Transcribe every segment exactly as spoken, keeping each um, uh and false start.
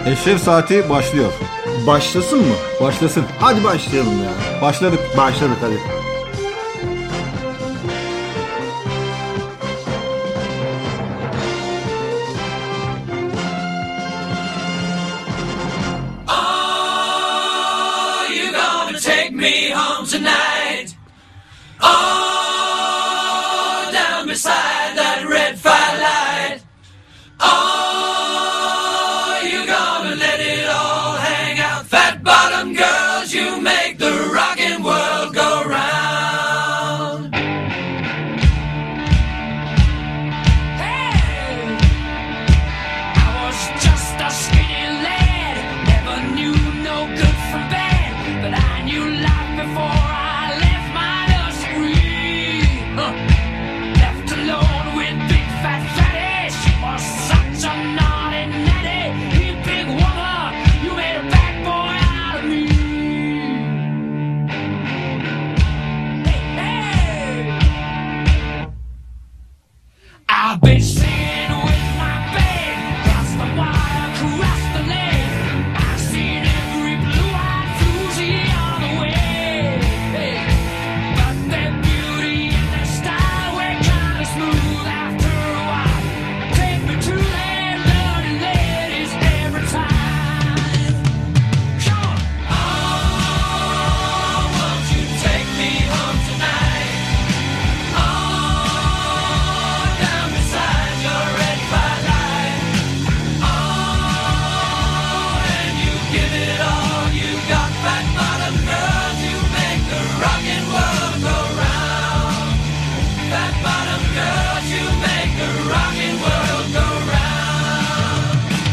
Eşref Saati başlıyor. Başlasın mı? Başlasın. Hadi başlayalım ya. Başladık. Başladık hadi. Are you gonna take me home tonight? Oh, down beside that red firelight. Oh, you gonna let it all hang out? Fat bottom girls, you make the rockin' world go round. Hey, I was just a skinny lad, never knew no good from bad, but I knew life before I left my nursery. Huh. Left alone with big fat fatty, she was such a naughty natty. You big woman, you made a bad boy out of me. Hey, hey. I've been singing with my band, across the water, across the lake. I've seen every blue-eyed floozy on the way. Hey. But their beauty and their style were kinda smooth after a while. Take me to their dirty ladies every time. Come on. Oh, won't you take me home tonight? Oh, down beside your red firelight. Oh, and you give it all you got, fat bottom girls, you make the rockin' world go round. Fat bottom girls, you make the rockin' world go round.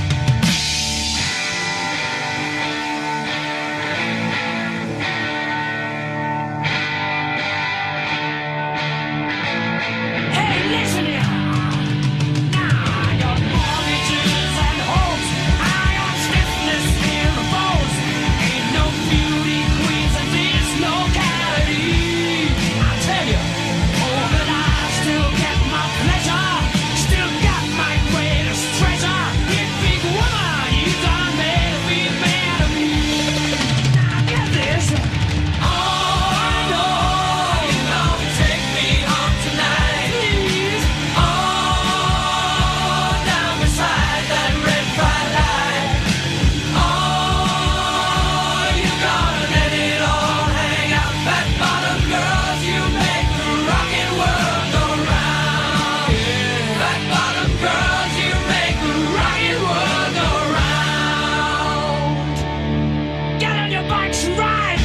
Hey, listen here. Now your mortgages and hopes, iron stiffness in the bones. Ain't no beauty queens in this locality. I tell you, oh, but I still get my pleasure, still got my greatest treasure. You big woman, you done made a big man of me. Now get this. Oh, I know you gonna take me home tonight. Please. Oh, down beside that red firelight. Oh, you gonna let it all hang out. Fat bottom girls, you make the rockin' world go round. Fat bottom girls, you make the rockin' world go round. Get on your bikes and ride.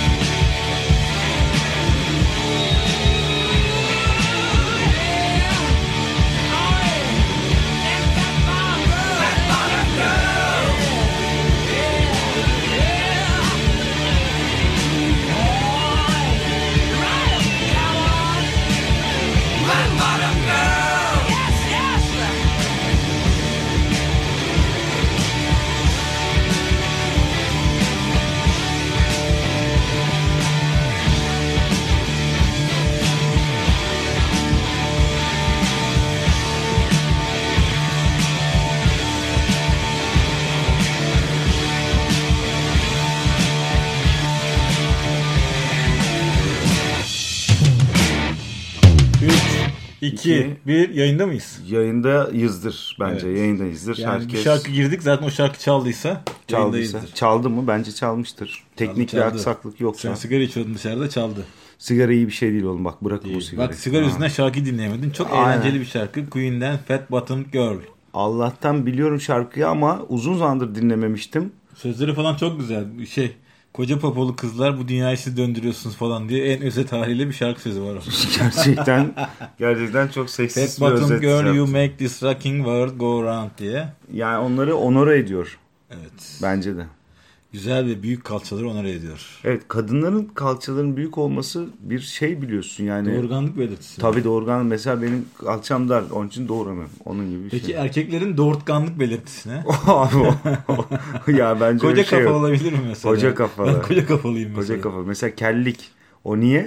iki, bir yayında mıyız? Yayındayızdır bence. Evet. Yayındayızdır. Yani Herkes bir şarkı girdik zaten o şarkı çaldıysa çaldıysa. yayındayızdır. Çaldı mı? Bence çalmıştır. Teknik Çaldı, bir çaldı. aksaklık yoksa. Sen sigara içiyordun dışarıda, çaldı. Sigara iyi bir şey değil oğlum, bak bırakın bu Değil. sigarayı. Bak sigara Ha. yüzünden şarkıyı dinleyemedin. Çok Aynen. eğlenceli bir şarkı. Queen'den Fat Bottom Girl. Allah'tan biliyorum şarkıyı ama uzun zamandır dinlememiştim. Sözleri falan çok güzel. Şey, koca popolu kızlar bu dünyayı siz döndürüyorsunuz falan diye en özet haliyle bir şarkı sözü var. Gerçekten gerçekten çok seksiz Fat bir Bottom özet. Girl, you yaptı. make this rocking world go round diye. Yani onları onore ediyor Evet. bence de. Güzel ve büyük kalçaları onore ediyor. Evet, kadınların kalçalarının büyük olması bir şey biliyorsun yani. Doğurganlık belirtisi. Tabii doğurgan, mesela benim kalçam dar, onun için doğuramıyorum. Onun gibi bir Peki şey. erkeklerin doğurtkanlık belirtisi ne? Abi o- o- ya bence öyle Koca bir şey kafa yok. olabilir mi mesela? Koca kafalı. Ben koca kafalıyım mesela. Koca kafa. Mesela kellik. O niye?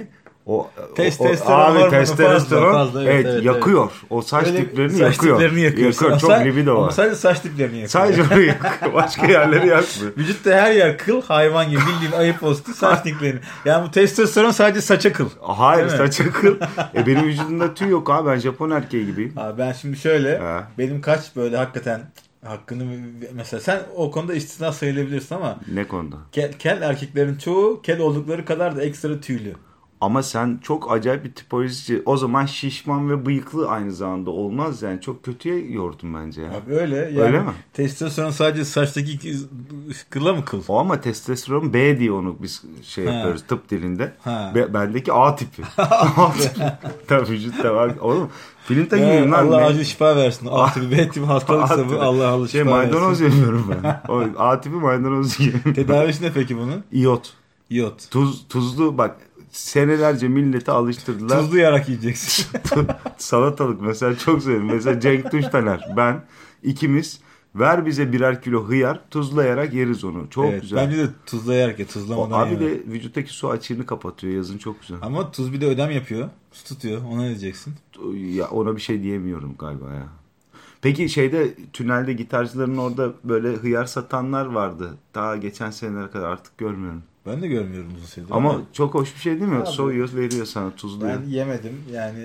O, Testosteron o, abi hormonu testosteron fazla, fazla, evet, evet, evet, yakıyor. O saç Öyle diplerini saç yakıyor. diplerini yakıyor. Yakıyor. Çok Ama libido ama var. sadece saç diplerini yakıyor. Sadece orayı yakıyor. Başka yerleri yakmıyor. Vücutta her yer kıl, hayvan gibi bildiğin ayı postu saç diplerini. Yani bu testosteron sadece saça kıl. Hayır, Değil mi? saça kıl. E benim vücudumda tüy yok abi. Ben Japon erkeği gibiyim. Abi ben şimdi şöyle Ha. benim kaç böyle hakikaten hakkını mesela sen o konuda istisna sayılabilirsin ama Ne konuda? kel, kel erkeklerin çoğu kel oldukları kadar da ekstra tüylü. Ama sen çok acayip bir tipoloji. O zaman şişman ve bıyıklı aynı zamanda olmaz yani. Çok kötüye yordum bence ya. Abi öyle. Yani Öyle mi? Testosteron sadece saçtaki iki kıla mı kıl? O ama testosteron B diye onu biz şey Ha. yapıyoruz tıp dilinde. Ha. Be- bendeki A tipi. A tipi. Tabii vücutta var. Oğlum filinta gibiyim lan. Allah Ne- acil şifa versin. A tipi, B tipi hastalıksa A tipi. bu Allah Allah Şey şifa maydanoz versin. yemiyorum ben. O A tipi maydanoz yiyorum. Tedavisi ne peki bunun? İyot. İyot. Tuz, tuzlu bak senelerce milleti alıştırdılar. Tuzlu yarak yiyeceksin. Salatalık mesela çok seviyorum. Mesela Cenk Tuştaner ben ikimiz ver bize birer kilo hıyar tuzlayarak yeriz onu. Çok Evet, güzel. bence de tuzlayarak ya O, tuzlamadan abi yeme. de vücuttaki su açığını kapatıyor yazın çok güzel. Ama tuz bir de ödem yapıyor. Su tutuyor. Ona ne diyeceksin? Ya ona bir şey diyemiyorum galiba ya. Peki şeyde tünelde gitarcıların orada böyle hıyar satanlar vardı. Daha geçen senelere kadar artık görmüyorum. Ben de görmüyorum uzun süredir. Ama çok hoş bir şey değil mi? Abi, Soyuyor veriyor sana tuzluyor. ben yemedim yani.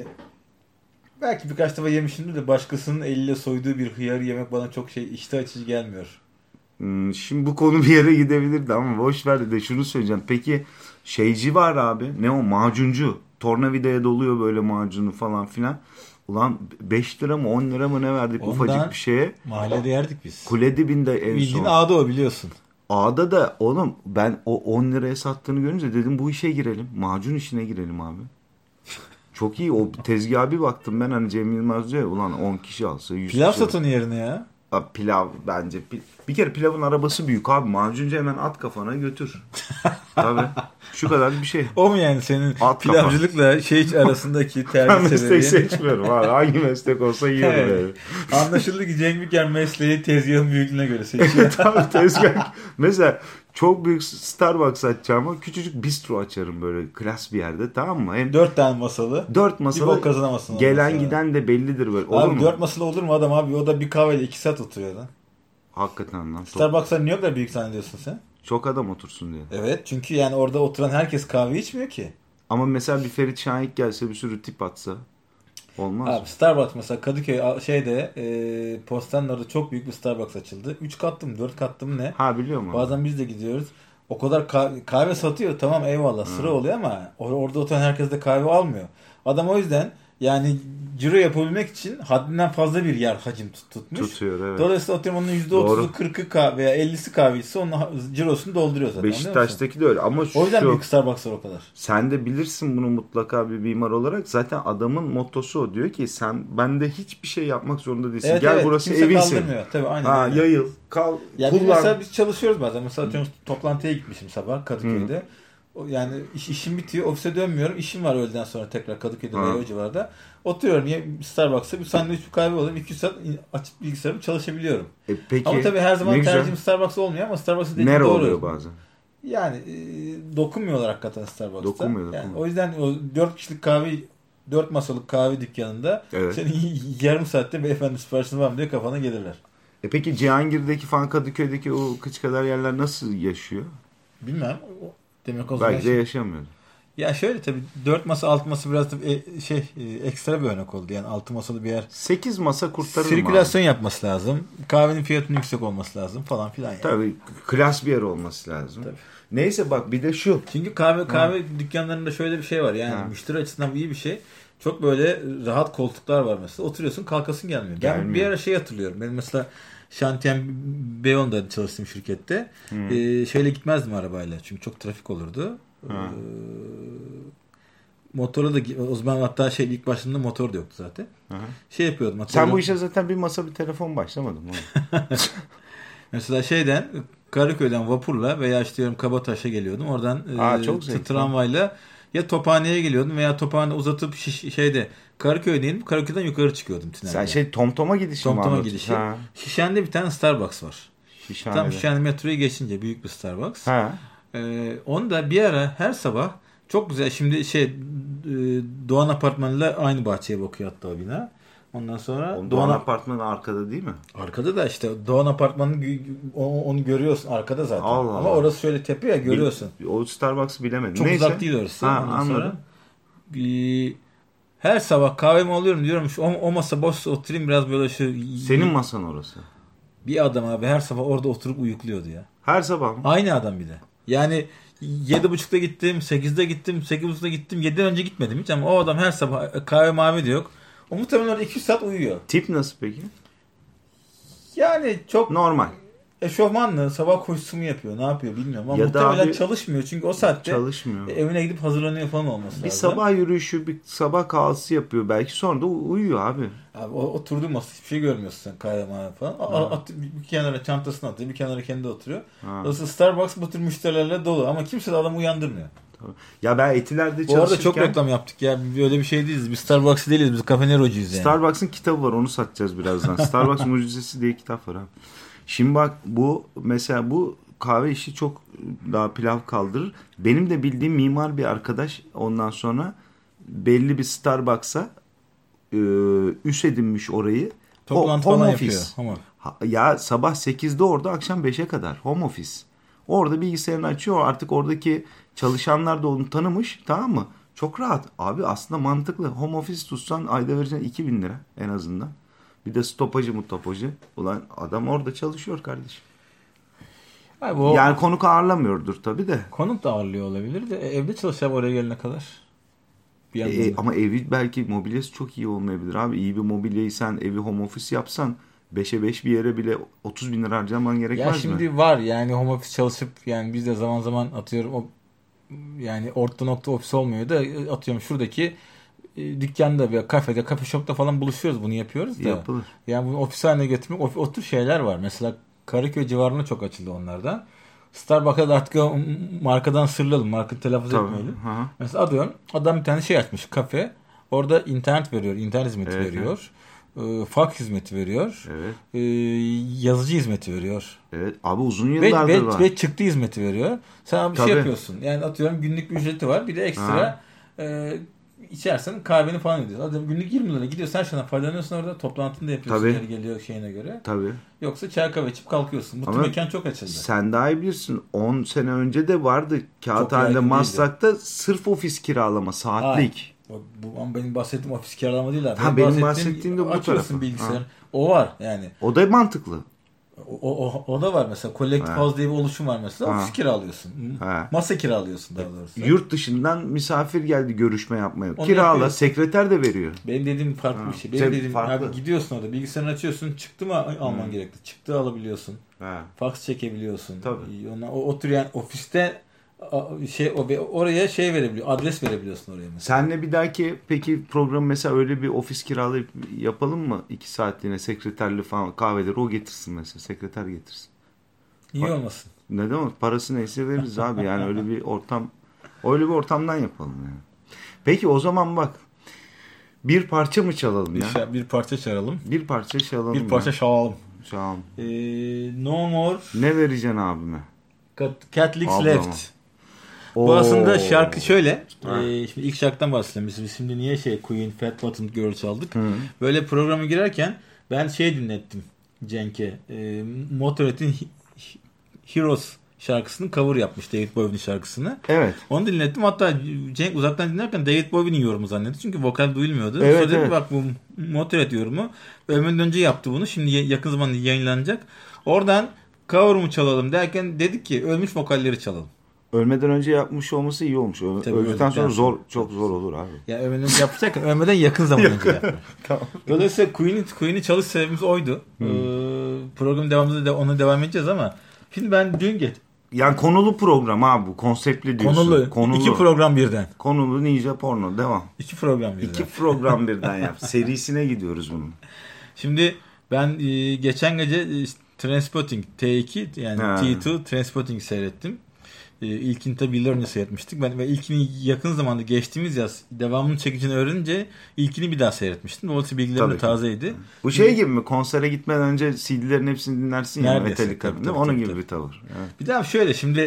Belki birkaç defa yemişimdir de başkasının eliyle soyduğu bir hıyarı yemek bana çok şey iştah açıcı gelmiyor. Hmm, şimdi bu konu bir yere gidebilirdi ama boş ver de şunu söyleyeceğim. Peki şeyci var abi. Ne o? Macuncu. Tornavidaya doluyor böyle macunu falan filan. Ulan beş lira mı on lira mı ne verdik Ondan ufacık bir şeye. Mahallede yerdik biz. Kule dibinde en Bildiğin son. ağda o biliyorsun. Ağda da oğlum ben o on liraya sattığını görünce dedim bu işe girelim. Macun işine girelim abi. Çok iyi. O tezgaha bir baktım ben hani Cem Yılmaz diyor ya, ulan on kişi alsa yüz Pilav kişi satın yerine ya. Abi pilav bence. Pi- Bir kere pilavın arabası büyük abi. Macuncu hemen at kafana götür. Tabii. Şu kadar bir şey. O mu yani senin At pilavcılıkla şey arasındaki Ben tercih meslek sebebi? seçmiyorum abi. Hangi meslek olsa yiyorum Evet. yani. Anlaşıldı ki Cenk Büker mesleği tezgahın büyüklüğüne göre seçiyor. Tabii tezgah. Mesela çok büyük Starbucks açacağım küçücük bistro açarım böyle klas bir yerde, tamam mı? Hem Dört tane masalı. dört Bir masalı bok kazanamazsın. gelen olmasa. giden de bellidir böyle. Olur Abi mu? dört masalı olur mu adam abi? O da bir kahveyle iki saat oturuyor lan. Hakikaten lan. Çok, Starbucks'ta niye o kadar büyük zannediyorsun sen? çok adam otursun diye. Evet çünkü yani orada oturan herkes kahve içmiyor ki. Ama mesela bir Ferit Şahik gelse bir sürü tip atsa olmaz. Abi Starbucks mesela Kadıköy a- şeyde e, Postan'ın orada çok büyük bir Starbucks açıldı. üç katlı mı dört katlı mı ne? Ha biliyor musun? Bazen biz de gidiyoruz. O kadar kahve, kahve satıyor tamam eyvallah sıra oluyor ama or- orada oturan herkes de kahve almıyor. Adam o yüzden yani ciro yapabilmek için haddinden fazla bir yer hacim tut- tutmuş. Tutuyor evet. Dolayısıyla atıyorum onun yüzde Doğru. otuzu kırkı kahve veya ellisi kahvesi onun ha- cirosunu dolduruyor zaten. anlıyor musun? Beşiktaş'taki de öyle ama şu, O yüzden büyük Starbucks var o kadar. sen de bilirsin bunu mutlaka bir mimar olarak. Zaten adamın mottosu o, diyor ki sen bende hiçbir şey yapmak zorunda değilsin. Evet, Gel evet. burası Kimse evin senin. kaldırmıyor. Tabii aynen. Ha, aynen. yayıl, kal, Ya biz kullan. mesela biz çalışıyoruz bazen. Mesela atıyorum toplantıya gitmişim sabah Kadıköy'de. O Yani iş, işim bitiyor. Ofise dönmüyorum. İşim var öğleden sonra tekrar Kadıköy'de veya o civarda. Oturuyorum ya Starbucks'a bir sandviç bir kahve alayım. iki saat açıp bilgisayarımı çalışabiliyorum. E, peki, Ama tabii her zaman ne güzel. tercihim Starbucks olmuyor ama Starbucks'ı dediğim Nere doğru. oluyor bazen? Yani e, dokunmuyorlar hakikaten Starbucks'ta. Dokunmuyor, Yani dokunmuyor. o yüzden o dört kişilik kahve dört masalık kahve dükkanında Evet. senin yarım saatte beyefendi siparişin var mı diye kafana gelirler. E peki Cihangir'deki falan Kadıköy'deki o kıç kadar yerler nasıl yaşıyor? Bilmem. O- Demek o zaman Belki de yaşamıyor. ya şöyle tabii dört masa alt masa biraz da e, şey e, ekstra bir örnek oldu. Yani altı masalı bir yer. sekiz masa kurtarır mı? Sirkülasyon yapması lazım. Kahvenin fiyatının yüksek olması lazım falan filan yani. Tabii klas bir yer olması lazım. Tabii. Neyse bak bir de şu. Çünkü kahve kahve dükkanlarında şöyle bir şey var. Yani Ha. müşteri açısından bu iyi bir şey. Çok böyle rahat koltuklar var mesela. Oturuyorsun kalkasın gelmiyor. Ben Gelmiyor. bir ara şey hatırlıyorum. Benim mesela Şantiyen Beyoğlu'nda çalıştığım şirkette e, şeyle gitmezdim arabayla. Çünkü çok trafik olurdu. E, motorla da o zaman hatta şey ilk başında motor da yoktu zaten. Aha. Şey yapıyordum. Sen hatırlıyorum. bu işe zaten bir masa bir telefon başlamadın mı? Mesela şeyden Karaköy'den vapurla veya işte diyorum Kabataş'a geliyordum. Oradan Aa, e, çok t- zevkli. tramvayla ya Tophane'ye geliyordum veya Tophane uzatıp şiş, şeyde Karaköy'deydim. Karaköy'den yukarı çıkıyordum tünelde. Sen şey Tomtom'a gidişin mi Tomtom'a anlatıyorsun? gidişi. Ha. Şişhane'de bir tane Starbucks var. Şişhane'de. Tam Şişhane metroyu geçince büyük bir Starbucks. Ha. Ee, onu da bir ara her sabah Çok güzel. Şimdi şey e, Doğan Apartmanı'yla aynı bahçeye bakıyor hatta o bina. Ondan sonra Doğan, Doğan Apartmanı arkada değil mi? arkada da işte Doğan Apartmanı'nı gü- onu, onu görüyorsun arkada zaten. Allah Ama Allah. orası şöyle tepe ya görüyorsun. Bil- O Starbucks'ı bilemedim. Çok Neyse. uzak değil orası. Ha, Ondan anladım. sonra bir, her sabah kahvemi alıyorum diyorum şu o, o masa boşsa oturayım biraz böyle şu Senin masan orası. bir adam abi her sabah orada oturup uyukluyordu ya. Her sabah mı? Aynı adam bir de. Yani yedi buçukta gittim, sekizde gittim, sekiz buçukta gittim, yediden önce gitmedim hiç ama o adam her sabah kahve mavi de yok. O muhtemelen orada iki yüz saat uyuyor. Tip nasıl peki? Yani çok Normal. eşofmanlı, sabah koşusu mu yapıyor, ne yapıyor bilmiyorum ama Ya da muhtemelen abi- çalışmıyor çünkü o saatte Çalışmıyor. evine gidip hazırlanıyor falan olması Bir lazım. sabah yürüyüşü, bir sabah kahvaltısı yapıyor belki sonra da uyuyor abi. Abi o oturduğu masa hiçbir şey görmüyorsun sen kahve mavi falan. A- at, bir kenara çantasını atıyor, bir kenara kendi oturuyor. Ha. Dolayısıyla Starbucks bu tür müşterilerle dolu ama kimse de adamı uyandırmıyor. Ya ben Etiler'de Bu arada çok çalışırken reklam yaptık ya. Böyle bir şey değiliz. Biz Starbucks değiliz. Biz Cafe Nero'cuyuz yani. Starbucks'ın kitabı var, onu satacağız birazdan. Starbucks Mucizesi diye kitap var abi. Şimdi bak bu mesela bu kahve işi çok daha pilav kaldırır. Benim de bildiğim mimar bir arkadaş ondan sonra belli bir Starbucks'a e, üs edinmiş orayı. Toplantı O- home falan office. yapıyor. Home. Ha- Ya sabah sekizde orada, akşam beşe kadar home office. Orada bilgisayarını açıyor. Artık oradaki çalışanlar da onu tanımış, tamam mı? Çok rahat. Abi aslında mantıklı. Home office tutsan ayda vereceksin iki bin lira en azından. Bir de stopajı mı topajı. Ulan adam orada çalışıyor kardeşim. Abi o Yani konuk ağırlamıyordur tabii de. konuk da ağırlıyor olabilir de e, evde çalışacağım oraya gelene kadar. Bir yandan E, da. ama evi belki mobilyası çok iyi olmayabilir abi. İyi bir mobilyayı sen evi home office yapsan beşe beş bir yere bile otuz bin lira harcaman gerekmez Ya mi? şimdi var yani home office çalışıp yani biz de zaman zaman atıyorum o yani orta nokta ofis olmuyor da atıyorum şuradaki e, dükkanda veya kafede, kafe shop'ta falan buluşuyoruz bunu yapıyoruz da. Yapılır. Yani bunu ofis haline getirmek o, o tür şeyler var. Mesela Karaköy civarında çok açıldı onlardan. Starbucks'a da artık o markadan sırlayalım. Marka telaffuz Tabii. etmeyelim. Hı hı. Mesela atıyorum adam bir tane şey açmış kafe. Orada internet veriyor. internet hizmeti Evet, veriyor. E, fax hizmeti veriyor. Evet. E, yazıcı hizmeti veriyor. Evet. Abi uzun Ve, yıllardır ve, var. ve çıktı hizmeti veriyor. Sen bir Tabii. şey yapıyorsun. Yani atıyorum günlük bir ücreti var. Bir de ekstra e, içersen kahveni falan ödüyorsun. Atıyorum günlük yirmi lira gidiyorsun. Her şeyden faydalanıyorsun orada. Toplantını da yapıyorsun. Tabii. Yeri geliyor şeyine göre. Tabii. Yoksa çay kahve içip kalkıyorsun. Bu tür Ama mekan çok açıldı. Sen daha iyi bilirsin. on sene önce de vardı. Çok Kağıthane'de yaygın Maslak'ta sırf ofis kiralama saatlik. O- Bu ama benim bahsettiğim ofis kiralama değil abi. Ha, benim bahsettiğim de bu açıyorsun tarafı. bilgisayar. Ha. O var yani. O da mantıklı. O, o, o da var mesela. Collective Ha. House diye bir oluşum var mesela. Ha. Ofis kiralıyorsun. Ha. Masa kiralıyorsun daha doğrusu. Yurt dışından misafir geldi görüşme yapmaya. Onu Kirala, yapıyorsun. sekreter de veriyor. Benim dediğim farklı Ha. bir şey. Benim Tabii, dediğim farklı. abi gidiyorsun orada bilgisayarını açıyorsun. Çıktı mı alman gerekli. Çıktı alabiliyorsun. Ha. Fax çekebiliyorsun. Tabii. Ona, o, o tür yani ofiste a- şey o, oraya şey verebiliyor. Adres verebiliyorsun oraya mesela. Senle bir dahaki peki programı mesela öyle bir ofis kiralayıp yapalım mı? iki saatliğine sekreterli falan kahveleri o getirsin mesela. Sekreter getirsin. İyi olmasın. Neden o? Parası neyse veririz abi. Yani öyle bir ortam öyle bir ortamdan yapalım yani. Peki o zaman bak. Bir parça mı çalalım Bir, ya? şey- bir parça çağıralım. Bir parça çalalım. Bir parça ya. çalalım. Çalalım. Ee, no more Ne vereceksin abime? Cat- Catholics Abla left. mı? Bu Oo. aslında şarkı şöyle. Ha. E, şimdi ilk şarkıdan bahsedelim. Biz, biz şimdi niye şey Queen, Fat Bottomed Girl çaldık? Hı. Böyle programa girerken ben şey dinlettim Cenk'e. E, Motorhead'in He- Heroes şarkısını cover yapmış, David Bowie'nin şarkısını. Evet. Onu dinlettim. Hatta Cenk uzaktan dinlerken David Bowie'nin yorumu zannetti. Çünkü vokal duyulmuyordu. Evet, Sonra dedim evet. bak bu Motorhead yorumu. Ölmeden önce yaptı bunu. Şimdi yakın zamanda yayınlanacak. Oradan cover mu çalalım derken dedik ki ölmüş vokalleri çalalım. Ölmeden önce yapmış olması iyi olmuş. Ö- Tabii, Öldükten öldükten sonra sonra. zor, çok zor olur abi. Ya ölmeden önce yapacak, ölmeden yakın zaman önce yaptı. Tamam. Dolayısıyla Queen'i Queen'i çalış sebebimiz oydu. Ee, program devamında da ona devam edeceğiz ama şimdi ben dün geç Yani konulu program abi bu. Konseptli diyorsun. konulu, iki program birden. Konulu ninja porno. Devam. İki program birden. İki program birden yap. Serisine gidiyoruz bunun. Şimdi ben e, geçen gece e, Trainspotting T iki yani Ha. T iki Trainspotting seyrettim. E, ilkini tabii yıllar önce seyretmiştik. Ben ve ilkini yakın zamanda geçtiğimiz yaz devamının çekicini öğrenince ilkini bir daha seyretmiştim. Dolayısıyla bilgilerim de Tabii. tazeydi. Bu şey gibi mi? Konsere gitmeden önce C D'lerin hepsini dinlersin ya. Neredeyse, Metallica. tabii, değil mi? tabii, Onun tabii, gibi tabii. bir tavır. Evet. Bir daha şöyle şimdi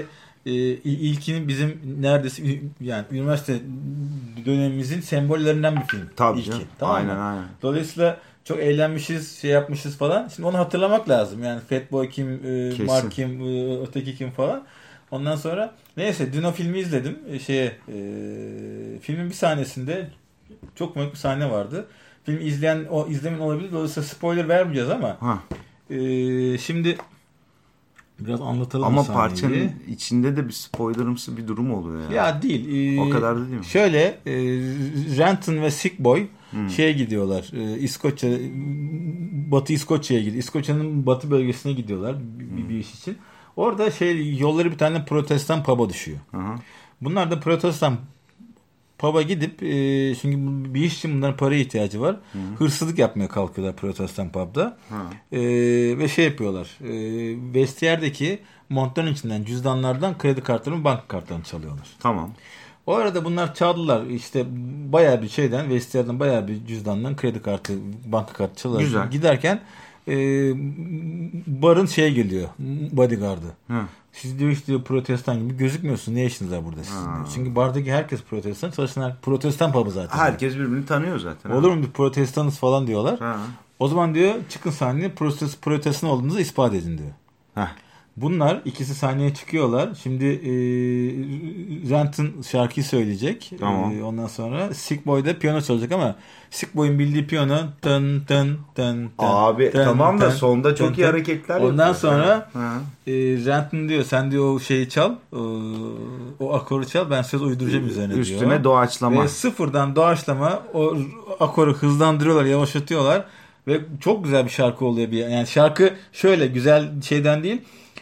e, ilkinin bizim neredeyse yani üniversite dönemimizin sembollerinden bir film. Tabii İlki, canım. tamam Aynen mı? aynen. Dolayısıyla çok eğlenmişiz, şey yapmışız falan. Şimdi onu hatırlamak lazım. Yani Fatboy kim, e, Kesin. Mark kim, e, öteki kim falan. Ondan sonra neyse dün o filmi izledim. E, şeye e, filmin bir sahnesinde çok komik bir sahne vardı. Film izleyen o izlemin olabilir. Dolayısıyla spoiler vermeyeceğiz ama Ha. e, şimdi biraz anlatalım Ama bu sahneyi. parçanın içinde de bir spoilerımsı bir durum oluyor yani. Ya değil. E, O kadar da değil mi? Şöyle e, Renton ve Sick Boy hmm. şeye gidiyorlar. E, İskoçya Batı İskoçya'ya gidiyor. İskoçya'nın batı bölgesine gidiyorlar bir, hmm. bir iş için. Orada şey yolları bir tane protestan pub'a düşüyor. Aha. Bunlar da protestan pub'a gidip e, çünkü bir iş için bunların paraya ihtiyacı var. Hı. Hırsızlık yapmaya kalkıyorlar protestan pub'da. E, ve şey yapıyorlar. E, vestiyerdeki montların içinden cüzdanlardan kredi kartlarının banka kartlarını çalıyorlar. Tamam. O arada bunlar çaldılar. İşte bayağı bir şeyden vestiyerden bayağı bir cüzdandan kredi kartı banka kartı çalıyorlar. Güzel. Giderken e, barın şeye geliyor. Bodyguard'ı. Hı. Siz diyor işte protestan gibi gözükmüyorsun. Ne işiniz var burada sizin diyor. Çünkü bardaki herkes protestan. Çalışan protestan pub'ı zaten. Herkes birbirini tanıyor zaten. Olur mu bir protestanız falan diyorlar. Ha. O zaman diyor çıkın sahneye protest, protestan olduğunuzu ispat edin diyor. Heh. Bunlar ikisi sahneye çıkıyorlar. Şimdi e, Renton şarkıyı söyleyecek. Tamam. E, ondan sonra Sick Boy da piyano çalacak ama Sick Boy'un bildiği piyano tın tın tın. Abi tın, tamam da tın, sonda çok tın, iyi hareketler Ondan yapıyor. sonra ha. e, Renton diyor sen diyor o şeyi çal. O, o akoru çal. Ben söz uyduracağım üzerine diyor. Üstüne doğaçlama. Ve sıfırdan doğaçlama o akoru hızlandırıyorlar, yavaşlatıyorlar. Ve çok güzel bir şarkı oluyor. Bir, yani şarkı şöyle güzel şeyden değil.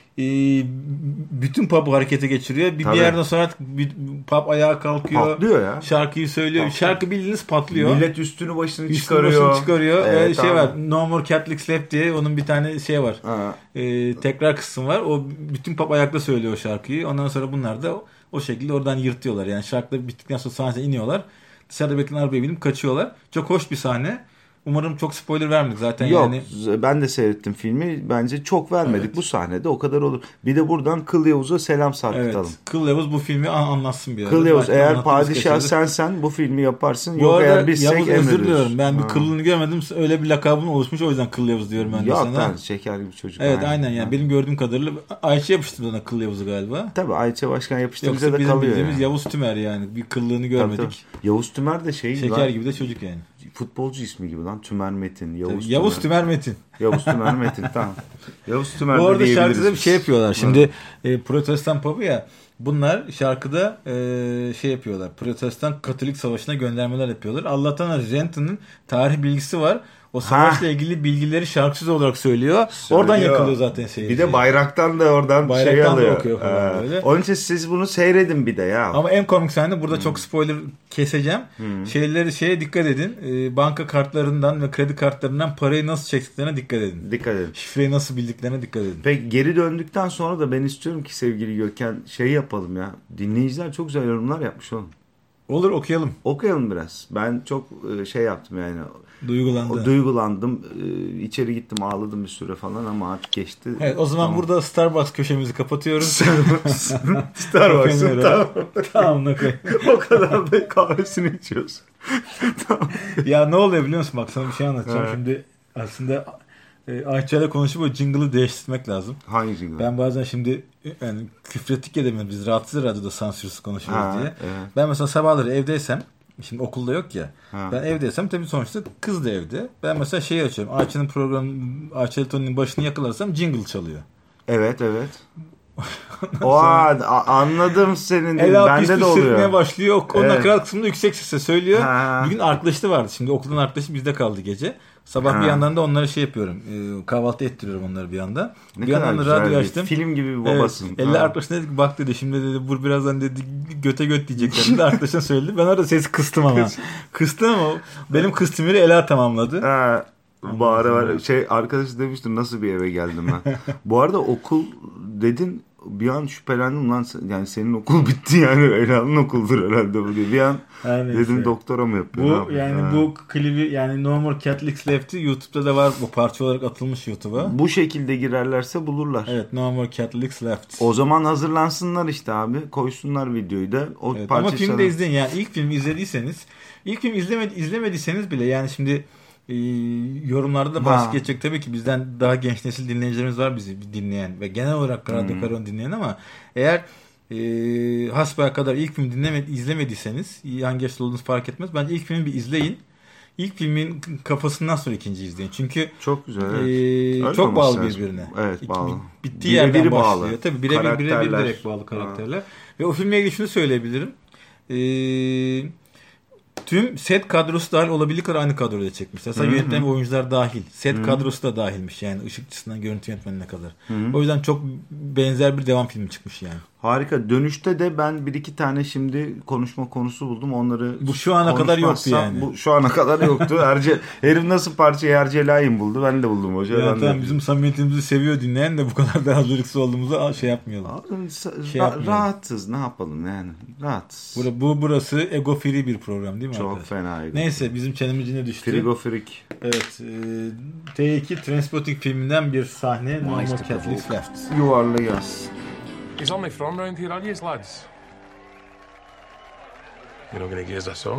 Bütün pub harekete geçiriyor. Bir, bir yerden sonra bir pub ayağa kalkıyor. Patlıyor ya. Şarkıyı söylüyor. Patlıyor. Şarkı bildiğiniz patlıyor. Millet üstünü başını üstünü çıkarıyor. Başını çıkarıyor. Evet, ee, şey tamam. var. No More Catholic Slap diye onun bir tane şey var. Ee, tekrar kısım var. O bütün pub ayakta söylüyor o şarkıyı. Ondan sonra bunlar da o, o şekilde oradan yırtıyorlar. Yani şarkılar bittikten sonra sahneye iniyorlar. Dışarıda bekleyen arabaya binip kaçıyorlar. Çok hoş bir sahne. Umarım çok spoiler vermedik zaten. Yok yani. Ben de seyrettim filmi. Bence çok vermedik. Evet. Bu sahnede o kadar olur. Bir de buradan Kıl Yavuz'a selam sarkıtalım. Evet. Kıl Yavuz bu filmi anlatsın bir ara. Kıl Yavuz eğer padişah sensen bu filmi yaparsın. Bu Yok arada eğer biz Yavuz özür diliyorum. Ben ha. bir kıllığını görmedim. Öyle bir lakabın oluşmuş. O yüzden Kıl Yavuz diyorum ben de Yok, sana. Yok ben şeker gibi çocuk. Evet aynen, aynen yani. Benim gördüğüm kadarıyla Ayşe yapıştırdı ona Kıl Yavuz'u galiba. Tabii Ayşe Başkan yapıştırınca da kalıyor. Yoksa bizim bildiğimiz yani. Yavuz Tümer yani. Bir kıllığını görmedik. Tabii, tabii. Yavuz Tümer de şey şeker lan, gibi de çocuk yani. Futbolcu ismi gibi lan. Tümer Metin. Yavuz, tabii, Yavuz Tümer Metin. Yavuz Tümer Metin tamam. Yavuz Tümer bu arada şarkıda bir şey yapıyorlar. Şimdi e, protestan pub'u ya. Bunlar şarkıda e, şey yapıyorlar. Protestan Katolik Savaşı'na göndermeler yapıyorlar. Allah'tan Renton'un tarih bilgisi var. O savaşla ha. ilgili bilgileri şarkısız olarak söylüyor. söylüyor. Oradan yakalıyor zaten seyirci. Bir de bayraktan da oradan bayraktan şey alıyor. Da okuyor falan ee, onun için siz bunu seyredin bir de ya. Ama en komik sahne burada hmm. çok spoiler keseceğim. Hmm. Şeyleri şeye dikkat edin. E, banka kartlarından ve kredi kartlarından parayı nasıl çektiklerine dikkat edin. Dikkat edin. Şifreyi nasıl bildiklerine dikkat edin. Peki geri döndükten sonra da ben istiyorum ki sevgili Gökhan şey yapalım ya. Dinleyiciler çok güzel yorumlar yapmış oğlum. Olur okuyalım. Okuyalım biraz. Ben çok şey yaptım yani. Duygulandı. O, duygulandım. İçeri gittim ağladım bir süre falan ama artık geçti. Evet o zaman tamam. Burada Starbucks köşemizi kapatıyoruz. Starbucks'ın tamam. Tamam okay. O kadar da kahvesini içiyoruz. Tamam. Ya ne oluyor biliyor musun? Bak sana bir şey anlatacağım. Evet. Şimdi aslında e, Ayça'yla konuşup o jingle'ı değiştirmek lazım. Hangi jingle? Ben bazen şimdi yani küfrettik ya demiyorum. Biz rahatsız radyoda sansürsüz konuşuyoruz ha, diye. Evet. Ben mesela sabahları evdeysem şimdi okulda yok ya. Ha. Ben evdeysem tabii sonuçta kız da evde. Ben mesela şeyi açıyorum. Ayça'nın programı Ayça Elton'un başını yakalarsam jingle çalıyor. Evet evet. O an, anladım senin. Ela bende de oluyor. Başlıyor. O evet. Nakarat kısmında yüksek sesle söylüyor. Ha. Bir gün arkadaşı vardı. Şimdi okuldan arkadaşı bizde kaldı gece. Sabah ha. bir yandan da onlara şey yapıyorum. E, kahvaltı ettiriyorum onları bir yandan. Ne bir yandan da radyo açtım. Film gibi bir babasın. Evet. Eller arkadaşına dedi ki bak dedi şimdi dedi bu birazdan dedi göte göt diyecekler. De arkadaşına söyledi. Ben orada sesi kıstım ama. Kıstım ama benim kıstım yeri Ela tamamladı. Ha. Bu ara var. Şey arkadaş demiştim nasıl bir eve geldim ben. Bu arada okul dedin bir an şüphelendim lan yani senin okul bitti yani Ela'nın okuldur herhalde bu diye. Bir an Her dedim neyse. doktora mı yapıyor? Bu ne yapıyor? yani Ha. bu klibi yani No More Catholics Left'i YouTube'da da var. Bu parça olarak atılmış YouTube'a. Bu şekilde girerlerse bulurlar. Evet, No More Catholics Left. O zaman hazırlansınlar işte abi. Koysunlar videoyu da. O Evet, parça ama filmi sana- de izleyin. Yani ilk filmi izlediyseniz, ilk film izlemedi, izlemediyseniz bile yani şimdi e, yorumlarda da bahsi Ha. geçecek tabii ki bizden daha genç nesil dinleyicilerimiz var bizi dinleyen ve genel olarak Radyo Hmm. Peron dinleyen ama eğer e, hasbelkader ilk film dinlemedi, izlemediyseniz hangi yaşta olduğunuz fark etmez. Bence ilk filmi bir izleyin. İlk filmin kafasından sonra ikinci izleyin. Çünkü Çok güzel. Evet. e, Öyle çok bağlı olması lazım. birbirine. Evet, İki- bağlı. Bittiği Birebir yerden bağlı. başlıyor. Tabii birebir birebir Karakterler. direkt bağlı karakterler. Ve o filmle ilgili şunu söyleyebilirim. Eee tüm set kadrosu dahil olabildiği kadar aynı kadroda çekmişler. Mesela Hı hı. yönetmen ve oyuncular dahil. Set Hı hı. kadrosu da dahilmiş yani ışıkçısından görüntü yönetmenine kadar. Hı hı. O yüzden çok benzer bir devam filmi çıkmış yani. Harika. Dönüşte de ben bir iki tane şimdi konuşma konusu buldum. Onları Bu şu ana kadar yoktu konuşmazsam- yani. Bu şu ana kadar yoktu. Erce, herif nasıl parçayı Ercelay'ın buldu. Ben de buldum hoca. Yani ben tamam, de. bizim samimiyetimizi seviyor dinleyen de bu kadar daha hazırlıksız olduğumuzu şey yapmayalım. Abi, sa- Şey ra- yapmıyorum. rahatız. Ne yapalım yani? Rahatız. Bura, bu burası ego free bir program değil mi Çok arkadaşlar? fena. Neyse bizim çenemizine düştü. Frigofirik. Evet. E, T iki Trainspotting filminden bir sahne. No More Nice to Catholics provoke. Left. Yuvarlı yaz. He's only from round here, are you, lads? You're not going to give us a song?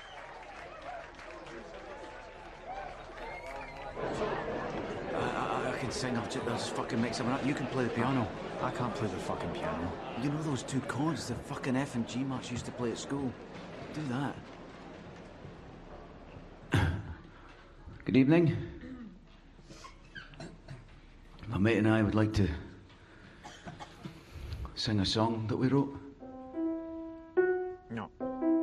I, I can sing. I'll just, I'll just fucking make something up. You can play the piano. I can't play the fucking piano. You know those two chords, the fucking F and G marks used to play at school. Do that. Good evening. My mate and I would like to sing a song that we wrote. No.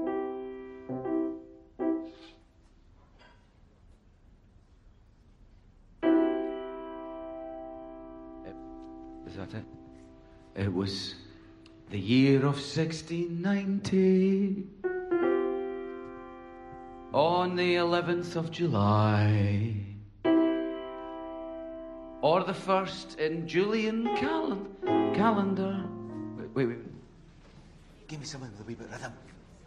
Is that it? It was the year of sixteen ninety. On the eleventh of July. Or the first in Julian calen- calendar. Wait, wait, wait. Give me something with a wee bit of rhythm.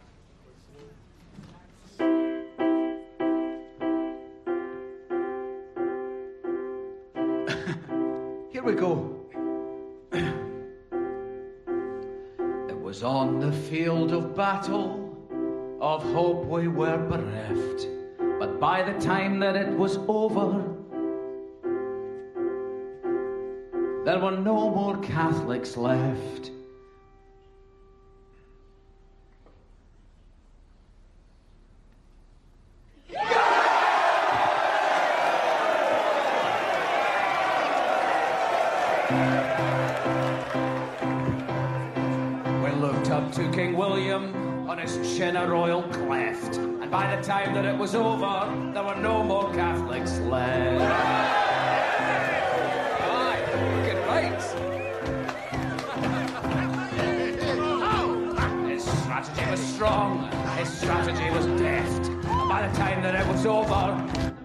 Here we go. It was on the field of battle, of hope we were bereft. But by the time that it was over, there were no more Catholics left. We looked up to King William on his chin a royal cleft, and by the time that it was over, there were no more Catholics left. Aye, looking right. His strategy was strong, his strategy was deft, and by the time that it was over,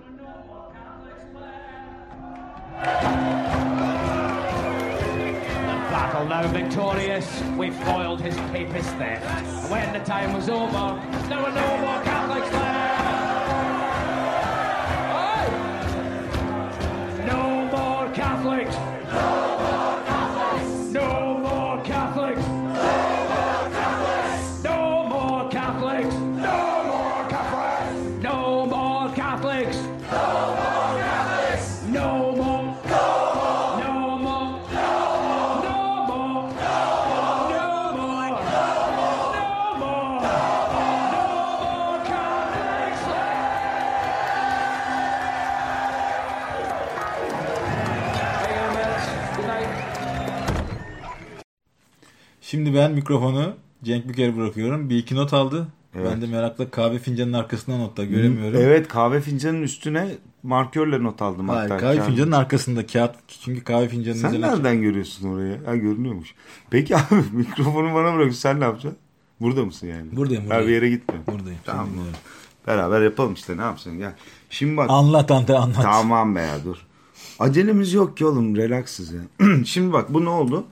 battle now victorious, we foiled his papist theft. And when the time was over, there were no more Catholics left. Aye. No more Catholics. No more Catholics. No more Catholics. No more Catholics. No more Catholics. No more Catholics. No more Catholics. No more. No more. No more. No more. No more. No more Catholics left. Thank you very much. Good night. Şimdi ben mikrofonu Cenk Büker'e bırakıyorum. Bir iki not aldı. Evet. Ben de merakla kahve fincanının arkasından notlar göremiyorum. Evet, kahve fincanının üstüne markörle not aldım. Hayır, hatta. kahve Kağıt- fincanının arkasında kağıt. Çünkü kahve fincanının Sen üzerine... nereden görüyorsun orayı? Ha, görünüyormuş. Peki abi mikrofonu bana bırak. Sen ne yapacaksın? Burada mısın yani? Buradayım, Ha, buradayım. bir yere gitme. Buradayım. Tamam. Seni dinliyorum. Beraber yapalım işte, ne yapacaksın? Gel. Şimdi bak. Anlat Ante anlat. Tamam be ya, dur. Acelemiz yok ki oğlum, relaksız ya. Şimdi bak, bu ne oldu?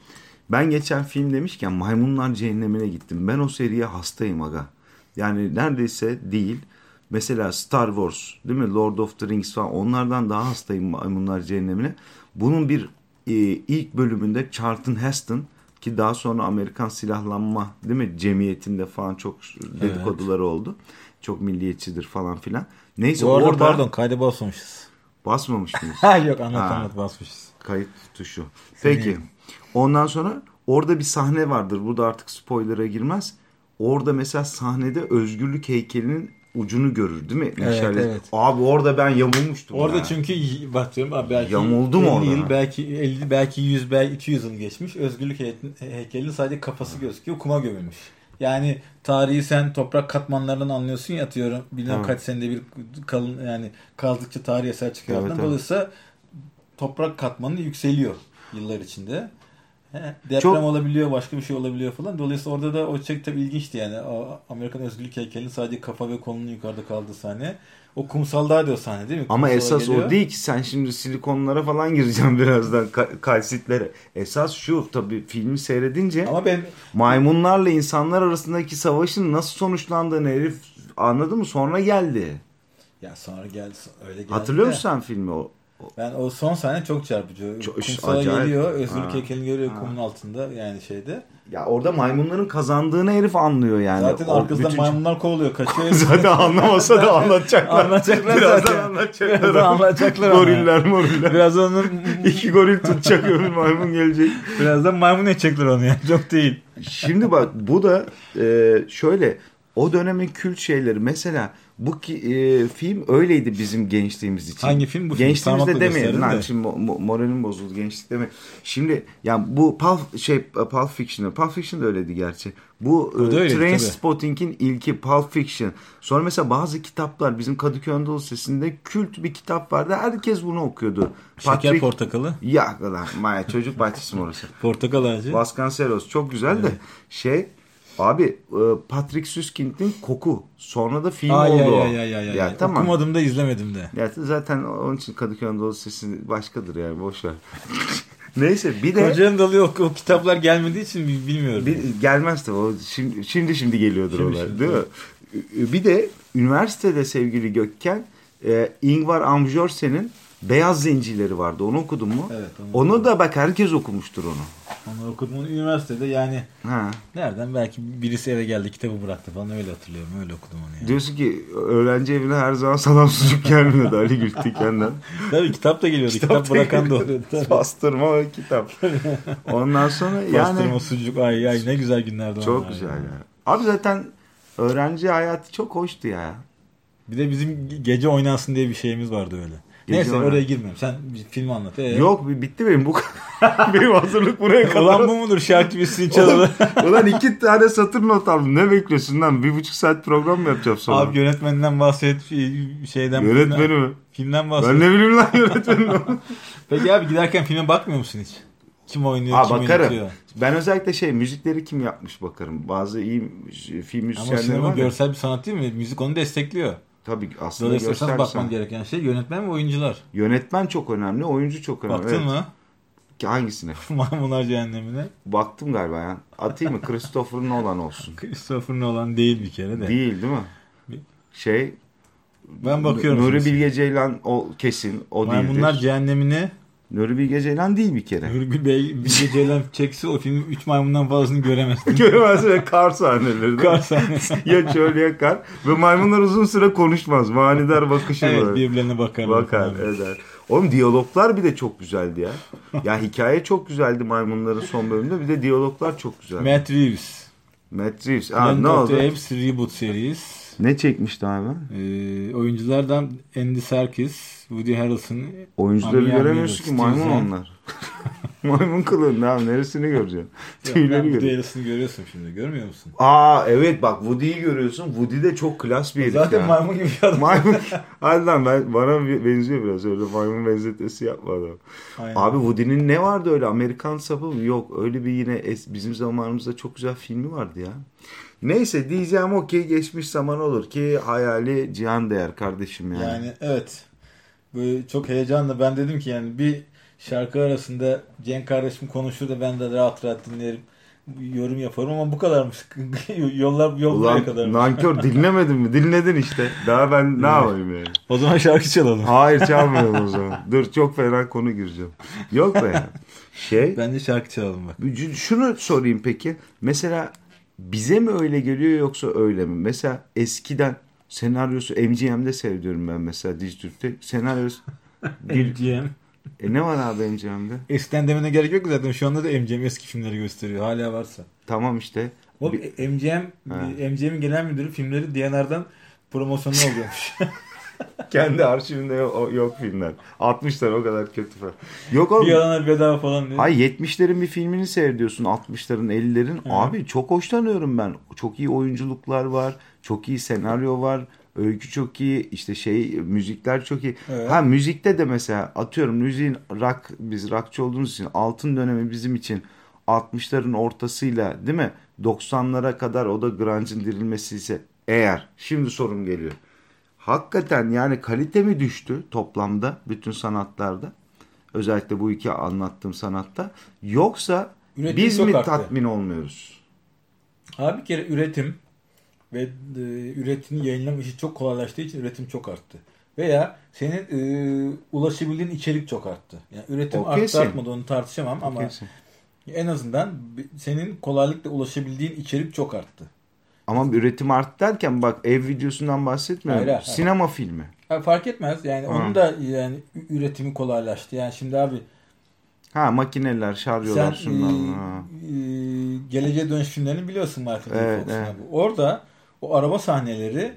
Ben geçen film demişken Maymunlar Cehennemine gittim. Ben o seriye hastayım aga. Yani neredeyse değil. Mesela Star Wars, değil mi? Lord of the Rings falan, onlardan daha hastayım Maymunlar Cehennemine. Bunun bir e, ilk bölümünde Charlton Heston, ki daha sonra Amerikan silahlanma, değil mi, cemiyetinde falan çok dedikoduları evet. oldu. Çok milliyetçidir falan filan. Neyse bu arada orada... Pardon, kayda basmamışız. Basmamış mıyız? Ha yok, anlat anlat basmışız. Kayıt tuşu. Peki. Ondan sonra orada bir sahne vardır. Burada artık spoiler'a girmez. Orada mesela sahnede özgürlük heykelinin ucunu görür, değil mi? Evet, evet. Abi orada ben yamulmuştum. Orada ya. çünkü bakıyorum abi, belki yamuldum elli orada. Yıl, belki elli, belki yüz, belki iki yüz yıl geçmiş. Özgürlük heykelinin sadece kafası gözüküyor. Kuma gömülmüş. Yani tarihi sen toprak katmanlarından anlıyorsun ya, atıyorum. Bilmem kaç senede bir kalın, yani kaldıkça tarihi eser çıkıyor. Evet, evet. Dolayısıyla toprak katmanı yükseliyor yıllar içinde. He, deprem çok... olabiliyor, başka bir şey olabiliyor falan. Dolayısıyla orada da o çek tabii ilginçti yani. O Amerikan özgürlük heykelinin sadece kafa ve kolunun yukarıda kaldığı sahne. O kumsaldaydı o sahne, değil mi? Ama Kumsala esas geliyor. O değil ki, sen şimdi silikonlara falan gireceksin birazdan, kalsitlere. Esas şu tabii, filmi seyredince ama ben... maymunlarla insanlar arasındaki savaşın nasıl sonuçlandığını herif anladı mı? Sonra geldi. Ya sonra geldi, öyle geldi. Hatırlıyor de. musun sen filmi? O Ben o son sahne çok çarpıcı. Çok, Kumsala acayip. geliyor, özgürlük Ha. heykelini görüyor Ha. kumun altında, yani şeyde. Ya orada maymunların kazandığını herif anlıyor yani. Zaten o, arkasından bütün... maymunlar kovalıyor, kaçıyor. Zaten anlamasa da anlatacaklar. Anlatacaklar Birazdan zaten. anlatacaklar. Birazdan anlatacaklar. Goriller moriller. Biraz onun... İki goril tutacak, öbür maymun gelecek. Birazdan maymun edecekler onu yani. Çok değil. Şimdi bak bu da e, şöyle, o dönemin kült şeyleri. Mesela bu ki, e, film öyleydi bizim gençliğimiz için. Hangi film bu? Gençliğimizde demeyelim. Lan şimdi mo- moralim bozuldu gençlik deme. Şimdi yani bu Pulp, şey, Pulp Fiction, Pulp Fiction da öyleydi gerçi. Bu e, öyleydi, Trainspotting'in ilki Pulp Fiction. Sonra mesela bazı kitaplar, bizim Kadıköy Anadolu Lisesi'nde kült bir kitap vardı. Herkes bunu okuyordu. Şeker Patrick... portakalı. Ya lan maya çocuk bahçesi mi orası? Portakal ağacı. Vasconcelos çok güzel evet. de şey abi, Patrick Süskind'in Koku. Sonra da film ay, oldu. Ay, ay, ay, ay. Ya, tamam. Okumadım da izlemedim de. Ya, zaten onun için Kadıköy Anadolu Lisesi başkadır yani, boşver. Neyse bir de Kocaeli'nin dalıyor, o, o kitaplar gelmediği için bilmiyorum. Bir, gelmez tabii. O şimdi şimdi, şimdi geliyordur şimdi, onlar, şimdi, değil evet. mi? Bir de üniversitede sevgili Gökhan, e, Ingvar Ambjörsen'in Beyaz Zencileri vardı. Onu okudun mu? Evet. Onu, onu da bak, herkes okumuştur onu. Onu okudum. Onu üniversitede yani. Ha. Nereden? Belki birisi eve geldi, kitabı bıraktı falan, öyle hatırlıyorum. Öyle okudum onu yani. Diyorsun ki öğrenci evine her zaman salam sucuk gelmiyordu Ali Gültekin'den. Tabii kitap da geliyordu. Kitap, kitap bırakan da oluyordu. Bastırma ve kitap. Ondan sonra yani. Bastırma sucuk. Ay ay ne güzel günlerdi. Çok güzel ya. Yani. Abi zaten öğrenci hayatı çok hoştu ya. Bir de bizim gece oynansın diye bir şeyimiz vardı öyle. Gece Neyse oynan. Oraya girmiyorum. Sen filmi anlat. Ee? Yok, bitti benim bu benim hazırlık buraya kadar. Ulan bu mudur şarkı bitsin çalalım. Ulan iki tane satır not aldım. Ne bekliyorsun lan? Bir buçuk saat program mı yapacağım sonra? Abi yönetmeninden bahset, şeyden. Yönetmeni mi? Filmden bahset. Ben ne bileyim lan yönetmenini. Peki abi, giderken filme bakmıyor musun hiç? Kim oynuyor, Aa, kim bakarım. yönetiyor? Ben özellikle şey, müzikleri kim yapmış bakarım. Bazı iyi film müzisyenleri var. Ama görsel bir sanat değil mi? Müzik onu destekliyor. Tabii aslında dolayısıyla görsel bakman sanat. Gereken şey yönetmen ve oyuncular. Yönetmen çok önemli, oyuncu çok önemli. Baktın evet. mı? Hangisine? Maymunlar Cehennemine. Baktım galiba ya. Atayım mı? Christopher Nolan olsun. Christopher Nolan değil bir kere de. Değil değil mi? Şey... Ben bakıyorum. Nuri Bilge Ceylan o kesin, o değildir. Maymunlar Cehennemine. Nuri Bilge Ceylan değil bir kere. Nuri Bilge Ceylan çekse o filmin üç maymundan fazlasını göremezsin. Göremezsin ve kar sahneleri. Kar sahnesi. Ya çöl ya kar. Ve maymunlar uzun süre konuşmaz. Manidar bakışı evet, var. birbirlerine bakar. Bakar eder. Oğlum diyaloglar bir de çok güzeldi ya. Ya hikaye çok güzeldi maymunların son bölümünde. Bir de diyaloglar çok güzel. Matt Reeves. Matt Reeves. Aa, ne oldu? Apes Reboot Series. Ne çekmişti abi? Ee, oyunculardan Andy Serkis, Woody Harrelson. Oyuncuları göremiyorsun ki, maymun onlar. Maymun kılığında abi, neresini göreceksin? Tüyleri görüyorsun. Woody Harrelson'ı görüyorsun şimdi, görmüyor musun? Aa evet, bak Woody'yi görüyorsun. Woody de çok klas bir herif. Zaten ya. maymun gibi bir adam. Maymun. Hadi lan, ben, bana benziyor biraz, öyle maymun benzetmesi yapma adam. Aynen. Abi Woody'nin ne vardı öyle, Amerikan sapı mı? Yok, öyle bir yine es, bizim zamanımızda çok güzel filmi vardı ya. Neyse diyeceğim o ki geçmiş zaman olur ki hayali cihan değer kardeşim yani. Yani evet. Böyle çok heyecanlı. Ben dedim ki yani bir şarkı arasında Cenk kardeşim konuşur da ben de rahat rahat dinlerim. Yorum yaparım ama bu kadarmış. Yollar yol buraya Ulan kadarmış. nankör dinlemedin mi? Dinledin işte. Daha ben ne yapayım yani? O zaman şarkı çalalım. Hayır çalmayalım o zaman. Dur çok fena konu gireceğim. Yok be ya. Şey. Bence şarkı çalalım bak. Şunu sorayım peki. Mesela bize mi öyle geliyor yoksa öyle mi? Mesela eskiden senaryosu M G M'de seviyorum ben mesela Dijitürk'te. Senaryosu M G M. E ne var abi M G M'de? Eskiden demene gerek yok zaten. Şu anda da M G M eski filmleri gösteriyor. Hala varsa. Tamam işte. O Bir- M G M M G M'in genel müdürü filmleri D N R'dan promosyonu oluyormuş. Kendi arşivinde yok, yok filmler. altmışlar o kadar kötü falan. Yok oğlum. Bir yalanlar bedava falan diye. Hayır yetmişlerin bir filmini seyrediyorsun. altmışların ellilerin. Abi çok hoşlanıyorum ben. Çok iyi oyunculuklar var. Çok iyi senaryo var. Öykü çok iyi. İşte şey müzikler çok iyi. Evet. Ha müzikte de mesela atıyorum müziğin rock, biz rockçı olduğumuz için altın dönemi bizim için altmışların ortasıyla değil mi? doksanlara kadar o da grunge'ın dirilmesi ise eğer. Şimdi sorum geliyor. Hakikaten yani kalite mi düştü toplamda bütün sanatlarda? Özellikle bu iki anlattığım sanatta. Yoksa Üretim biz çok mi arttı. tatmin olmuyoruz? Abi bir kere üretim ve e, üretimi yayınlama işi çok kolaylaştığı için üretim çok arttı. Veya senin e, ulaşabildiğin içerik çok arttı. Yani üretim O arttı kesin. artmadı onu tartışamam O ama kesin. en azından senin kolaylıkla ulaşabildiğin içerik çok arttı. Ama üretim arttı derken bak ev videosundan bahsetmiyorum. Hayır, hayır. Sinema filmi. Ha, fark etmez yani Ha. onun da yani ü- üretimi kolaylaştı. Yani şimdi abi Ha makineler, şarjörler, sen şunlar. e, ha. e, Geleceğe Dönüş filmlerini biliyorsun Michael J. Evet, Fox'un evet. abi. Orada o araba sahneleri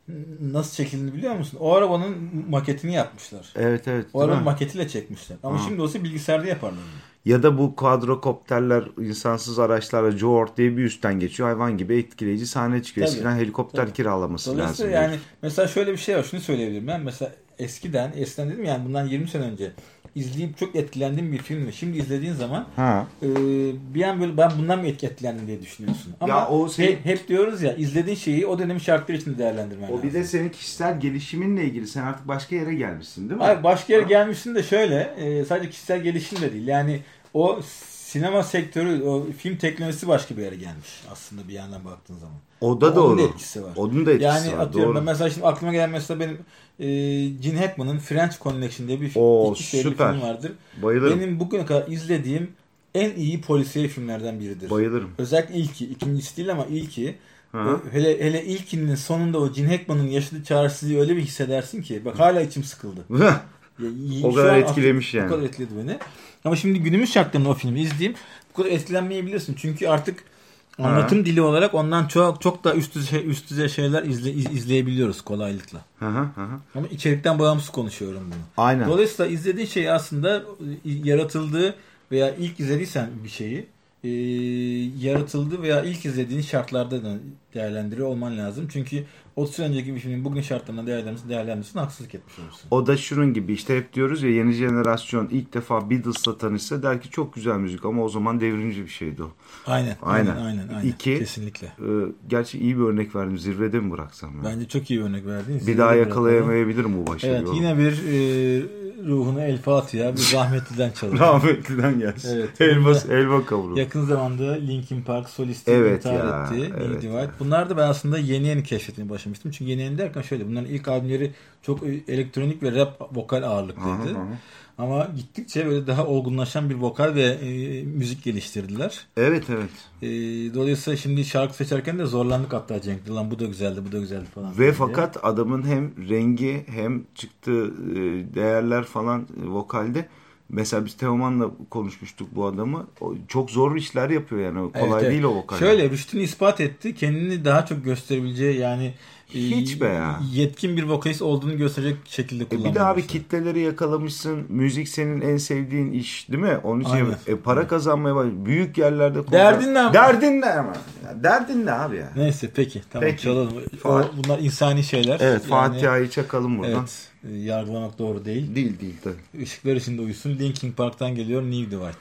nasıl çekildiğini biliyor musun? O arabanın maketini yapmışlar. Evet evet. O değil arabanın mi? maketiyle çekmişler. Ama Ha. şimdi olsa bilgisayarda yaparlar. Ya da bu kvadrokopterler, insansız araçlarla Joort diye bir üstten geçiyor. Hayvan gibi etkileyici sahne çıkıyor. Tabii, Eskiden helikopter tabii. kiralaması lazım. Dolayısıyla yani mesela şöyle bir şey var. Şunu söyleyebilirim. Ben mesela eskiden, eskiden dedim yani bundan yirmi sene önce izleyip çok etkilendiğim bir filmi. Şimdi izlediğin zaman Ha. e, bir an böyle ben bundan mı etkilendim diye düşünüyorsun. Ama Ya o şey- hep, hep diyoruz ya izlediğin şeyi o dönemin şartları için değerlendirmen O lazım. bir de senin kişisel gelişiminle ilgili. Sen artık başka yere gelmişsin değil mi? Abi başka yere Ha? gelmişsin de şöyle e, sadece kişisel gelişim de değil. Yani o sinema sektörü, o film teknolojisi başka bir yere gelmiş aslında bir yandan baktığın zaman. O da Onun doğru. da etkisi var. Onun da etkisi Yani var. atıyorum Doğru. ben mesela şimdi aklıma gelen mesela benim e, Gene Hackman'ın French Connection diye bir film, Oo, iki serili süper. film vardır. Bayılırım. Benim bugüne kadar izlediğim en iyi polisiye filmlerden biridir. Bayılırım. Özellikle ilki, ikincisi değil ama ilki. Hı. O, hele hele ilkinin sonunda o Gene Hackman'ın yaşadığı çaresizliği öyle bir hissedersin ki bak hala içim sıkıldı. Ya, O şu kadar an etkilemiş artık yani. O kadar etkiledi beni. Ama şimdi günümüz şartlarında o filmi izleyeyim. Bu kadar etkilenmeyebilirsin. Çünkü artık anlatım dili olarak ondan çok çok da üst düzey üst düzey şeyler izle, iz- izleyebiliyoruz kolaylıkla. Hı hı hı. Ama içerikten bağımsız konuşuyorum bunu. Aynen. Dolayısıyla izlediğin şey aslında e, yaratıldığı veya ilk izlediysen bir şeyi e, yaratıldığı veya ilk izlediğin şartlarda da değerlendiriyor olman lazım. Çünkü otuz sene önceki bir filmin bugün şartlarında değerlendirmesi değerlendirmesine haksızlık etmiş olursun. O da şunun gibi işte hep diyoruz ya yeni jenerasyon ilk defa Beatles'la tanışsa der ki çok güzel müzik ama o zaman devrimci bir şeydi o. Aynen. Aynen. Aynen. Aynen. aynen. İki, Kesinlikle. Ee, gerçi iyi bir örnek verdim. Zirvede mi bıraksam? Ya? Bence çok iyi örnek verdin. Bir Zirvede daha bırakalım. yakalayamayabilirim bu başarıyı. Evet yine bir e, ruhunu El Fatiha bir rahmetliden çalalım. Rahmetliden gelsin. Evet. Elma, elma kavrulu. Yakın zamanda Linkin Park solisti Evet intihar ya, etti. evet New Divide. ya. Bunlar da ben aslında yeni yeni keşfetmeye başlamıştım. Çünkü yeni yeni derken şöyle bunların ilk albümleri çok elektronik ve rap vokal ağırlıklıydı. Aha, aha. Ama gittikçe böyle daha olgunlaşan bir vokal ve e, müzik geliştirdiler. Evet evet. E, dolayısıyla şimdi şarkı seçerken de zorlandık hatta Cenk'le. Lan bu da güzeldi, bu da güzeldi falan. Ve diye. fakat adamın hem rengi hem çıktığı e, değerler falan e, vokalde. Mesela biz Teoman'la konuşmuştuk bu adamı. O çok zor işler yapıyor yani. O kolay Evet, evet. değil o vokal. Şöyle rüştünü ispat etti. Kendini daha çok gösterebileceği yani e, Hiç be ya. yetkin bir vokalist olduğunu gösterecek şekilde E kullanmaya bir de abi başladı. kitleleri yakalamışsın. Müzik senin en sevdiğin iş değil mi? Onun için Aynen. e, para kazanmaya bak. Büyük yerlerde konser- Derdin ne ama? Derdin ne ama? Ya, derdin ne abi ya? Neyse peki tamam Peki. çalalım. O, Fa- bunlar insani şeyler. Evet Yani, Fatiha'yı çakalım buradan. evet e, yargılamak doğru değil. Değil değil tabii. Işıklar içinde uyusun. Linkin Park'tan geliyor New Divide.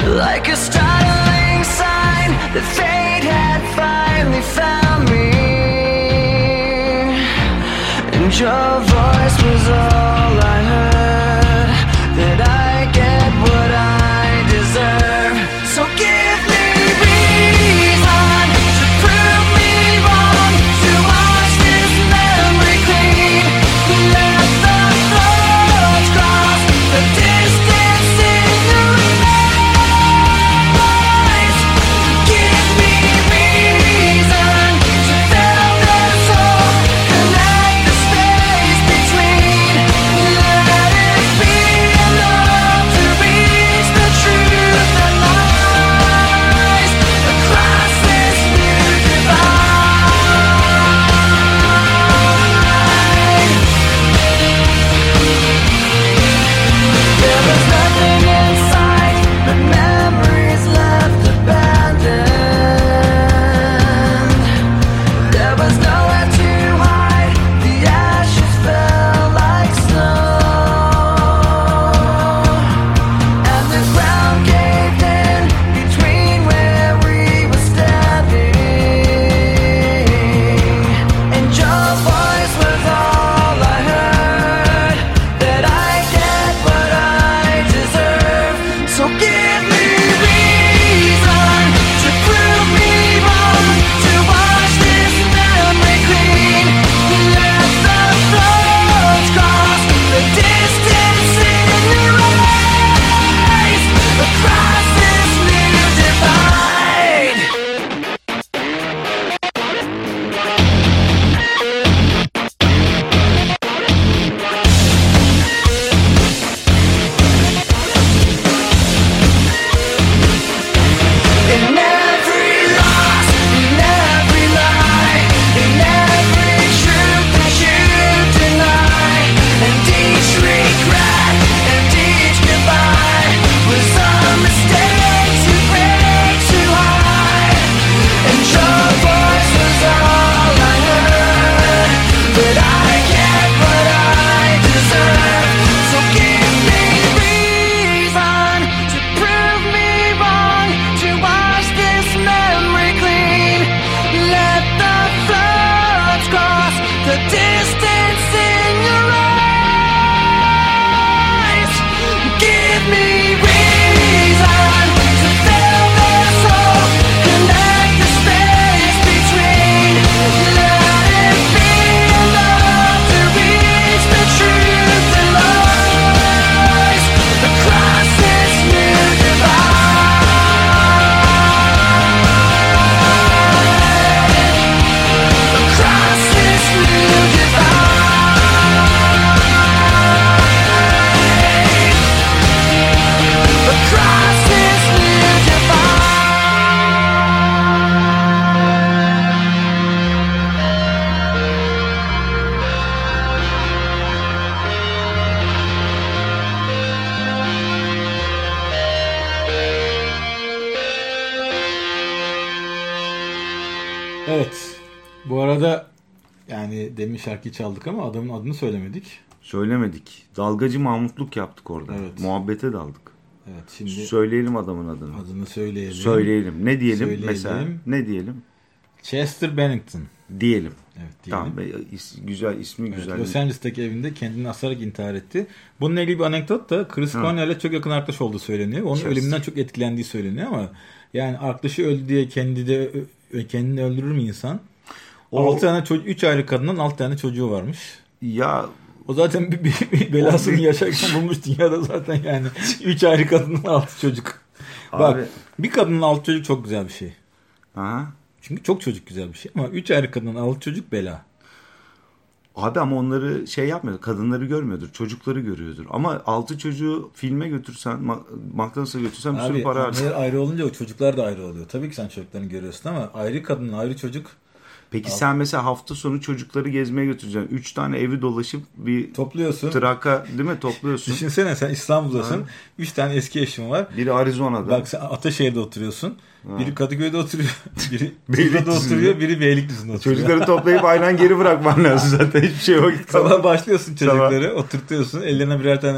Like a startling sign that fate had finally found me, and your voice was all I heard. That I get what I deserve. So give me reason to prove me wrong, to wash this memory clean. Let the thoughts cross the distance in your eyes. Give me reason to fill this hole, connect the space between. Let it be enough to reach the truth that lies across this new divide. There was nothing in sight but memories left abandoned. There was nowhere to hide, the ashes fell like snow, and the ground caved in between where we were standing, and your voice was all I heard. That I get what I deserve. So give me reason to prove me wrong, to wash this memory clean. Let the thoughts cross the distance in your eyes across this new divide. In every loss, in every lie, in every truth that you deny, and each regret and each goodbye was a mistake to break too high. And your voice was all I heard. That I get what I deserve. So give me reason to prove me wrong, to wash this memory clean. Let the floods cross the distance in your eyes. Give me reason to fill this hole, connect the space between. Let it be enough to reach the truth that lies across this new divide. Across this new divide. Across this new divide. Evet. Bu arada yani demin şarkıyı çaldık ama adamın adını söylemedik. Söylemedik. Dalgacı Mahmutluk yaptık orada. Evet. Muhabbete daldık. Evet, şimdi Söyleyelim adamın adını. adını söyleyelim. Söyleyelim. Ne diyelim Söyleyelim. mesela? Ne diyelim? Chester Bennington. Diyelim. Evet, diyelim. Tamam. Is, güzel ismi Evet, güzel. Los Angeles'taki evinde kendini asarak intihar etti. Bununla ilgili bir anekdot da Chris Cornell ile çok yakın arkadaş olduğu söyleniyor. Onun Chester. ölümünden çok etkilendiği söyleniyor ama yani arkadaşı öldü diye kendi de kendini öldürür mü insan? O- altı tane çocuk, üç ayrı kadından altı tane çocuğu varmış. Ya O zaten bir, bir, bir belasını yaşarken bulmuş dünyada zaten yani. Üç ayrı kadının altı çocuk. Abi- Bak bir kadının altı çocuk çok güzel bir şey. aha. Çünkü çok çocuk güzel bir şey ama üç ayrı kadının altı çocuk bela. Abi ama onları şey yapmıyor. Kadınları görmüyordur. Çocukları görüyordur. Ama altı çocuğu filme götürsen, McDonald's'a götürsen bir sürü Abi para harcarsın. anneler ayrı olunca o çocuklar da ayrı oluyor. Tabii ki sen çocuklarını görüyorsun ama ayrı kadın, ayrı çocuk. Peki sen mesela hafta sonu çocukları gezmeye götüreceksin. Üç tane evi dolaşıp bir Topluyorsun. traka değil mi topluyorsun. Düşünsene sen İstanbul'dasın. Ha. Üç tane eski eşin var. Biri Arizona'da. Bak sen Ataşehir'de oturuyorsun. Ha. Biri Kadıköy'de oturuyor. Biri Beylikdüzü'nde. Tuzla'da oturuyor. Biri Beylikdüzü'nde oturuyor. Çocukları toplayıp aynen geri bırakman lazım zaten. Hiçbir şey yok. Sabah başlıyorsun Sabah. çocukları. Oturtuyorsun. Ellerine birer tane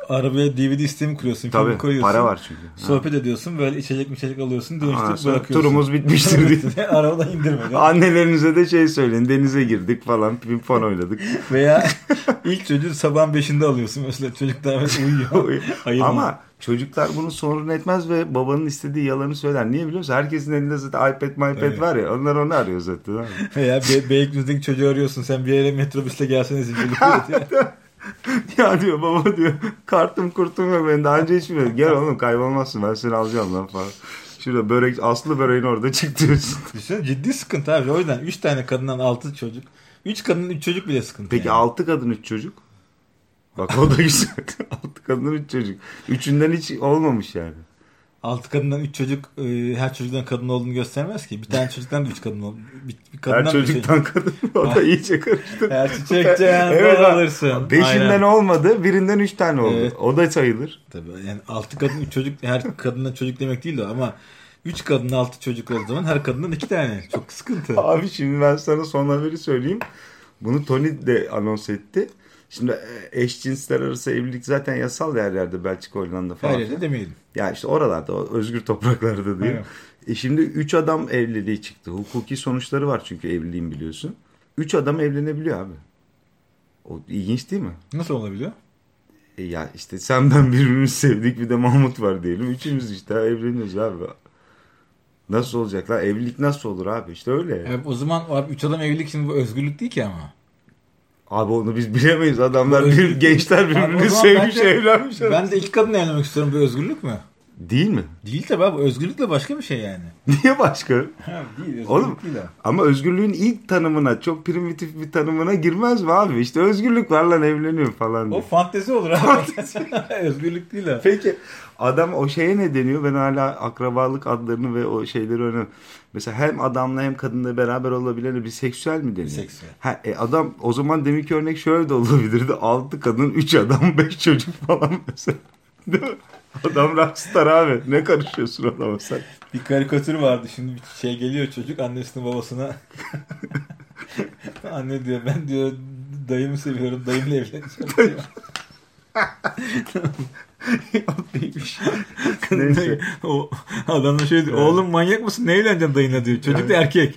arabaya D V D sistemi kuruyorsun. Tabii filmi koyuyorsun. para var çünkü. Sohbet ediyorsun. Böyle içecek mi içecek alıyorsun. Ondan Dönüştürüp sonra bırakıyorsun. turumuz bitmiştir diye. Arabadan indirme. Annelerinize de şey söyleyin. Denize girdik falan. Pimpon oynadık. Veya ilk çocuğu sabahın beşinde alıyorsun. Mesela çocuk daha uyuyor. Ayırma. Ama çocuklar bunu sorun etmez ve babanın istediği yalanı söyler. Niye biliyor musun? Herkesin elinde zaten iPad, iPad Evet. var ya. Onlar onu arıyor zaten. Veya Be- Beylikdüzü'ndeki çocuğu arıyorsun. Sen bir yere metrobüsle gelsene zincirlikle diye. Ya diyor baba diyor kartım kurtum yok benim daha önce hiç bilmiyorum. Gel oğlum kaybolmazsın ben seni alacağım lan falan. Şurada börek aslı böreğin orada çıktıyorsun. Düşünsene ciddi sıkıntı abi. O yüzden üç tane kadından altı çocuk. üç kadının üç çocuk bile sıkıntı. Peki yani. altı kadın üç çocuk? Bak o da güzel. altı kadın üç çocuk. Üçünden hiç olmamış yani. altı kadından üç çocuk e, her çocuktan kadın olduğunu göstermez ki. Bir tane çocuktan da üç kadın olur. Bir, bir kadından Her çocuktan kadın. O da iyice karıştı. Her çiçekten Evet, bal alırsın. Beşinden Aynen. olmadı. Birinden üç tane oldu. Evet. O da sayılır. Tabii yani altı kadın üç çocuk her kadından çocuk demek değil de ama üç kadın altı çocuk olduğu zaman her kadından iki tane. Çok sıkıntı. Abi şimdi ben sana son haberi söyleyeyim. Bunu Tony de anons etti. Şimdi eşcinsler arası evlilik zaten yasal her yerde. Belçika, Hollanda falan. Her yerde demeyelim. Ya işte oralarda, o özgür topraklarda diyor. Evet. E şimdi üç adam evliliği çıktı. Hukuki sonuçları var çünkü evliliğin biliyorsun. Üç adam evlenebiliyor abi. O ilginç değil mi? Nasıl olabiliyor? E ya işte sen ben birbirimizi sevdik bir de Mahmut var diyelim. Üçümüz işte evleniyoruz abi. Nasıl olacak lan? Evlilik nasıl olur abi? İşte öyle. Evet, o zaman abi üç adam evlilik şimdi bu özgürlük değil ki ama. Abi onu biz bilemeyiz. Adamlar Bu bir, özgürlük gençler değil. Abi o birbirini zaman sevmiş bence- evlenmiş. Ben de iki kadınla evlenmek istiyorum. Bu özgürlük mü? Değil mi? Değil tabii abi. Özgürlükle başka bir şey yani. Niye başka? Ha, değil. Özgürlük Oğlum değil abi. ama özgürlüğün ilk tanımına çok primitif bir tanımına girmez mi abi? İşte özgürlük var lan evleniyor falan diye. O fantezi olur abi. Özgürlük değil abi. Peki adam o şeye ne deniyor? Ben hala akrabalık adlarını ve o şeyleri önemli. Mesela hem adamla hem kadınla beraber olabilene bir seksüel mi deniyor? Biseksüel. Ha, e adam o zaman deminki örnek şöyle de olabilirdi. altı kadın, üç adam, beş çocuk falan mesela. Değil mi? Adam rockstar abi. Ne karışıyorsun adama sen? Bir karikatür vardı. Şimdi bir şey geliyor çocuk annesine babasına. Anne diyor ben diyor dayımı seviyorum. Dayımla evleneceğim diyor. Neymiş? Kadın Neyse. da- o adam da şey diyor. Oğlum manyak mısın? Ne evleneceksin dayınla diyor. Çocuk da erkek.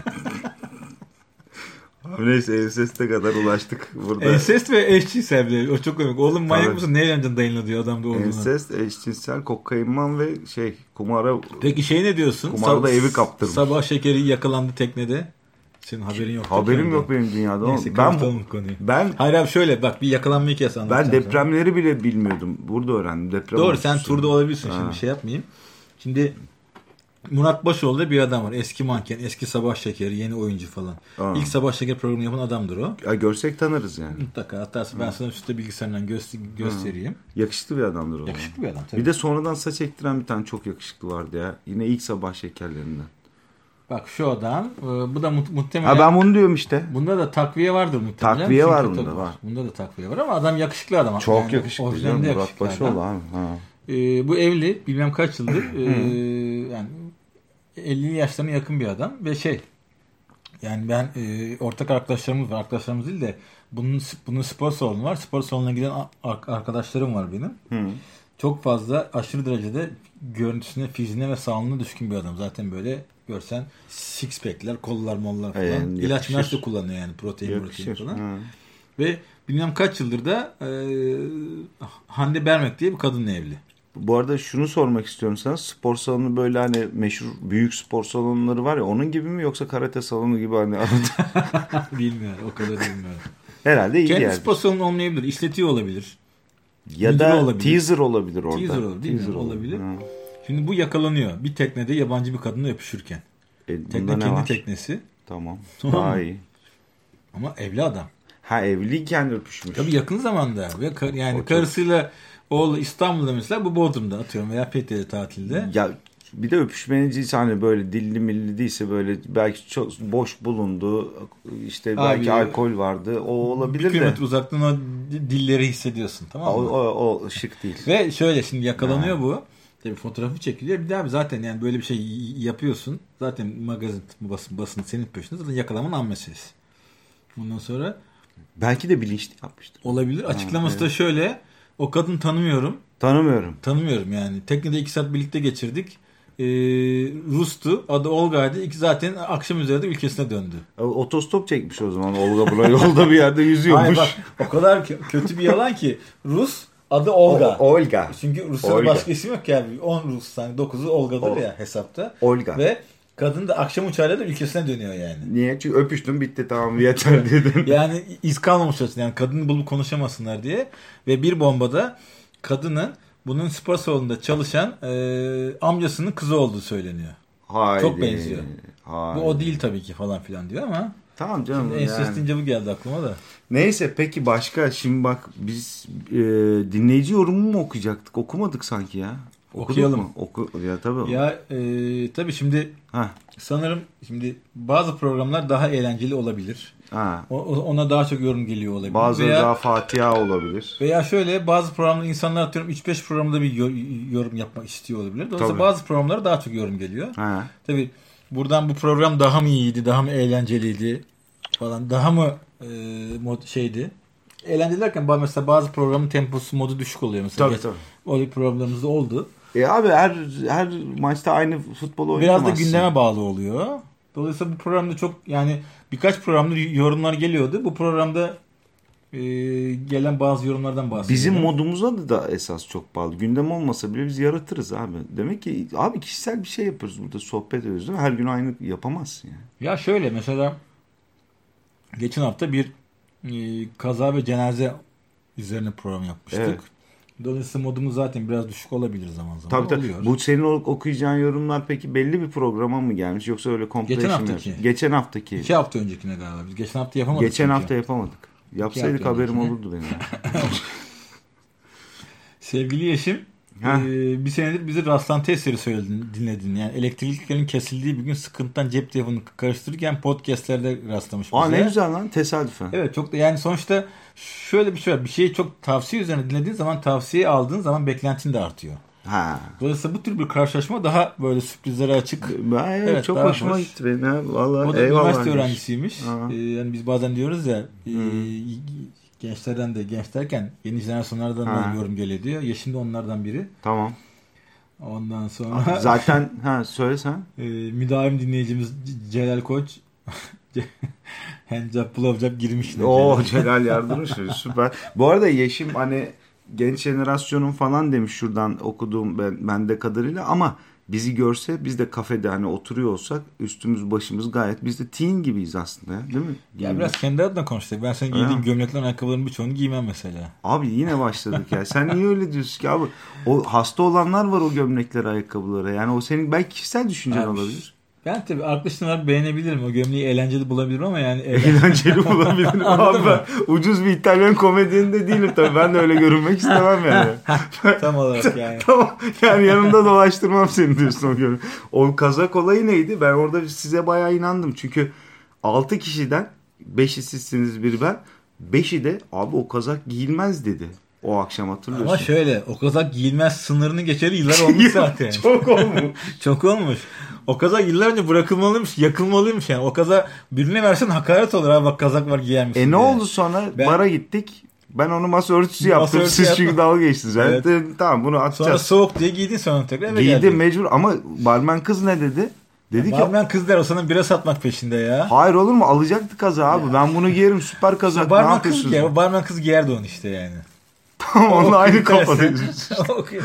Abi neyse enseste kadar ulaştık burada. Ensest ve eşcinsel bile. O çok komik. Oğlum manyak Tabii. mısın? Ne evleneceksin dayınla diyor adam da olduğunu. Ensest, eşcinsel, kokainman ve şey kumara. Peki şey ne diyorsun? Kumarda Sab- evi kaptırmış. Sabah şekeri yakalandı teknede. Senin haberin yok. Haberim yok benim dünyada. Neyse Oğlum. Ben, kapatalım bu konuyu. ben Hayır abi şöyle bak bir yakalanma hikayesi ben anlatacağım depremleri bile bilmiyordum. Burada öğrendim. Deprem sana. Doğru sen olmuştu. turda olabilirsin Ha. şimdi şey yapmayayım. Şimdi Murat Başoğlu'da bir adam var. Eski manken, eski Sabah Şekeri, yeni oyuncu falan. Aa. İlk Sabah Şekeri programı yapan adamdır o. Ya görsek tanırız yani. Mutlaka hatta ben sana üstte bilgisayardan göster göstereyim. Yakışıklı bir adamdır o. Yakışıklı bir adam tabii. Bir de sonradan saç ektiren bir tane çok yakışıklı vardı ya. Yine ilk sabah şekerlerinden. Bak şu adam e, bu da mu- muhtemelen Ha ben bunu diyorum işte. bunda da takviye vardır muhtemelen. Takviye Çünkü var tabii bunda, var. Bunda da takviye var ama adam yakışıklı adam. Çok Yani yakışıklı orijinalinde canım. Murat yakışıklı Başoğlu adam. abi. Ha. E, bu evli bilmem kaç yıldır e, yani ellili yaşlarına yakın bir adam ve şey yani ben e, ortak arkadaşlarımız var. Arkadaşlarımız değil de bunun bunun spor salonu var. Spor salonuna giden a- arkadaşlarım var benim. Hı. Çok fazla aşırı derecede görüntüsüne, fiziğine ve sağlığına düşkün bir adam. Zaten böyle görsen six pack'ler, kollar, mollar falan. Yani İlaç yakışır. ilaç da kullanıyor yani protein, protein Yakışır. falan. Ha. Ve bilmem kaç yıldır da e, Hande Bermek diye bir kadınla evli. Bu arada şunu sormak istiyorum sana. Spor salonu böyle hani meşhur büyük spor salonları var ya onun gibi mi yoksa karate salonu gibi hani Bilmiyorum, o kadar bilmiyorum. herhalde iyi Kendi yani. spor salonu olmayabilir, işletiyor olabilir. Ya müdürü da olabilir. teaser olabilir orada. Teaser olur, değil mi? Teaser Olabilir. Ha. Şimdi bu yakalanıyor. Bir teknede yabancı bir kadınla öpüşürken. E, bunda Tekne ne kendi var? teknesi Tamam. Tamam Daha mı? iyi. ama evli adam. Ha evliyken öpüşmüş. Tabii yakın zamanda ve kar- yani O çok- karısıyla oğlu İstanbul'da mesela bu Bodrum'da atıyorum veya Fethiye'de tatilde. Ya bir de öpüşmenin cinsi hani böyle dilli milli değilse böyle belki çok boş bulundu. İşte belki Abi, alkol vardı. O Bir olabilir de. kilometre uzaktan o di- dilleri hissediyorsun, tamam O, mı? o, o şık değil. Ve şöyle şimdi yakalanıyor bu. Tabii fotoğrafı çekiliyor. Bir daha zaten yani böyle bir şey y- yapıyorsun. Zaten magazin basın, basın senin peşinde. Zaten yakalamanın an meselesi. Ondan sonra Belki de bilinçli yapmıştır. olabilir. Açıklaması evet. da şöyle. O kadın tanımıyorum. Tanımıyorum. Tanımıyorum yani. Teknede iki saat birlikte geçirdik. Ee, Rus'tu. Adı Olga'ydı. İki zaten akşam üzeri de ülkesine döndü. Otostop çekmiş o zaman. Olga buna yolda bir yerde yüzüyormuş. Hayır bak o kadar kö- kötü bir yalan ki. Rus adı Olga. O- Olga. Çünkü Rusya'da Olga. başka isim yok ya. on Rus yani dokuzu Olga'dır Ol- ya hesapta. Olga. Ve kadın da akşam uçağıyla da ülkesine dönüyor yani. Niye? Çünkü öpüştüm bitti tamam yeter dedim. Yani iz kalmamış olsun yani kadını bulup konuşamasınlar diye. Ve bir bombada kadının bunun spor salonunda çalışan e, amcasının kızı olduğu söyleniyor. Haydi. Çok benziyor. Haydi. Bu o değil tabii ki falan filan diyor ama Tamam canım. şimdi ensest yani. deyince bu geldi aklıma da. Neyse peki başka şimdi bak biz e, dinleyici yorumu mu okuyacaktık? Okumadık sanki ya. Okuduk Okuyalım. mu? Oku, ya tabii. Ya e, tabii şimdi Ha. sanırım şimdi bazı programlar daha eğlenceli olabilir. Ha. O- o- Ona daha çok yorum geliyor olabilir. Bazıları veya, daha Fatiha olabilir. veya şöyle bazı programda insanlar atıyorum üç beş programda bir yor- yorum yapmak istiyor olabilir. Dolayısıyla Tabii. bazı programlara daha çok yorum geliyor. Ha. Tabii buradan bu program daha mı iyiydi, daha mı eğlenceliydi falan, daha mı e, mod şeydi. Eğlenceli derken ba- mesela bazı programın temposu modu düşük oluyor mesela. Tabii Geç- tabii. Öyle programlarımız da oldu. E abi her her maçta aynı futbolu oynamazsın. Biraz da gündeme bağlı oluyor. Dolayısıyla bu programda çok yani birkaç programda yorumlar geliyordu. Bu programda e, gelen bazı yorumlardan bahsediyorum. Bizim modumuza da, da esas çok bağlı. Gündem olmasa bile biz yaratırız abi. Demek ki abi kişisel bir şey yapıyoruz burada. Sohbet ediyoruz değil mi? Her gün aynı yapamazsın yani. Ya şöyle mesela geçen hafta bir e, kaza ve cenaze üzerine program yapmıştık. Evet. Dolayısıyla modumuz zaten biraz düşük olabilir zaman zaman. Tabii tabii. Oluyor. Bu senin okuyacağın yorumlar peki belli bir programa mı gelmiş yoksa öyle komple Geçen işin mi? haftaki. Geçen haftaki. İki hafta öncekine galiba. Biz geçen hafta yapamadık. Geçen çünkü. hafta yapamadık. Yapsaydık hafta haberim önceki. olurdu benim. Sevgili eşim Ha. e, bir senedir bizi rastlantı eseri söyledin, dinledin. Yani elektriklerin kesildiği bir gün sıkıntıdan cep telefonunu karıştırırken podcastlerde rastlamış bize. Aa ne güzel lan tesadüfen. Evet çok da yani sonuçta şöyle bir şey var. Bir şeyi çok tavsiye üzerine dinlediğin zaman tavsiye aldığın zaman beklentin de artıyor. Ha. Dolayısıyla bu tür bir karşılaşma daha böyle sürprizlere açık. Ben, evet, Evet, çok daha hoşuma hoş. gitti benim. Ha. Vallahi O da eyvallah. üniversite öğrencisiymiş. Aha. Ee, yani biz bazen diyoruz ya e, gençlerden de genç derken yeni jenerasyonlardan da Ha. yorum geliyor diyor. Ya şimdi onlardan biri. Tamam. Ondan sonra Zaten ha söylesen. e, müdavim dinleyicimiz C- Celal Koç handjob blowjob girmiş. yine Oo Celal. Celal Yardırmış süper. Bu arada Yeşim hani genç jenerasyonun falan demiş şuradan okuduğum ben bende kadarıyla ama bizi görse biz de kafede hani oturuyor olsak üstümüz başımız gayet biz de teen gibiyiz aslında ya, değil mi? Ya biraz kendi adına konuştuk. Ben senin giydiğin gömleklerin ayakkabıların birçoğunu giymem mesela. Abi yine başladık ya. Sen niye öyle diyorsun ki abi? O hasta olanlar var o gömlekleri, ayakkabılara. Yani o senin belki kişisel düşüncen Abi, olabilir. Ben tabii arkadaşım var beğenebilirim. O gömleği eğlenceli bulabilirim ama yani Eğlenceli bulabilirim. Anladın Abi mı? ben ucuz bir İtalyan komedyeni de değilim tabii. Ben de öyle görünmek istemem yani. tam olarak yani. Tamam. Yani yanımda dolaştırmam seni diyorsun o gün. O kazak olayı neydi? Ben orada size bayağı inandım. Çünkü altı kişiden beşi sizsiniz bir ben. beşi de abi o kazak giyilmez dedi. O akşam hatırlıyorsun. Ama şöyle o kazak giyilmez sınırını geçeli yıllar olmuş zaten. Çok olmuş. Çok olmuş. O kazak yıllar önce bırakılmalıymış, yakılmalıymış yani. O kazak birine versen hakaret olur abi bak kazak var giyer misin E ne diye. oldu sonra? Ben- Bara gittik. Ben onu masa örtüsü yaptım. örtüsü Siz yaptım. çünkü dalga geçtiniz. Yani Evet. dedim, tamam bunu atacağız. Sonra soğuk diye giydin sonra tekrar eve Giydim geldin. mecbur ama barmen kız ne dedi? Dedi ki Barmen kız der o sana bira satmak peşinde ya. hayır olur mu alacaktı kazağı abi. Ben bunu giyerim süper kazak. Ne Barmen kız yapıyorsunuz? giyer. O barmen kız giyerdi onu işte yani. Tamam onunla aynı kriterse- kafadayız. Okey.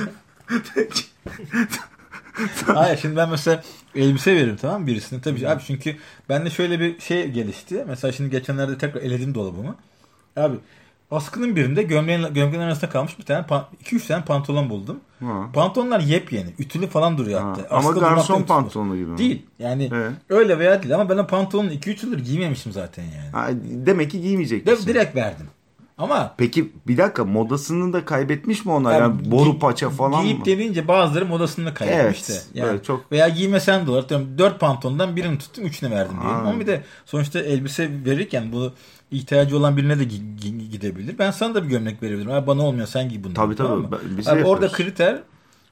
Hayır şimdi ben mesela elbise veririm tamam mı birisine tabii abi çünkü bende şöyle bir şey gelişti. Mesela şimdi geçenlerde tekrar eledim dolabımı. Abi askının birinde gömleğin, gömleğin arasında kalmış bir tane iki üç tane pantolon buldum. Ha. Pantolonlar yepyeni. Ütülü falan duruyor Ha. hatta. Ama Askıda garson durmaktan tutulmuş. pantolonu gibi mi? Değil. Yani Evet. öyle veya değil ama ben o pantolonu iki üç yıldır giymemişim zaten yani. Ha, demek ki giymeyecek De, misin? direkt verdim. Ama Peki bir dakika modasını da kaybetmiş mi onlar? Yani, yani boru gi- paça falan giyip mı? dediğince bazıları modasını kaybetmiş de. Evet, Yani böyle çok- veya giymesen de olur. Atıyorum dört pantolondan birini tuttum üçüne verdim diyelim. Ha. Ama bir de sonuçta elbise verirken bu ihtiyacı olan birine de gi- gi- gidebilir. Ben sana da bir gömlek verebilirim. Abi bana olmuyor sen giy bunu. Tabii, tabii. Tamam mı? Ben- biz de Abi orada yapıyoruz. kriter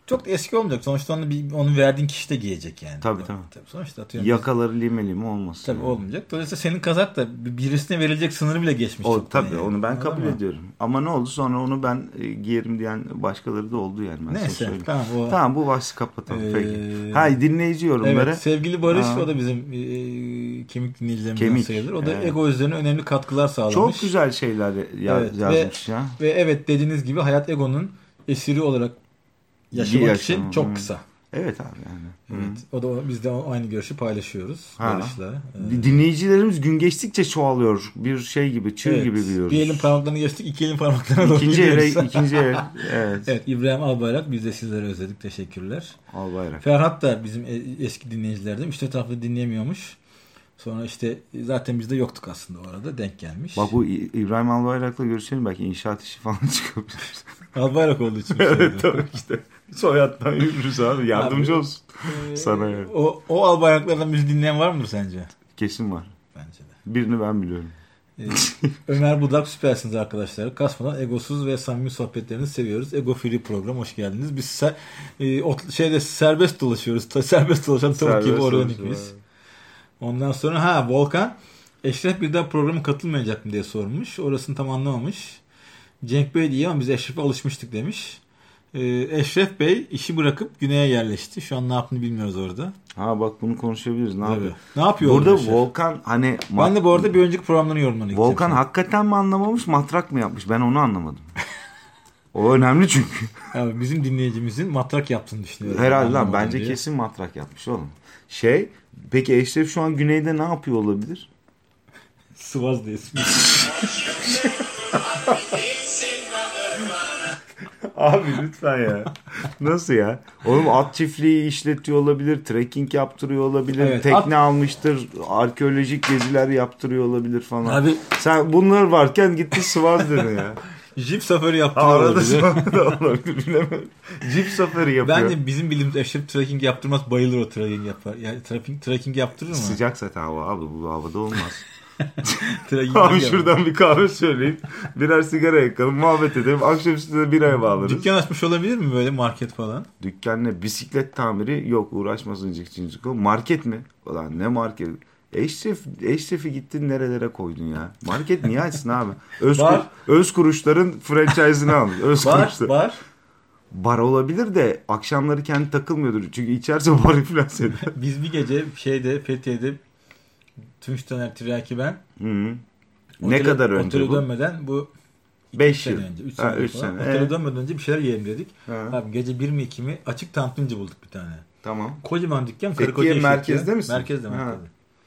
çok da eski olmayacak. Sonuçta onu, bir, onu verdiğin kişi de giyecek yani. Tabii tabii. tabii sonuçta atıyorum. Yakaları lime lime olmasın. Tabii yani. olmayacak. Dolayısıyla senin kazak da birisine verilecek sınırı bile geçmiş. O, tabii yani. onu ben Anladın kabul mı? ediyorum. Ama ne oldu sonra onu ben e, giyerim diyen başkaları da oldu yani. Ben Neyse tamam. O... Tamam bu bahsi kapatalım Ee... peki. Ha dinleyici yorumları. Evet sevgili Barış Aa. o da bizim e, kemik dinleyicilerimizden Kemik. sayılır. O da Evet. ego üzerine önemli katkılar sağlamış. Çok güzel şeyler ya, Evet, yazmış ve, ya. Ve evet dediğiniz gibi hayat egonun esiri olarak yaşamak Yaşam, için çok hı. kısa. Evet abi yani. Evet. O da biz de aynı görüşü paylaşıyoruz Ha. Barış'la. Ee, Dinleyicilerimiz gün geçtikçe çoğalıyor. Bir şey gibi, çığ evet. gibi biliyoruz. Bir elin parmaklarını geçtik, iki elin parmaklarına doğru İkinci ele, gidiyoruz. ikinci el. Evet. Evet, İbrahim Albayrak biz de sizleri özledik. Teşekkürler. Albayrak. Ferhat da bizim eski dinleyicilerden. Üç taraflı dinleyemiyormuş. Sonra işte zaten biz de yoktuk aslında o arada. Denk gelmiş. Bak bu İbrahim Albayrak'la görüşelim belki inşaat işi falan çıkabilir. Albayrak olduğu için. Evet tabii işte. Soyaddan yürürüz abi. Yardımcı Abi, olsun. Ee, Sana yani. O, o Albayraklardan bizi dinleyen var mıdır sence? Kesin var. Bence de. Birini ben biliyorum. Ee, Ömer Budak süpersiniz arkadaşlar. Kasmadan egosuz ve samimi sohbetlerinizi seviyoruz. Ego Free program hoş geldiniz. Biz ser, e, o, şeyde serbest dolaşıyoruz. Ta, serbest dolaşan tavuk gibi organik biz. Ondan sonra ha Volkan Eşref birden programa katılmayacak mı diye sormuş. Orasını tam anlamamış. Cenk Bey diye ama biz Eşref'e alışmıştık demiş. Ee, Eşref Bey işi bırakıp güneye yerleşti. Şu an ne yaptığını bilmiyoruz orada. Ha bak bunu konuşabiliriz. Ne yapıyor? Ne yapıyor burada Eşref? Volkan hani Ben de bu arada bir önceki programların yorumlarını Volkan gideceğim. hakikaten mi anlamamış, matrak mı yapmış? Ben onu anlamadım. O önemli çünkü. Yani bizim dinleyicimizin matrak yaptığını düşünüyorum. Herhalde lan Anlamadım bence diye. kesin matrak yapmış oğlum. Şey, peki Eşref şu an güneyde ne yapıyor olabilir? Sıvaz diye ismi. Abi lütfen ya. Nasıl ya? Oğlum at çiftliği işletiyor olabilir, trekking yaptırıyor olabilir, Evet, tekne at- almıştır, arkeolojik geziler yaptırıyor olabilir falan. Abi Sen bunlar varken gitti Sıvaz dedi ya. jip safari yaptı. Arada Sıvaz da olabilir bilemedim. Jeep safari yapıyor. Bence bizim bildiğimiz Eşref trekking yaptırmaz, bayılır o trekking yapar. Yani trekking, trekking yaptırır mı? Sıcak zaten hava abi, bu havada olmaz. Trekking Abi yapar. şuradan bir kahve söyleyip birer sigara yakalım, muhabbet edelim. Akşamüstü de biraya bağlarız. Dükkan açmış olabilir mi böyle market falan? Dükkan ne? Bisiklet tamiri yok, uğraşmasın cik cik. Market mi? Ulan ne market? Eşref, Eşref'i gittin nerelere koydun ya? Market niye açsın abi? Öz, Bar. öz kuruşların franchise'ını almış. Öz Bar, kuruşlar. bar. Bar olabilir de akşamları kendi takılmıyordur. Çünkü içerse bar iflas eder. Biz bir gece şeyde Fethiye'de Tunç Taner Tiryaki ben. Hı -hı. Ne Otele, kadar önce otele bu? dönmeden bu beş sene yıl. önce. üç Ha, sene, üç falan. sene. Otele Ee? dönmeden önce bir şeyler yiyelim dedik. Ha. Abi gece bir mi iki mi açık tantunici bulduk bir tane. Tamam. Kocaman dükkan. Fethiye karı koca merkezde işletiyor. misin? Merkezde Ha. merkezde.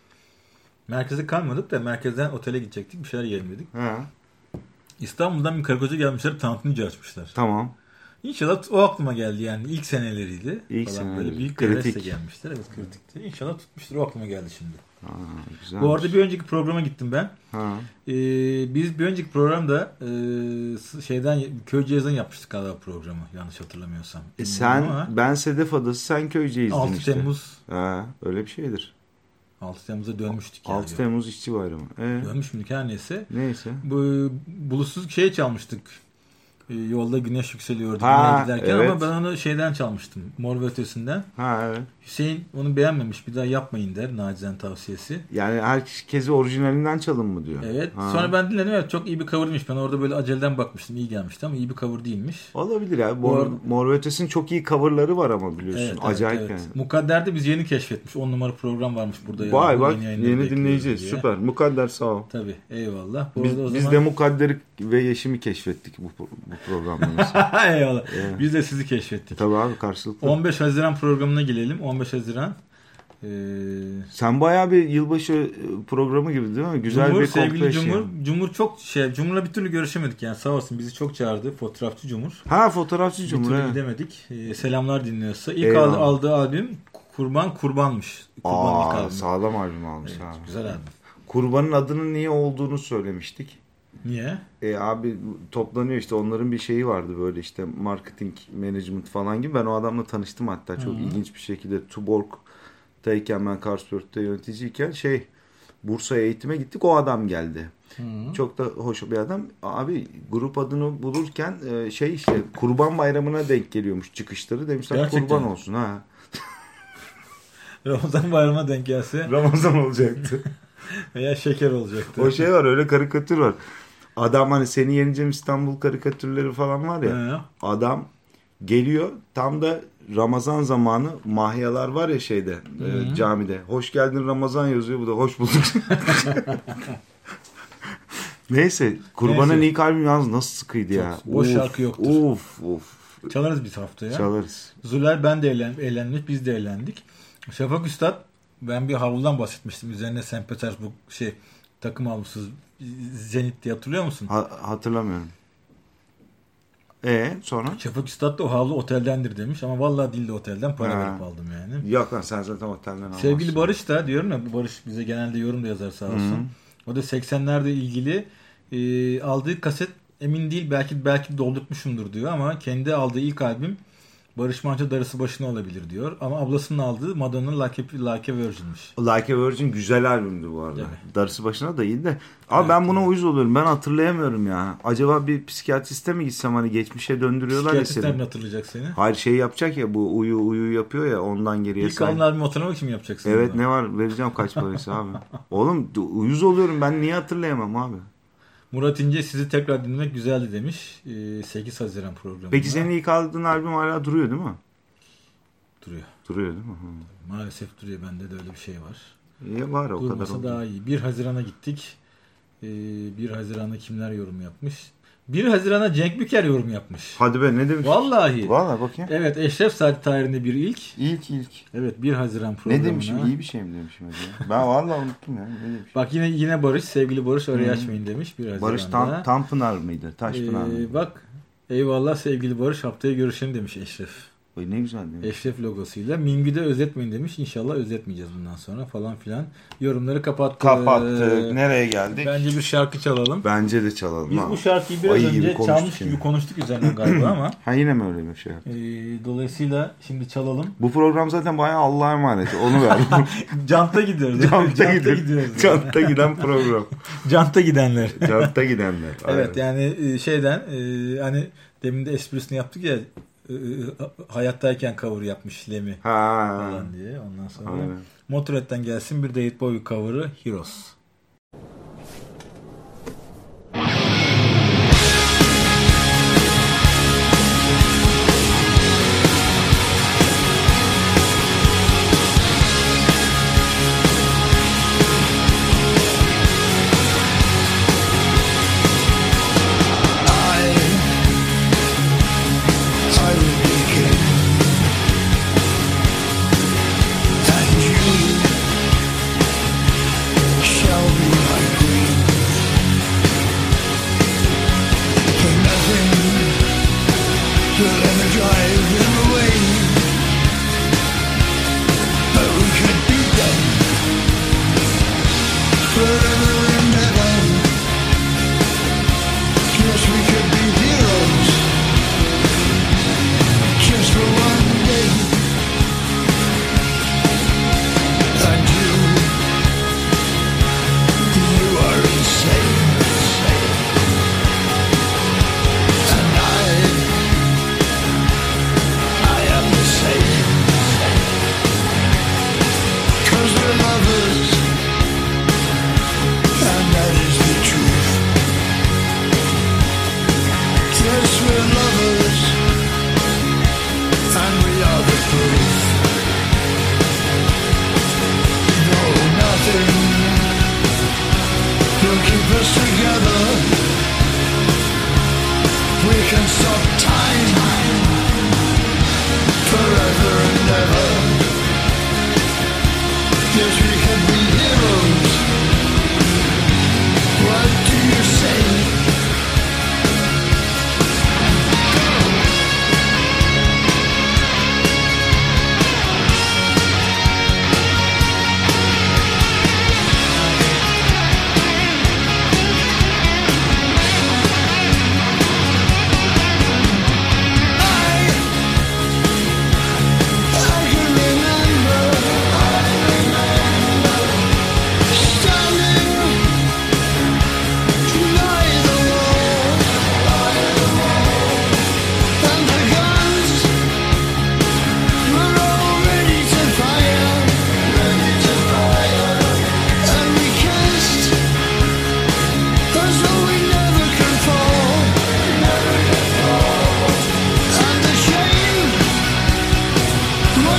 Merkezde kalmadık da merkezden otele gidecektik. Bir şeyler yiyelim dedik. Ha. İstanbul'dan bir karı koca gelmişler, tantunici açmışlar. Tamam. İnşallah o aklıma geldi yani. İlk seneleriydi. İlk falan. seneleri. Böyle büyük Kritik. hevesle gelmişler. Evet kritikti. İnşallah tutmuştur. O aklıma geldi şimdi. Ha, güzel. Bu arada bir önceki programa gittim ben. Ha. Ee, biz bir önceki programda e, şeyden Köyceğiz'den yapmıştık galiba programı. Yanlış hatırlamıyorsam. E sen, Ama ben Sedef Adası, sen Köyceğiz'din altı işte. Temmuz Ha, öyle bir şeydir. altı Temmuz'a dönmüştük. Yani. altı Temmuz İşçi Bayramı. Ee, Dönmüş müydük her neyse. neyse. Bu bulutsuz şey çalmıştık. Ee, yolda güneş yükseliyordu. Ha, giderken evet. ama ben onu şeyden çalmıştım. Mor ve Ötesi'nden. Ha evet. Hüseyin onu beğenmemiş. Bir daha yapmayın der. Nacizane tavsiyesi. Yani herkese orijinalinden çalın mı diyor. Evet. Ha. Sonra ben dinledim. Evet çok iyi bir cover'mış. Ben orada böyle aceleden bakmıştım. İyi gelmişti ama iyi bir cover değilmiş. Olabilir ya. Bu Mor, arada- Mor ve Ötesi'nin çok iyi coverları var ama biliyorsun. Evet, Acayip evet, yani. evet. Mukadder'de biz yeni keşfetmiş. on numara program varmış burada. Vay Bu bak yeni yeni, yayınları bekliyoruz dinleyeceğiz. diye. Süper. Mukadder sağ ol. Tabii. Eyvallah. Bu Biz, arada o biz zaman... de Mukadder'i ve Yeşim'i keşfettik bu, bu programda. Eyvallah. Evet. Biz de sizi keşfettik. Tabii abi karşılıklı. on beş Haziran programına gelelim. on beş Haziran. Ee, Sen bayağı bir yılbaşı programı gibi değil mi? Güzel Cumhur, bir sevgili komple Cumhur. şey. Cumhur çok şey, Cumhur'la bir türlü görüşemedik yani. Sağ olsun bizi çok çağırdı. Fotoğrafçı Cumhur. Ha fotoğrafçı Bir Cumhur. türlü he. gidemedik. Ee, selamlar dinliyorsa. İlk Eyvallah. aldı, aldığı albüm Kurban Kurbanmış. Kurban ilk Aa, albüm. sağlam albüm almış Evet, ha. güzel albüm. Kurbanın adının niye olduğunu söylemiştik. Niye? E abi toplanıyor işte, onların bir şeyi vardı böyle işte marketing management falan gibi. Ben o adamla tanıştım hatta çok Hı-hı. ilginç bir şekilde. Tuborg'tayken ben Carlsberg'te yöneticiyken şey Bursa'ya eğitime gittik. O adam geldi. Çok da hoş bir adam. Abi grup adını bulurken e, şey işte Kurban Bayramı'na denk geliyormuş çıkışları. Demişler Gerçekten. kurban olsun ha. Ramazan bayramına denk gelse Ramazan olacaktı. veya şeker olacaktı. O şey var, öyle karikatür var. Adam hani Seni Yeneceğim İstanbul karikatürleri falan var ya. He. Adam geliyor tam da Ramazan zamanı, mahyalar var ya şeyde e, camide. Hoş geldin Ramazan yazıyor, bu da hoş bulduk. Neyse Kurban'ın Neyse. ilk albümü yalnız nasıl sıkıydı ya. boş Of, şarkı yoktur. Of of. Çalarız bir haftaya. Çalarız. Zulay ben de eğlen, eğlendik, biz de eğlendik. Şafak Üstad, ben bir havludan bahsetmiştim. Üzerine Saint Petersburg şey takım havlusuz Zenit diye, hatırlıyor musun? Ha, hatırlamıyorum. E sonra? Şafak Üstad da o havlu oteldendir demiş ama vallahi değil de otelden para Ha. verip aldım yani. Yok lan, sen zaten otelden almazsın. Sevgili Barış da diyorum ya, bu Barış bize genelde yorum da yazar sağ olsun. Hı-hı. O da seksenlerde ilgili e, aldığı kaset emin değil, belki belki doldurtmuşumdur diyor ama kendi aldığı ilk albüm Barış Manço Darısı Başına olabilir diyor. Ama ablasının aldığı Madonna Like a, Like a Virgin'miş. Like a Virgin güzel albümdü bu arada. Evet. Darısı başına da iyi de. Abi Evet, ben buna evet. uyuz oluyorum. Ben hatırlayamıyorum ya. Acaba bir psikiyatriste mi gitsem, hani geçmişe döndürüyorlar ya Psikiyatristen mi seni. hatırlayacak seni? Hayır, şey yapacak ya, bu uyu uyu yapıyor ya, ondan geriye İlk say. alınan albümü hatırlamak için mi yapacaksın? Evet, bunu? ne var, vereceğim kaç parası abi. Oğlum uyuz oluyorum, ben niye hatırlayamam abi. Murat İnce sizi tekrar dinlemek güzeldi demiş. Ee, sekiz Haziran programında. Peki senin ilk aldığın albüm hala duruyor değil mi? Duruyor. Duruyor değil mi? Hı. Maalesef duruyor. Bende de öyle bir şey var. İyi var o kadar Durmasa oldu. daha iyi. bir Haziran'a gittik. Ee, bir Haziran'da kimler yorum yapmış? bir Haziran'a Cenk Büker yorum yapmış. Hadi be, ne demiş? Vallahi. Vallahi bakayım. Evet, Eşref Saat tarihinde bir ilk. İlk ilk. Evet, bir Haziran programına. Ne demişim? İyi bir şey mi demişim acaba? Ben vallahi unuttum ya. Ne demişim? Bak yine yine Barış, sevgili Barış arayı açmayın demiş bir Haziran'da. Barış Tan Tanpınar mıydı? Taşpınar Ee, mıydı? bak eyvallah sevgili Barış, haftaya görüşelim demiş Eşref. Oy, ne güzel değil mi? Eşref logosuyla. Mingü'de özetmeyin demiş. İnşallah özetmeyeceğiz bundan sonra falan filan. Yorumları kapattık. Kapattık. Nereye geldik? Bence bir şarkı çalalım. Bence de çalalım. Biz ha. bu şarkıyı biraz Ay gibi önce konuştuk çalmış yine. gibi konuştuk üzerinden galiba ama Ha, yine mi öyle bir şey? e, dolayısıyla şimdi çalalım. Bu program zaten bayağı Allah'a emanet. Onu ver. Canta gidiyoruz. Canta gidiyor. gidiyoruz. Canta giden program. Canta gidenler. Canta gidenler. Evet yani e, şeyden e, hani demin de esprisini yaptık ya, e, e, hayattayken cover yapmış Lemmy Ha. falan diye. Ondan sonra Aynen. Motorhead'den gelsin bir David Bowie cover'ı Heroes. Show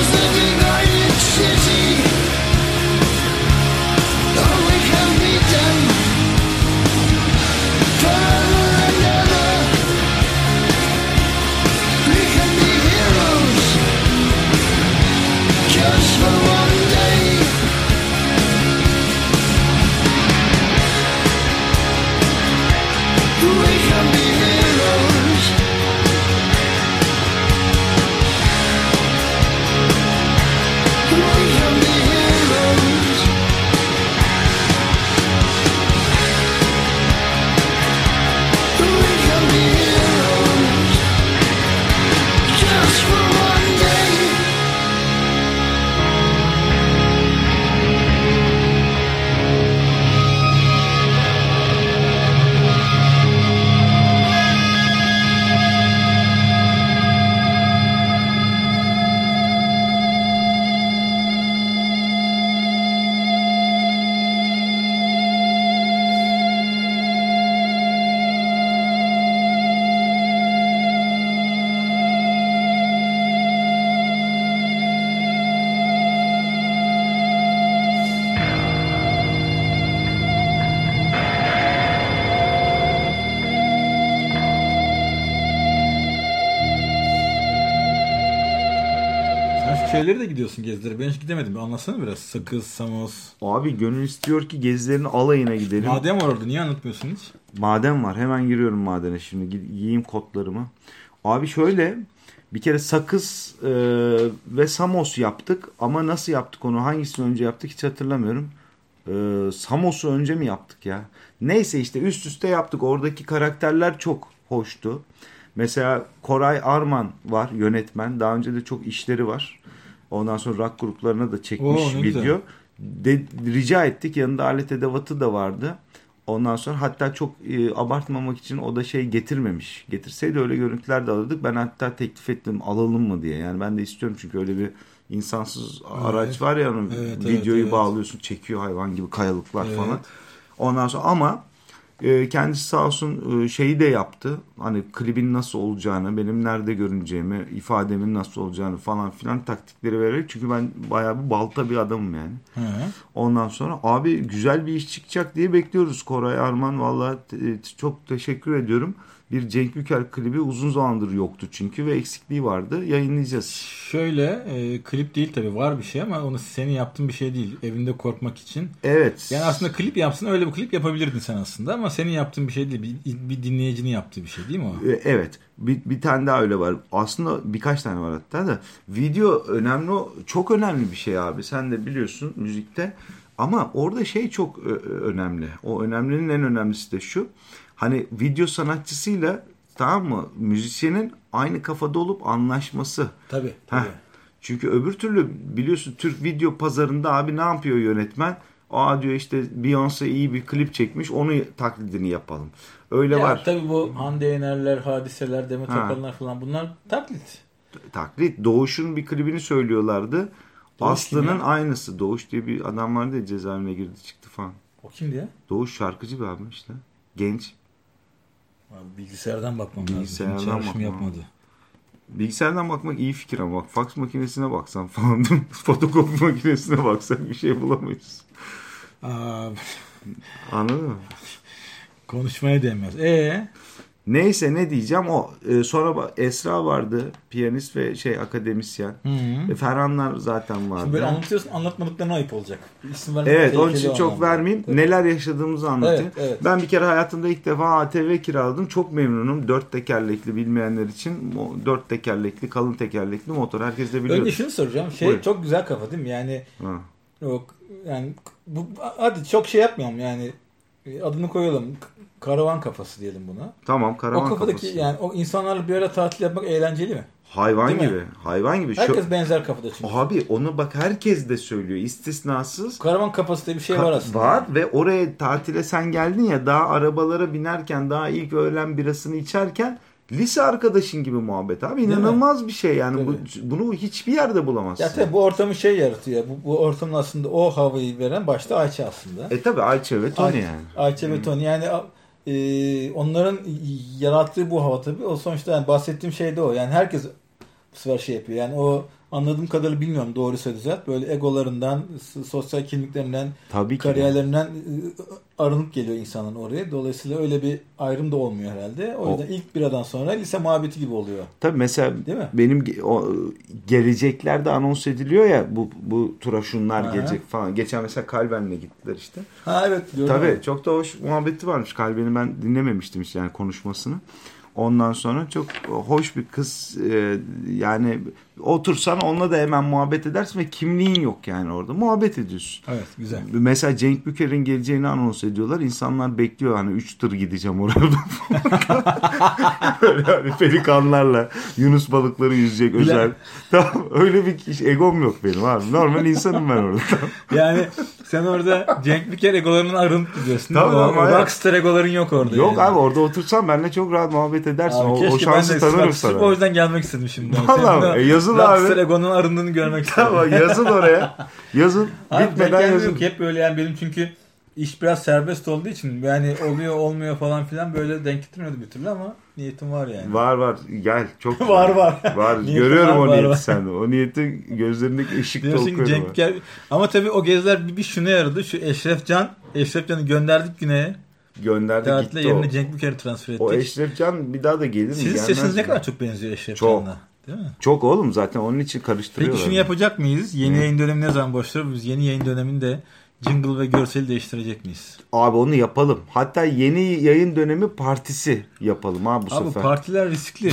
Şeyleri de gidiyorsun gezilere. Ben hiç gidemedim. Anlatsana biraz. Sakız, Samos. Abi gönül istiyor ki gezilerin alayına gidelim. Maden var orada. Niye anlatmıyorsun hiç? Maden var. Hemen giriyorum madene şimdi. Giyeyim kotlarımı. Abi şöyle bir kere sakız e, ve Samos yaptık. Ama nasıl yaptık onu? Hangisini önce yaptık hiç hatırlamıyorum. E, Samos'u önce mi yaptık ya? Neyse işte üst üste yaptık. Oradaki karakterler çok hoştu. Mesela Koray Arman var yönetmen. Daha önce de çok işleri var. Ondan sonra rock gruplarına da çekmiş Oo, video. De, rica ettik. Yanında alet edevatı da vardı. Ondan sonra hatta çok e, abartmamak için o da şey getirmemiş. Getirseydi öyle görüntüler de alırdık. Ben hatta teklif ettim alalım mı diye. Yani ben de istiyorum çünkü öyle bir insansız evet. araç var ya. Onun evet, videoyu evet, bağlıyorsun çekiyor hayvan gibi kayalıklar evet. falan. Ondan sonra ama e, kendisi sağ olsun e, şeyi de yaptı. Hani klibin nasıl olacağını, benim nerede görüneceğimi, ifademin nasıl olacağını falan filan taktikleri vererek. Çünkü ben bayağı bir balta bir adamım yani. Hı. Ondan sonra abi güzel bir iş çıkacak diye bekliyoruz. Koray Arman vallahi te- çok teşekkür ediyorum. Bir Cenk Büker klibi uzun zamandır yoktu çünkü ve eksikliği vardı. Yayınlayacağız. Şöyle e, klip değil tabii var bir şey ama onu senin yaptığın bir şey değil. Evinde korkmak için. Evet. Yani aslında klip yapsın öyle bir klip yapabilirdin sen aslında ama senin yaptığın bir şey değil. Bir, bir dinleyicinin yaptığı bir şey değil mi o? Evet. Bir, bir tane daha öyle var. Aslında birkaç tane var hatta da. Video önemli, çok önemli bir şey abi. Sen de biliyorsun müzikte. Ama orada şey çok önemli. O önemlinin en önemlisi de şu. Hani video sanatçısıyla tamam mı müzisyenin aynı kafada olup anlaşması. Tabii. tabii. Heh. Çünkü öbür türlü biliyorsun Türk video pazarında abi ne yapıyor yönetmen? Aa diyor işte Beyoncé iyi bir klip çekmiş onu taklidini yapalım. Öyle ya, var. Tabii bu Hande Yener'ler, Hadiseler, Demet Akalınlar falan bunlar taklit. Taklit. Doğuş'un bir klibini söylüyorlardı. Doğuş Aslı'nın aynısı. Doğuş diye bir adam vardı ya cezaevine girdi çıktı falan. O kimdi ya? Doğuş şarkıcı bir abi işte. Genç. Abi bilgisayardan bakmam Bilgisayardan lazım. Bilgisayardan bakmam. yapmadı. Bilgisayardan bakmak iyi fikir ama bak fax makinesine baksan falan değil mi? Fotokopi makinesine baksak bir şey bulamayız. Aa, Anladın mı? konuşmaya değmez. Ee? Neyse ne diyeceğim o. Ee, sonra Esra vardı. Piyanist ve şey akademisyen. E, Ferhanlar zaten vardı. Şimdi böyle anlatıyorsun anlatmadıklarına ayıp olacak. İsim vermek Evet onun için tehlikeli çok anlamda. vermeyeyim. Tabii. Neler yaşadığımızı anlatayım. Evet, evet. Ben bir kere hayatımda ilk defa A T V kiraladım. Çok memnunum. Dört tekerlekli bilmeyenler için. Dört tekerlekli kalın tekerlekli motor. Herkes de biliyor. Önce şunu soracağım. Şey Buyur. çok güzel kafa değil mi? Yani Ha. yok yani bu hadi çok şey yapmayalım yani adını koyalım. Karavan kafası diyelim buna. Tamam karavan o kafadaki kafası. yani o insanlarla bir ara tatil yapmak eğlenceli mi? Hayvan Değil gibi. mi? Hayvan gibi. Herkes Şu... benzer kafada çünkü. Abi onu bak herkes de söylüyor. İstisnasız. Karavan kafası diye bir şey var aslında. Var ve oraya tatile sen geldin ya daha arabalara binerken daha ilk öğlen birasını içerken lise arkadaşın gibi muhabbet abi. İnanılmaz bir şey yani. Bu, bunu hiçbir yerde bulamazsın. Ya tabii bu ortamı şey yaratıyor. Bu, bu ortamın aslında o havayı veren başta Ayça aslında. E tabii Ayça ve Tony Ay, yani. Ayça ve Tony yani e, onların yarattığı bu hava tabii. O sonuçta yani bahsettiğim şey de o. Yani herkes bu sefer şey yapıyor. Yani o anladığım kadarıyla bilmiyorum doğruysa düzelt. Böyle egolarından, sosyal kimliklerinden, Tabii ki kariyerlerinden arınıp geliyor insanın oraya. Dolayısıyla öyle bir ayrım da olmuyor herhalde. O yüzden o, ilk biradan sonra lise muhabbeti gibi oluyor. Tabii mesela değil mi? Benim o, geleceklerde anons ediliyor ya bu bu tura şunlar Aha. gelecek falan. Geçen mesela Kalben'le gittiler işte. Ha evet. Tabii Abi. çok da hoş muhabbeti varmış. Kalben'i ben dinlememiştim işte yani konuşmasını. Ondan sonra çok hoş bir kız e, yani otursan onunla da hemen muhabbet edersin ve kimliğin yok yani orada. Muhabbet ediyorsun. Evet güzel. Mesela Cenk Büker'in geleceğini anons ediyorlar. İnsanlar bekliyor hani üç tır gideceğim oraya. Böyle hani pelikanlarla Yunus balıkları yüzecek özel. Tamam öyle bir iş, egom yok benim abi. Normal insanım ben orada. Yani sen orada Cenk Büker egolarının arınıp gidiyorsun. Tamam, o, rockstar egoların yok orada. Yok yani. Abi orada otursan benimle çok rahat muhabbet edersin. Abi, o, o şansı tanırım sana. O yüzden gelmek istedim şimdi. Valla yazın abi. Rockstar egonun arındığını görmek istedim. Tamam yazın oraya. Yazın abi, bitmeden yazın. Hep böyle yani benim çünkü iş biraz serbest olduğu için yani oluyor olmuyor falan filan böyle denk getirmiyordu bir türlü ama niyetim var yani. Var var gel çok var var. Var görüyorum var, o niyeti var. Sende. O niyeti gözlerindeki ışıkta okuyorum. Cenk Büker... Ama tabii o geziler bir, bir şuna yaradı. Şu Eşref Can, Eşref Can'ı gönderdik güneye. Gönderdik Tatile gitti yerine o. Cenk Büker'i transfer ettik. O Eşref Can bir daha da gelir mi? Sizin sesiniz ne kadar çok benziyor Eşref Can'la. Değil mi? Çok oğlum zaten onun için karıştırıyorlar. Peki şunu yapacak mıyız? Yeni Hı. yayın dönemi ne zaman başlıyor? Biz yeni yayın döneminde jingle ve görseli değiştirecek miyiz? Abi onu yapalım. Hatta yeni yayın dönemi partisi yapalım abi bu abi sefer. Abi partiler riskli.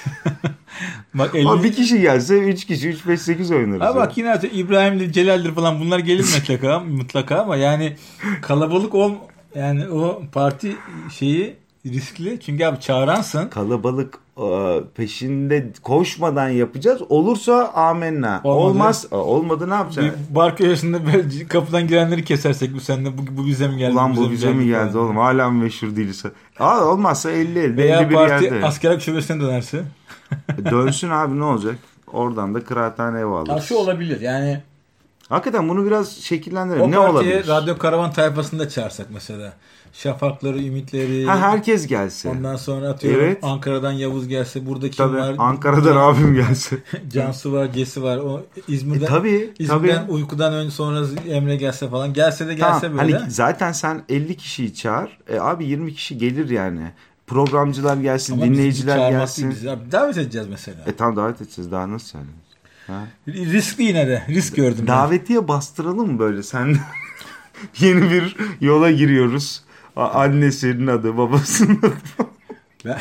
Bak elli... Abi bir kişi gelse üç kişi üç beş sekiz oynarız. Abi bak yine İbrahim'li Celal'dir falan bunlar gelir mutlaka mutlaka ama yani kalabalık ol yani o parti şeyi riskli. Çünkü abi çağıransın. Kalabalık peşinde koşmadan yapacağız. Olursa amenna. Olmadı. Olmaz. Olmadı ne yapacaksın? Bir bar köşesinde kapıdan girenleri kesersek bu sende bu, bu bize mi geldi? Ulan bu bize mi geldi oğlum? Hala meşhur değilse. Aa, olmazsa elli elli. Veya parti askerlik şubesine dönerse. Dönsün abi ne olacak? Oradan da kıraathane ev alırız. Ya şu olabilir yani. Hakikaten bunu biraz şekillendirelim. O ne partiye olabilir? Radyo Karavan tayfasında çağırsak mesela. Şafakları, ümitleri. Ha herkes gelse. Ondan sonra atıyorum evet. Ankara'dan Yavuz gelse. Burada kim tabii, var? Ankara'dan abim gelse. Cansu var, Gesi var. O İzmir'den. E, tabii. İzmir'den tabii. uykudan önce sonra Emre gelse falan. Gelse de gelse tamam, böyle. Hani zaten sen elli kişiyi çağır. E, abi yirmi kişi gelir yani. Programcılar gelsin, ama dinleyiciler gelsin. Bizi abi davet edeceğiz mesela. E tamam davet edeceğiz. Daha nasıl yani? Ha? Riskli yine de. Risk gördüm. Davetiye ben. Bastıralım mı böyle? Sen yeni bir yola giriyoruz. Annesinin adı, babasının adı. Ben...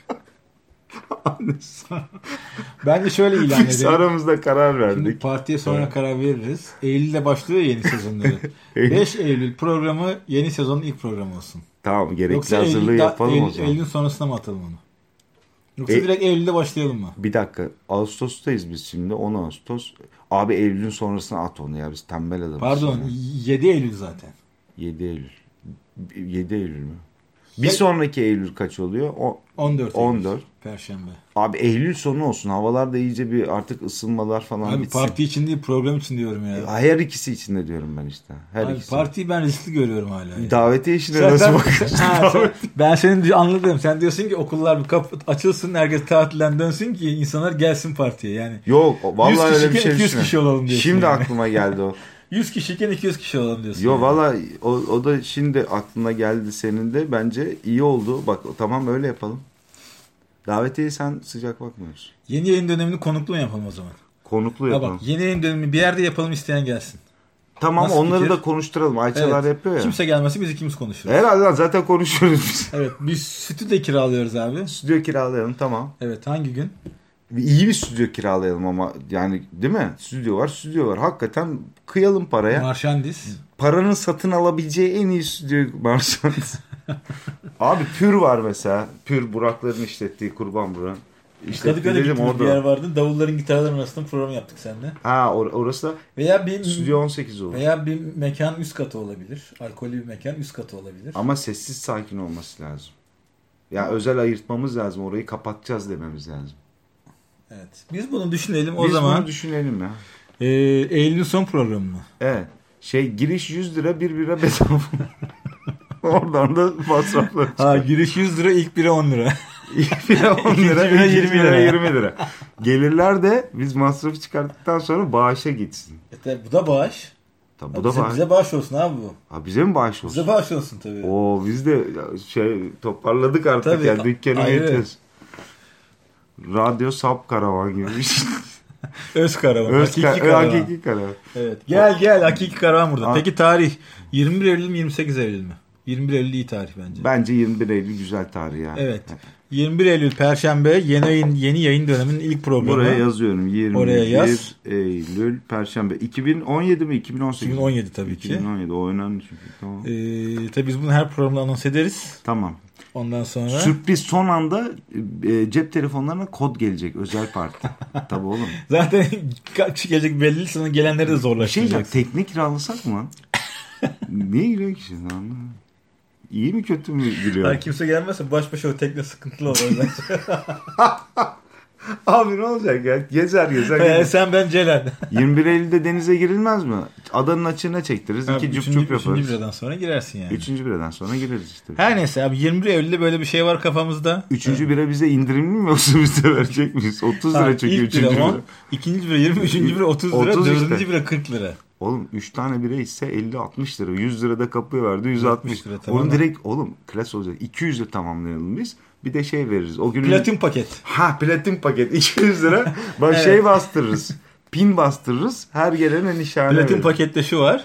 Bence şöyle ilan edelim. Biz aramızda karar verdik. Şimdi partiye sonra evet. karar veririz. Eylül'de başlıyor yeni sezonları. beş Eylül programı yeni sezonun ilk programı olsun. Tamam gerekli Yoksa hazırlığı Eylül, yapalım Eylül, o zaman. Eylül'ün sonrasına mı atalım onu? Yoksa e, direkt Eylül'de başlayalım mı? Bir dakika. Ağustos'tayız biz şimdi. on Ağustos. Abi Eylül'ün sonrasına at onu ya. Biz tembel adamız. Pardon. Yani. yedi Eylül zaten. yedi Eylül. yedi Eylül mü? Bir ya, sonraki Eylül kaç oluyor? O, on dört. on dört. Perşembe. Abi Eylül sonu olsun. Havalar da iyice bir artık ısınmalar falan abi bitsin. Parti için değil program için diyorum ya. Her ikisi için de diyorum ben işte. Her abi ikisi. Partiyi ben riskli görüyorum hala. Yani. Davetiye işine sen, nasıl bakıyorsun? Ha, ben senin anladım. Sen diyorsun ki okullar bir kapı açılsın, herkes tatilden dönsün ki insanlar gelsin partiye. Yani. Yok vallahi öyle bir şey iki yüz kişi olalım diyorsun. Şimdi yani. aklıma geldi o. yüz kişiyken iki yüz kişi olalım diyorsun. Yo yani. valla o, o da şimdi aklına geldi senin de. Bence iyi oldu. Bak tamam öyle yapalım. Davetiyeyi sen sıcak bakmıyorsun. Yeni yayın dönemini konuklu mu yapalım o zaman? Konuklu yapalım. Bak, yeni yayın dönemini bir yerde yapalım, isteyen gelsin. Tamam nasıl onları fikir? Da konuşturalım. Ayçalar evet. Yapıyor ya. Kimse gelmesi biz ikimiz konuşuruz. Herhalde zaten konuşuyoruz biz. Evet biz stüdyo kiralıyoruz abi. Stüdyo kiralayalım tamam. Evet hangi gün? İyi bir stüdyo kiralayalım ama yani değil mi? Stüdyo var stüdyo var. Hakikaten kıyalım paraya. Marşandis. Paranın satın alabileceği en iyi stüdyo Marşandis. Abi Pür var mesela. Pür Burakların işlettiği Kurban Burak. İşte Kadıköy'de gittiğimiz bir yer vardı. Davulların gitarların arasında program yaptık seninle. Ha or- orası da veya bir Stüdyo on sekiz olur. Veya bir mekan üst katı olabilir. Alkollü bir mekan üst katı olabilir. Ama sessiz sakin olması lazım. Ya yani özel ayırtmamız lazım. Orayı kapatacağız dememiz lazım. Evet. Biz bunu düşünelim o Biz zaman. Biz bunu düşünelim ya. Ee, Eylül'ün son programı mı? Evet. Şey giriş yüz lira bir bira bedava. Oradan da masraflar. Ha giriş yüz lira ilk bira on lira. İlk bira on lira, yirmi lira. yirmi lira. Gelirler de biz masrafı çıkarttıktan sonra bağışa gitsin. E tabi bu da bağış. Tabii bu Ya da bize, bağış. bize bağış olsun abi bu. Ha, bize mi bağış olsun? Bize bağış olsun tabii. Oo biz de şey toparladık artık Tabii, ya dükkanı ayrı. yetiyoruz. Radyo Sap Karavan gibi bir şey. Öz karavan. Öz hakiki ka- karavan. Hakiki karavan. Evet. Gel gel hakiki karavan burada. Aa. Peki tarih yirmi bir Eylül mü yirmi sekiz Eylül mü? yirmi bir Eylül iyi tarih bence. Bence yirmi bir Eylül güzel tarih yani. Evet. yirmi bir Eylül Perşembe yeni yayın yeni yayın döneminin ilk programı. Buraya yazıyorum. yirmi bir Oraya yaz. Eylül Perşembe. iki bin on yedi mi? iki bin on sekiz iki bin on yedi tabii ki. iki bin on yedi o önemli çünkü. Tamam. Ee, tabii biz bunu her programda anons ederiz. Tamam. Ondan sonra. Sürpriz son anda e, cep telefonlarına kod gelecek. Özel parti. Tabii oğlum. Zaten kaç kişi gelecek belli, sonra gelenleri de Bir şey ya zorlaştıracak. tekne kiralasak mı? Niye gülüyor ki şimdi? Anlamadım. İyi mi kötü mü gülüyor? Hayır, kimse gelmezse baş başa o tekne sıkıntılı olur. o yüzden. Abi ne olacak ya? Gezer gezer. Ee, gezer. sen ben Celal. yirmi bir Eylül'de denize girilmez mi? Adanın açığına çektiririz. Abi, iki cüp üçüncü, cüp yaparız. Üçüncü biradan sonra girersin yani. Üçüncü biradan sonra gireriz işte. Her neyse abi yirmi bir Eylül'de böyle bir şey var kafamızda. Üçüncü bira bize indirimli mi yoksa biz de verecek miyiz? otuz lira Ha, çünkü ilk üçüncü bira bira. on, ikinci bira yirmi, üçüncü bira otuz lira, otuz işte. dördüncü bira kırk lira. Oğlum üç tane bira ise elli altmış lira. yüz lira da kapıya verdi. yüz altmış lira, tamam. Onu direkt oğlum klas olacak. iki yüzle tamamlayalım biz. Bir de şey veririz. O günün... Platin paket. Ha platin paket iki yüz lira. Bak Evet. şey bastırırız. Pin bastırırız. Her gelene nişane Platin veririz. pakette şu var.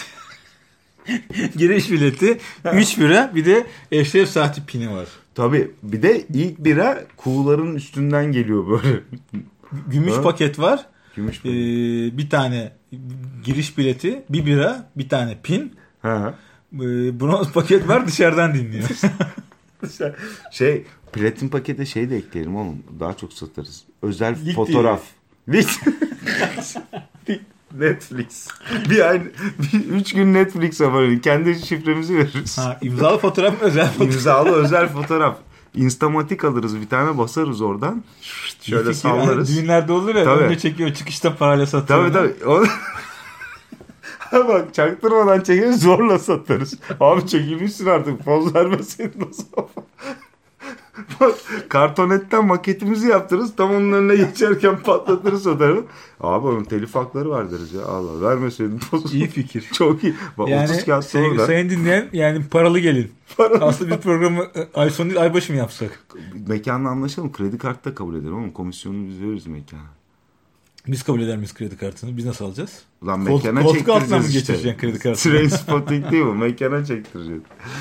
Giriş bileti üç bira, bir de eşref saati pini var. Tabii bir de ilk bira kuğuların üstünden geliyor böyle. Gümüş Ha? paket var. Gümüş Ee, paket. bir tane giriş bileti, bir bira, bir tane pin. Ha. Ee, bronz paket var, dışarıdan dinliyor. Şey platin pakete şey de ekleyelim oğlum. Daha çok satarız. Özel Lig fotoğraf. Lig. Lig. Netflix. Bir ay, bir, üç gün Netflix aboneliği. Kendi şifremizi veririz. Ha, imzalı fotoğraf mı, özel fotoğraf? İmzalı özel fotoğraf. Instamatik alırız bir tane, basarız oradan. Şöyle sallarız. Yani düğünlerde olur ya, Tabii. önce çekiyor, çıkışta parayla satıyor. Tabii tabii. Onu... Ha bak çaktırmadan çekeriz, zorla satarız. Abi çekilmişsin artık, poz vermeseydin o zaman. Bak kartonetten maketimizi yaptırırız, tam onun önüne geçerken patlatırız o tarafı. Abi onun telif hakları var deriz ya. Allah vermeseydin pozu. İyi fikir. Çok iyi. Bak Yani otuz kağıt sevgili sonra da sayın dinleyen, yani paralı gelin. Paralı. Aslında bir programı e, ay sonu değil ay başı mı yapsak? mekanla anlaşalım. Kredi kartı da kabul edelim ama komisyonunu biz veririz mekana. Biz kabul eder miyiz kredi kartını? Biz nasıl alacağız? Lan Koltuk- mekana koltuk altına mı çektireceğiz işte. geçireceksin kredi kartını? Train spotting değil bu. Mekana çektireceğiz.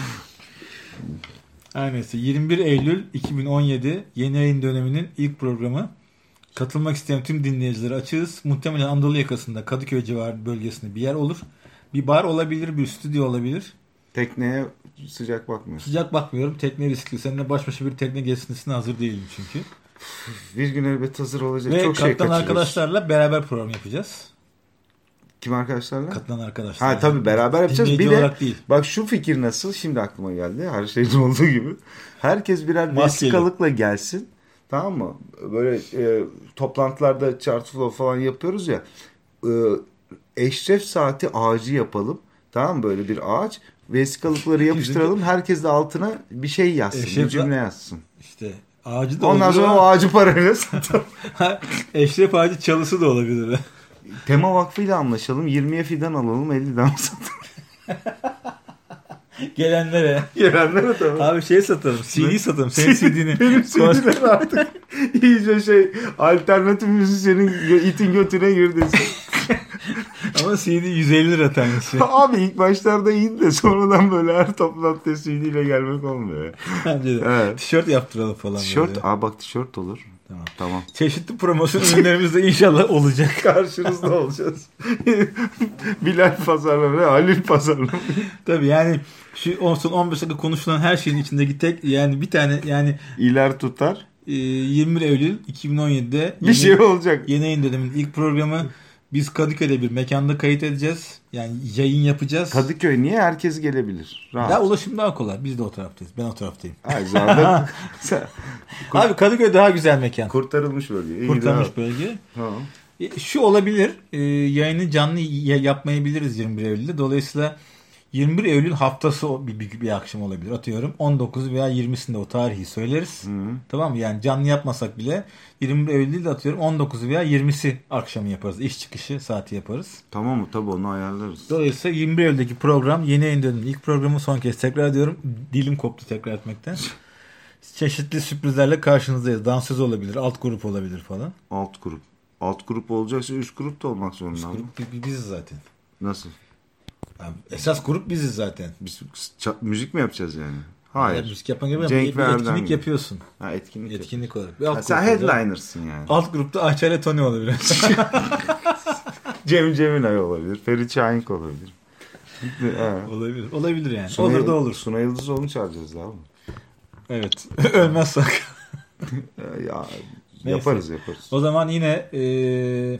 Her neyse yirmi bir Eylül iki bin on yedi yeni yayın döneminin ilk programı. Katılmak isteyen tüm dinleyicilere açığız. Muhtemelen Anadolu yakasında Kadıköy civarı bölgesinde bir yer olur. Bir bar olabilir, bir stüdyo olabilir. Tekneye sıcak bakmıyorsun. Sıcak bakmıyorum. Tekne riskli. Seninle baş başa bir tekne gezisine hazır değilim çünkü. Bir gün elbet hazır olacak. Ve Çok şey katılan kaçırıyoruz. arkadaşlarla beraber program yapacağız. Kim arkadaşlarla? Katılan arkadaşlar. Ha tabii beraber yapacağız. Dinleyici Bir de olarak değil. bak şu fikir nasıl? Şimdi aklıma geldi. Her şeyin olduğu gibi. Herkes birer Maskeli. vesikalıkla gelsin. Tamam mı? Böyle e, toplantılarda chart flow falan yapıyoruz ya. E, eşref saati ağacı yapalım. Tamam mı? Böyle bir ağaç. Vesikalıkları yapıştıralım. Herkes de altına bir şey yazsın. Eşref- Bir cümle yazsın. İşte ağacı da Ondan olabilir sonra ama- o ağacı parayla satalım. Eşref ağacı çalısı da olabilir. Tema Vakfı ile anlaşalım. yirmiye fidan alalım. elliden satalım. Gelenlere. Gelenlere tabii. Abi şey satalım. C D satalım. Senin C D'ni. Benim C D'ler artık iyice şey alternatif müzisyenin gö- itin götüne girdi. Ama C D yüz elli lira tanesi. Abi ilk başlarda iyiydi de sonradan böyle her toplantıya C D ile gelmek olmuyor. Bence de. Evet. Tişört yaptıralım falan. Tişört, böyle. aa bak tişört olur. Tamam. Tamam. Çeşitli promosyon ürünlerimiz de inşallah olacak. Karşınızda olacağız. Bilal pazarlama, Halil pazarlama. Tabii yani şu on son on beş dakika konuşulan her şeyin içindeki tek yani bir tane yani İler tutar. e, yirmi bir Eylül iki bin on yedi'de Bir şey olacak. yeni yayın döneminin ilk programı. Biz Kadıköy'de bir mekanda kayıt edeceğiz. Yani yayın yapacağız. Kadıköy niye? Herkes gelebilir. Rahat. Daha ulaşım daha kolay. Biz de o taraftayız. Ben o taraftayım. Ay zaten sen- Abi Kadıköy daha güzel mekan. kurtarılmış bölge. İyi, Kurtarmış rahat. bölge. Tamam. E, Şu olabilir. E, yayını canlı y- yapmayabiliriz yirmi bir Eylül'de. Dolayısıyla yirmi bir Eylül haftası o bir, bir, bir akşam olabilir. Atıyorum on dokuz veya yirmisinde o tarihi söyleriz. Hı. Tamam mı? Yani canlı yapmasak bile yirmi bir Eylül değil de atıyorum on dokuz veya yirmisi akşamı yaparız. İş çıkışı saati yaparız. Tamam mı? Tabii onu ayarlarız. Dolayısıyla yirmi bir Eylül'deki program yeni yayın döneminin ilk programı, son kez tekrar ediyorum. Dilim koptu tekrar etmekten. Çeşitli sürprizlerle karşınızdayız. Dansöz olabilir, alt grup olabilir falan. Alt grup. Alt grup olacaksa üst grup da olmak zorunda. Üst grup bi- biziz zaten. Nasıl? Abi, esas grup biziz zaten. Biz ça- müzik mi yapacağız yani? Hayır. Yani müzik yapan gibi bir, Cenk bir ve etkinlik Erdem yapıyorsun. Ha, etkinlik. Etkinlik olarak. Bir alt Ha, sen grup olacak. headliner'sın yani. Alt grupta Ayça ile Tony olabilir. Cem Cemilay olabilir. Ferit Şahink olabilir. Ha. olabilir. Olabilir yani. Sunay, olur da olur. Sunay Yıldızoğlu'nu çağıracağız daha mı? Evet. Ölmezsek. Ya, Neyse. yaparız yaparız. O zaman yine ee,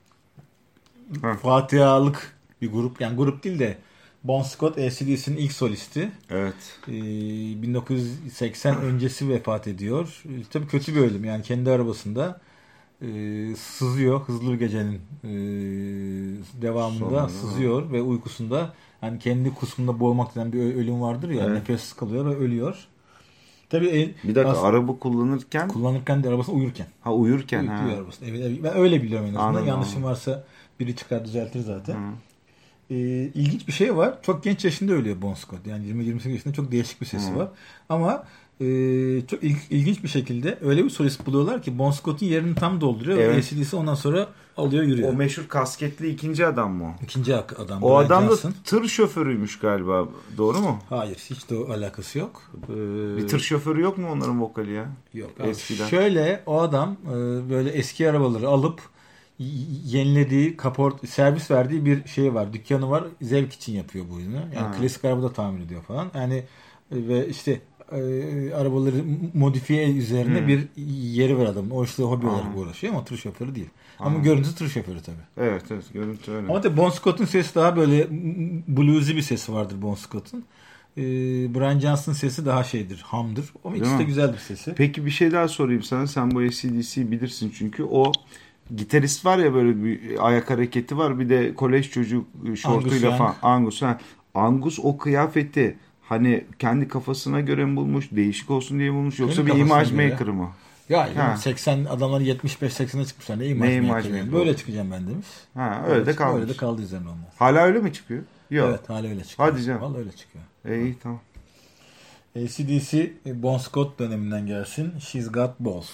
Ha. Fatihalık bir grup. Yani grup değil de Bon Scott A C D C'nin ilk solisti. Evet. Ee, bin dokuz yüz seksen öncesi vefat ediyor. Ee, tabii kötü bir ölüm. Yani kendi arabasında e, sızıyor. Hızlı bir gecenin e, devamında Sonunda. sızıyor ve uykusunda yani kendi kusmunda boğulmak denen bir ölüm vardır ya. Evet. Nefes kalıyor ve ölüyor. Tabii el, Bir dakika as- araba kullanırken kullanırken de arabasında uyurken. ha uyurken ha. Uyuyor arabasında. Evet, evet. Ben öyle biliyorum en azından. Anladım, Yanlışım anladım. varsa biri çıkar düzeltir zaten. Hı. Ee, ilginç bir şey var. Çok genç yaşında ölüyor Bon Scott. Yani yirmi yirmi sekiz yaşında çok değişik bir sesi Hı. var. Ama e, çok il, ilginç bir şekilde öyle bir solist buluyorlar ki Bon Scott'un yerini tam dolduruyor. Evet. Ve A C D C ondan sonra alıyor yürüyor. O meşhur kasketli ikinci adam mı o? İkinci adam. O Brian adam da Johnson. tır şoförüymüş galiba. Doğru mu? Hayır. Hiç de o alakası yok. Ee, Bir tır şoförü yok mu onların vokali ya? Yok. Eskiden. Şöyle o adam e, böyle eski arabaları alıp y- yenilediği, kaport, servis verdiği bir şey var. Dükkanı var. Zevk için yapıyor bu yüzünü. Yani Ha. klasik arabada tamir ediyor falan. Yani e, ve işte e, arabaları modifiye üzerine Hmm. bir yeri var adamın. O işte hobi Ha. olarak uğraşıyor ama tır şoförü değil. Ama Anladım. görüntüsü tır şoförü tabii. Evet evet görüntü öyle. Ama tabii Bon Scott'un sesi daha böyle bluesy bir sesi vardır Bon Scott'un. Ee, Brian Johnson'ın sesi daha şeydir, hamdır. Ama Değil ikisi de mi? güzeldir sesi. Peki bir şey daha sorayım sana. Sen bu A C D C'yi bilirsin çünkü o gitarist var ya böyle bir ayak hareketi var. Bir de kolej çocuk şortuyla Angus falan. Young. Angus. Ha. Angus o kıyafeti hani kendi kafasına göre mi bulmuş? Değişik olsun diye mi bulmuş? Yoksa Kendi bir imaj kafasına göre. maker mı? Ya Ha. seksen adamlar yetmiş beş seksene çıkmışlar. Ne imaj Ne imaj maker yani? maker Böyle oldu. çıkacağım ben demiş. Ha öyle de kalmış. Öyle de kaldı üzerine olmaz. Hala öyle mi çıkıyor? Yok. Evet hala öyle çıkıyor. Hadi canım. Vallahi öyle çıkıyor. İyi tamam. A C D C Bon Scott döneminden gelsin. She's Got Balls.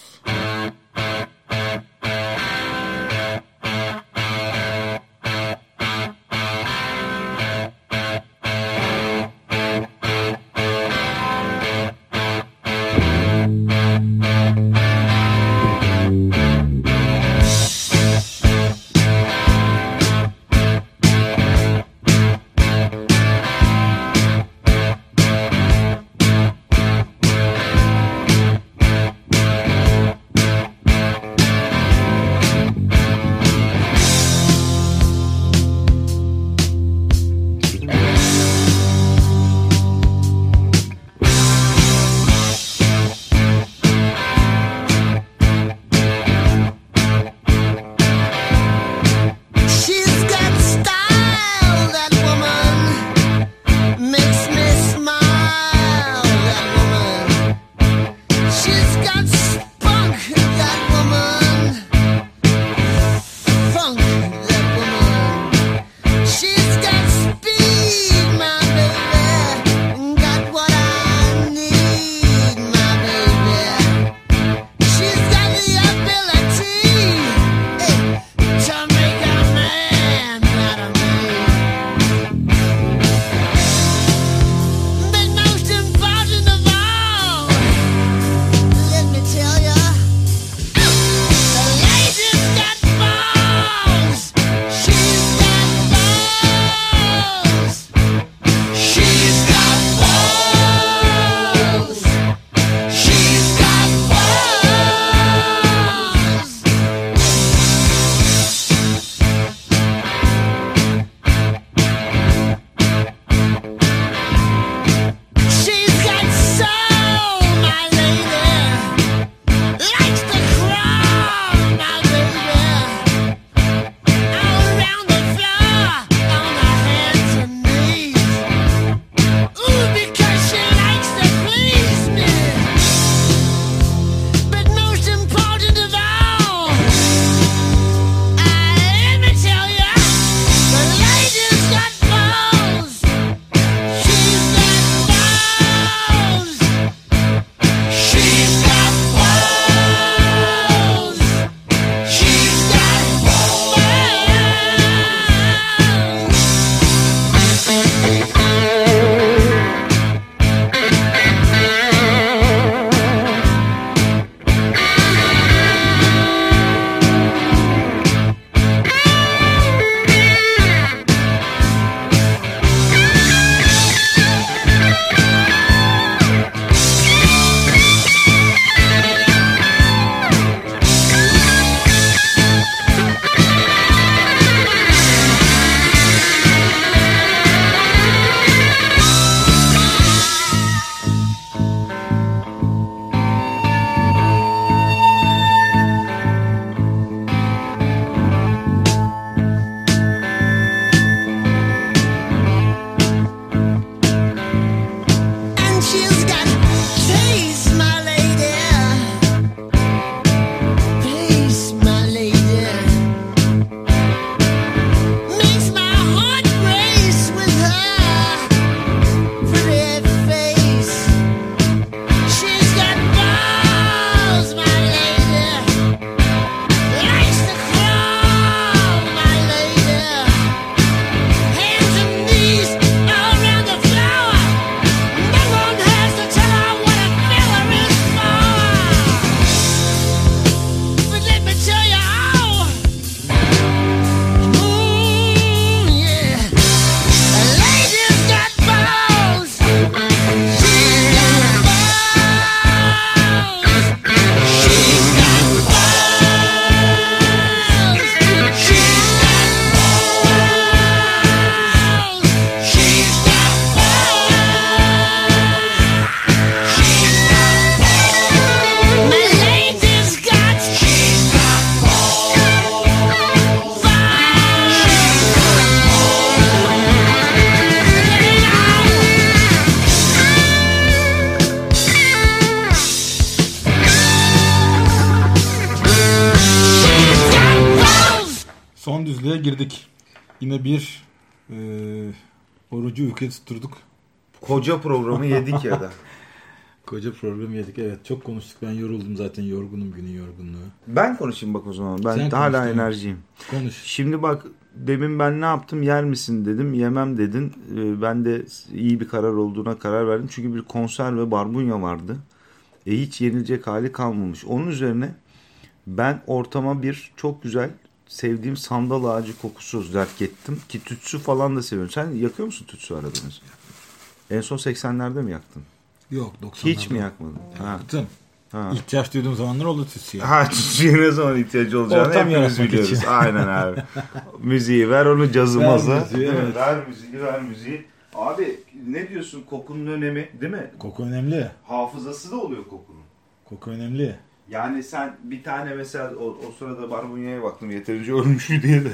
oruca girdik. Yine bir e, orucu uykuya tutturduk. Koca programı yedik ya da. Koca program yedik. Evet, çok konuştuk. Ben yoruldum zaten. Yorgunum, günün yorgunluğu. Ben konuşayım bak o zaman. Ben Sen hala konuş, enerjiyim. Konuş. Şimdi bak demin ben ne yaptım? Yer misin dedim. Yemem dedin. Ee, ben de iyi bir karar olduğuna karar verdim. Çünkü bir konserve barbunya vardı. E, hiç yenilecek hali kalmamış. Onun üzerine ben ortama bir çok güzel sevdiğim sandal ağacı kokusu zerk ettim. Ki tütsü falan da seviyorum. Sen yakıyor musun tütsü arada mesela? En son seksenlerde mi yaktın? Yok, doksanlarda. Hiç mi yakmadın? Ha. Yaktım. Ha. İhtiyaç duyduğum zamanlar oldu tütsüye. Ha tütsüye ne zaman ihtiyacı olacağını Ortam hepimiz yaratmak biliyoruz. için. Aynen abi. Müziği ver onu cazımaza. Ver müziği, Değil mi? evet. Ver müziği ver müziği. Abi ne diyorsun kokunun önemi değil mi? Koku önemli. Hafızası da oluyor kokunun. Koku önemli. Yani sen bir tane mesela o, o sırada barbunyaya baktım yeterince ölmüş mü diye de.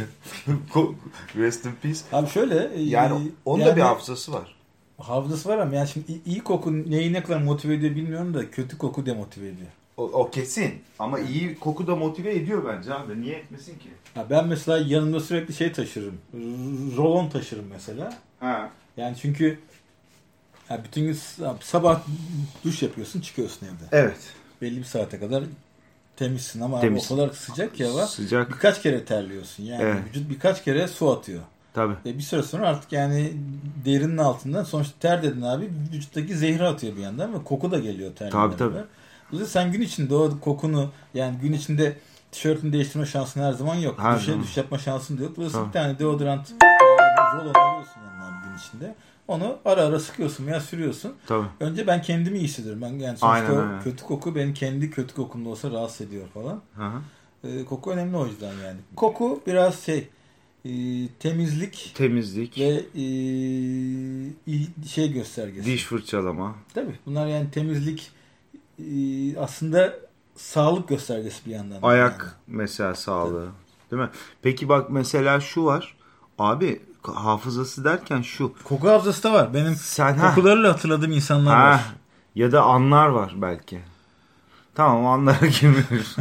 Rest in peace. Abi şöyle. Yani e, onun yani, da bir hafızası var. hafızası var ama yani şimdi iyi- iyi koku neyi ne kadar motive ediyor bilmiyorum da kötü koku demotive ediyor. O, o kesin. Ama iyi koku da motive ediyor bence abi. Niye etmesin ki? Ha, ben mesela yanımda sürekli şey taşırım. R- Rolon taşırım mesela. Ha. Yani çünkü ya bütün gün s- sabah duş yapıyorsun, çıkıyorsun evde. Evet. Belli bir saate kadar temizsin ama Temiz. o kadar sıcak ki hava. Sıcak. Birkaç kere terliyorsun. Yani Evet. vücut birkaç kere su atıyor. Tabii. Ve bir süre sonra artık yani derinin altından sonuçta ter dedin abi vücuttaki zehri atıyor bir yandan ve koku da geliyor terlerle. Tabii, tabii. Dolayısıyla sen gün içinde o kokunu yani gün içinde tişörtünü değiştirme şansın her zaman yok. Her Duşa zaman. duş yapma şansın da yok. Dolayısıyla Tabii. bir tane deodorant rolon alıyorsun yanına abi gün içinde. Onu ara ara sıkıyorsun veya sürüyorsun. Tabii. Önce ben kendimi iyi hissediyorum. Ben yani sonuçta Aynen, o aynen. kötü koku benim kendi kötü kokumda olsa rahatsız ediyor falan. Hı hı. Ee, koku önemli o yüzden yani. Koku biraz şey e, temizlik Temizlik. ve e, il- şey göstergesi. Diş fırçalama. Tabii bunlar yani temizlik e, aslında sağlık göstergesi bir yandan. Ayak mesela sağlığı. Değil mi? Peki bak mesela şu var. Abi hafızası derken şu. Yani. Koku hafızası da var. Benim Sen ha. kokularıyla hatırladığım insanlar Ha. var. Ya da anlar var belki. Tamam anlara girmiyoruz.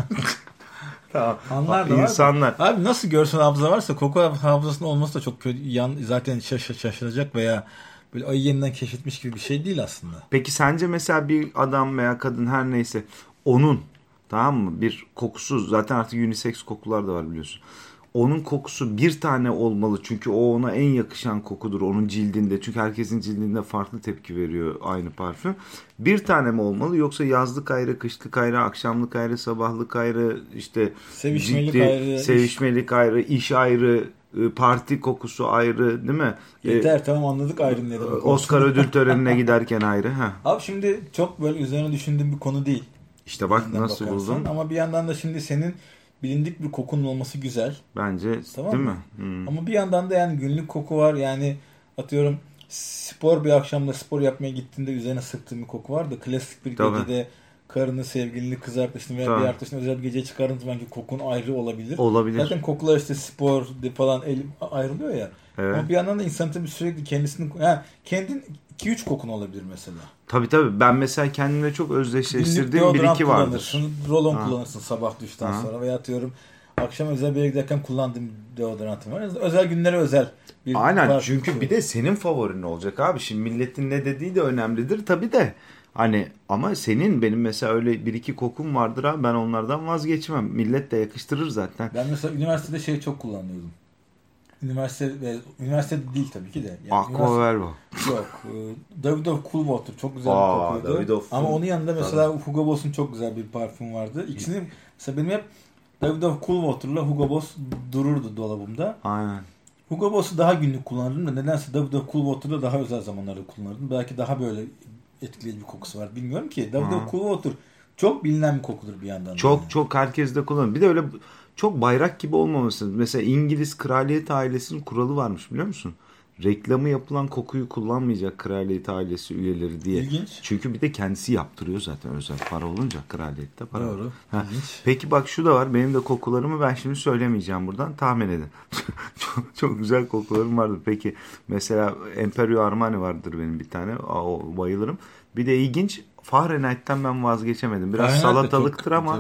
Tamam. Anlar da var. İnsanlar. Abi nasıl görsel hafıza varsa koku hafızasının olması da çok kötü. Yan, zaten şaş şaşıracak veya böyle ayı yeniden keşfetmiş gibi bir şey değil aslında. Peki sence mesela bir adam veya kadın her neyse onun tamam mı bir kokusu zaten artık unisex kokular da var biliyorsun. Onun kokusu bir tane olmalı çünkü o ona en yakışan kokudur onun cildinde. Çünkü herkesin cildinde farklı tepki veriyor aynı parfüm. Bir tane mi olmalı yoksa yazlık ayrı, kışlık ayrı, akşamlık ayrı, sabahlık ayrı, işte Sevişmelik ciddi, ayrı, sevişmelik ayrı, iş ayrı, parti kokusu ayrı değil mi? Yeter tamam anladık ayrım ne demek. Oscar ödül törenine giderken ayrı. Ha. Abi şimdi çok böyle üzerine düşündüğüm bir konu değil. İşte bak Yandan nasıl bakarsan. buldun? Ama bir yandan da şimdi senin bilindik bir kokunun olması güzel. Bence Tamam değil mı? mi? Hmm. Ama bir yandan da yani günlük koku var. Yani atıyorum spor bir akşamda spor yapmaya gittiğinde üzerine sıktığın bir koku var da klasik bir Tabii. gecede karını, sevgilini, kız arkadaşını veya Tabii. bir arkadaşını özel bir geceye çıkardığın zaman ki kokun ayrı olabilir. Olabilir. Zaten kokular işte spor falan el, ayrılıyor ya. Evet. Ama bir yandan da insan tabii sürekli kendisini yani kendin iki üç kokun olabilir mesela. Tabii tabii. Ben mesela kendimle çok Günlük özdeşleştirdiğim bir deodorant iki vardır. kullanırsın, rolon Ha. kullanırsın sabah duştan Ha. sonra veya atıyorum akşam özel bir yere giderken kullandığım deodorantım var. Özel günlere özel bir Aynen parfüm çünkü kokuyor. bir de senin favorin olacak abi. Şimdi milletin ne dediği de önemlidir tabii de. Hani ama senin benim mesela öyle bir iki kokum vardır abi ben onlardan vazgeçmem. Millet de yakıştırır zaten. Ben mesela üniversitede şey çok kullanıyordum. Üniversite ve üniversitede değil tabii ki de. Yani Aqua Velva. üniversite- Yok. E, Davidoff Cool Water çok güzel Aa, bir kokuydu. Davidoff Ama Cool- onun yanında mesela Hugo Boss'un çok güzel bir parfüm vardı. İkisini mesela benim hep Davidoff Cool Water'la Hugo Boss dururdu dolabımda. Aynen. Hugo Boss'u daha günlük kullanırdım da nedense Davidoff Cool Water'da daha özel zamanlarda kullanırdım. Belki daha böyle etkileyici bir kokusu var. Bilmiyorum ki. Davidoff Cool Water çok bilinen bir kokudur bir yandan. Çok yani. çok herkes de kullanır. Bir de öyle çok bayrak gibi olmaması. Mesela İngiliz kraliyet ailesinin kuralı varmış biliyor musun? Reklamı yapılan kokuyu kullanmayacak kraliyet ailesi üyeleri diye. İlginç. Çünkü bir de kendisi yaptırıyor zaten özel para olunca kraliyette para. Doğru. var. Ha. İlginç. Peki bak şu da var. Benim de kokularımı ben şimdi söylemeyeceğim buradan. Tahmin edin. çok, çok güzel kokularım vardır. Peki mesela Emporio Armani vardır benim bir tane. Aa, o bayılırım. Bir de ilginç Fahrenheit'ten ben vazgeçemedim. Biraz Fahrenheit de salatalıktır çok- ama tabii.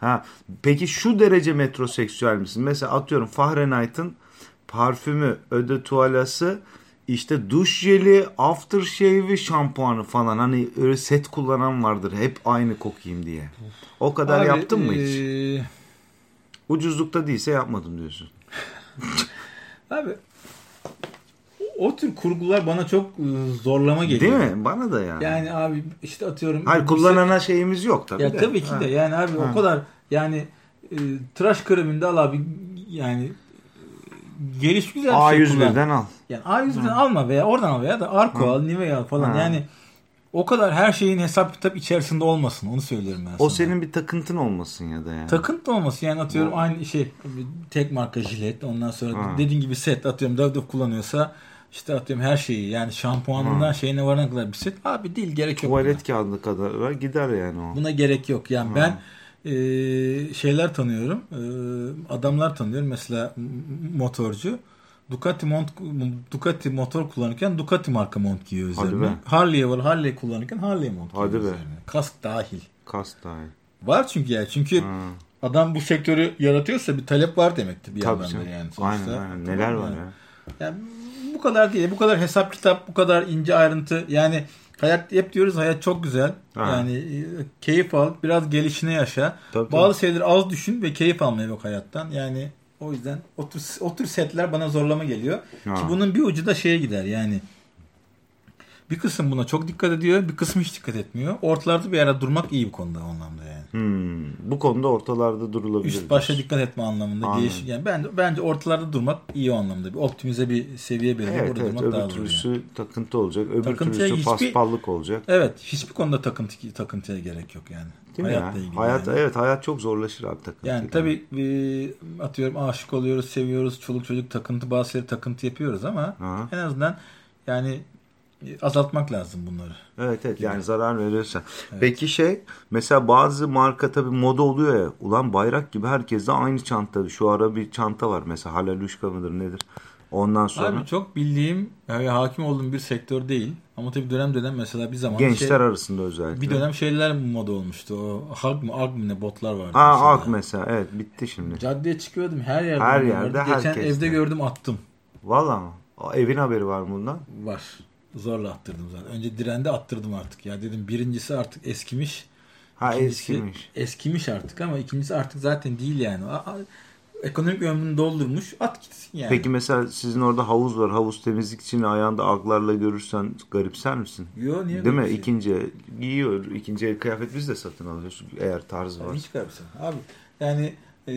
Ha, peki şu derece metroseksüel misin? Mesela atıyorum Fahrenheit'ın parfümü, eau de toilası, işte duş jeli, aftershave'i, şampuanı falan. Hani öyle set kullanan vardır. Hep aynı kokayım diye. O kadar Abi, yaptın mı hiç? ee, Ucuzlukta değilse yapmadım diyorsun. Abi o tür kurgular bana çok e, zorlama geliyor. Değil mi? Bana da yani. Yani abi işte atıyorum. Hayır, kullanana şeyimiz yok tabii Ya de. tabii ki Ha. de yani abi Ha. o kadar yani e, tıraş kreminde al abi yani geliş güzel bir A şey yüz kullan. birden al. Yani A yüz birden alma veya oradan al veya da Arko al, Nivea al falan. Ha. Yani o kadar her şeyin hesap kitap içerisinde olmasın. Onu söylüyorum ben sana. O senin bir takıntın olmasın ya da yani. Takıntı olması yani atıyorum Bu- aynı şey tek marka jilet ondan sonra Ha. dediğin gibi set atıyorum Dove Dove kullanıyorsa işte atıyorum her şeyi yani şampuanından Ha. şeyine varana kadar bir set abi değil gerek yok. Tuvalet kağıdı kadar gider yani o. Buna gerek yok. Yani Ha. ben e, şeyler tanıyorum. E, adamlar tanıyorum. Mesela m- motorcu. Ducati mont Ducati motor kullanırken Ducati marka mont giyiyor Hadi üzerine. be. Harley var. Harley kullanırken Harley mont giyiyor Hadi be. üzerine. Kask dahil. Kas dahil. Var çünkü yani. Çünkü Ha. adam bu sektörü yaratıyorsa bir talep var demektir bir Tabii yandan da canım. yani. Sonuçta. Aynen aynen. Neler Tamam var yani. ya. Yani bu kadar değil. Bu kadar hesap kitap, bu kadar ince ayrıntı. Yani hayat hep diyoruz hayat çok güzel. Ha. Yani e, keyif al, biraz gelişine yaşa. Tabii, Bazı şeyleri az düşün ve keyif almaya bak hayattan. Yani o yüzden o tür, o tür setler bana zorlama geliyor. Ha. Ki bunun bir ucu da şeye gider yani. Bir kısım buna çok dikkat ediyor, bir kısım hiç dikkat etmiyor. Ortalarda bir ara durmak iyi bir konuda o anlamda yani. Hmm. Bu konuda ortalarda durulabilir. Üst başa diyorsun. dikkat etme anlamında Anladım. değişik. Yani ben bence ortalarda durmak iyi o anlamda. Bir optimize bir seviye belirleyip Evet, burada evet. durmak daha Öbür zor. türlüsü Yani. takıntı olacak. Öbür Takıntıya türlüsü hiçbir- paspallık olacak. Evet, hiçbir konuda takıntı takıntıya gerek yok yani. Değil mi Hayatla ya? ilgili. Hayat, yani. evet, hayat çok zorlaşır abi takıntı. Yani tabii e, atıyorum aşık oluyoruz, seviyoruz, çoluk çocuk takıntı, bazı şeyleri takıntı yapıyoruz ama Ha. en azından yani e, azaltmak lazım bunları. Evet evet yani zarar veriyorsa. Peki şey mesela bazı marka tabii moda oluyor ya. Ulan bayrak gibi herkes de aynı çanta. Şu ara bir çanta var mesela Halaluşka mıdır nedir? Ondan sonra Abi çok bildiğim ve hakim olduğum bir sektör değil. Ama tabii dönem dönem mesela bir zaman gençler şey, arasında özellikle. bir dönem şeyler moda olmuştu. O Hag mı Ag mı ne botlar vardı. Aa mesela. Ak mesela evet bitti şimdi. Caddeye çıkıyordum her yerde. Her vardı. yerde, Geçen herkeste. evde gördüm attım. Valla mı? Aa, evin haberi var mı bundan? Var. Zorla attırdım zaten. Önce dirende attırdım artık. Ya dedim birincisi artık eskimiş. Ha İkincisi eskimiş. Eskimiş artık ama ikincisi artık zaten değil yani. A- a- Ekonomik ömrünü doldurmuş. At gitsin yani. Peki mesela sizin orada havuz var. Havuz temizlik için ayağında aglarla görürsen garipser misin? Yo, niye Değil mi? garipseyim? İkinci el giyiyor. İkinci el kıyafet biz de satın alıyoruz. Eğer tarz var. Hiç garipsem. Abi yani e,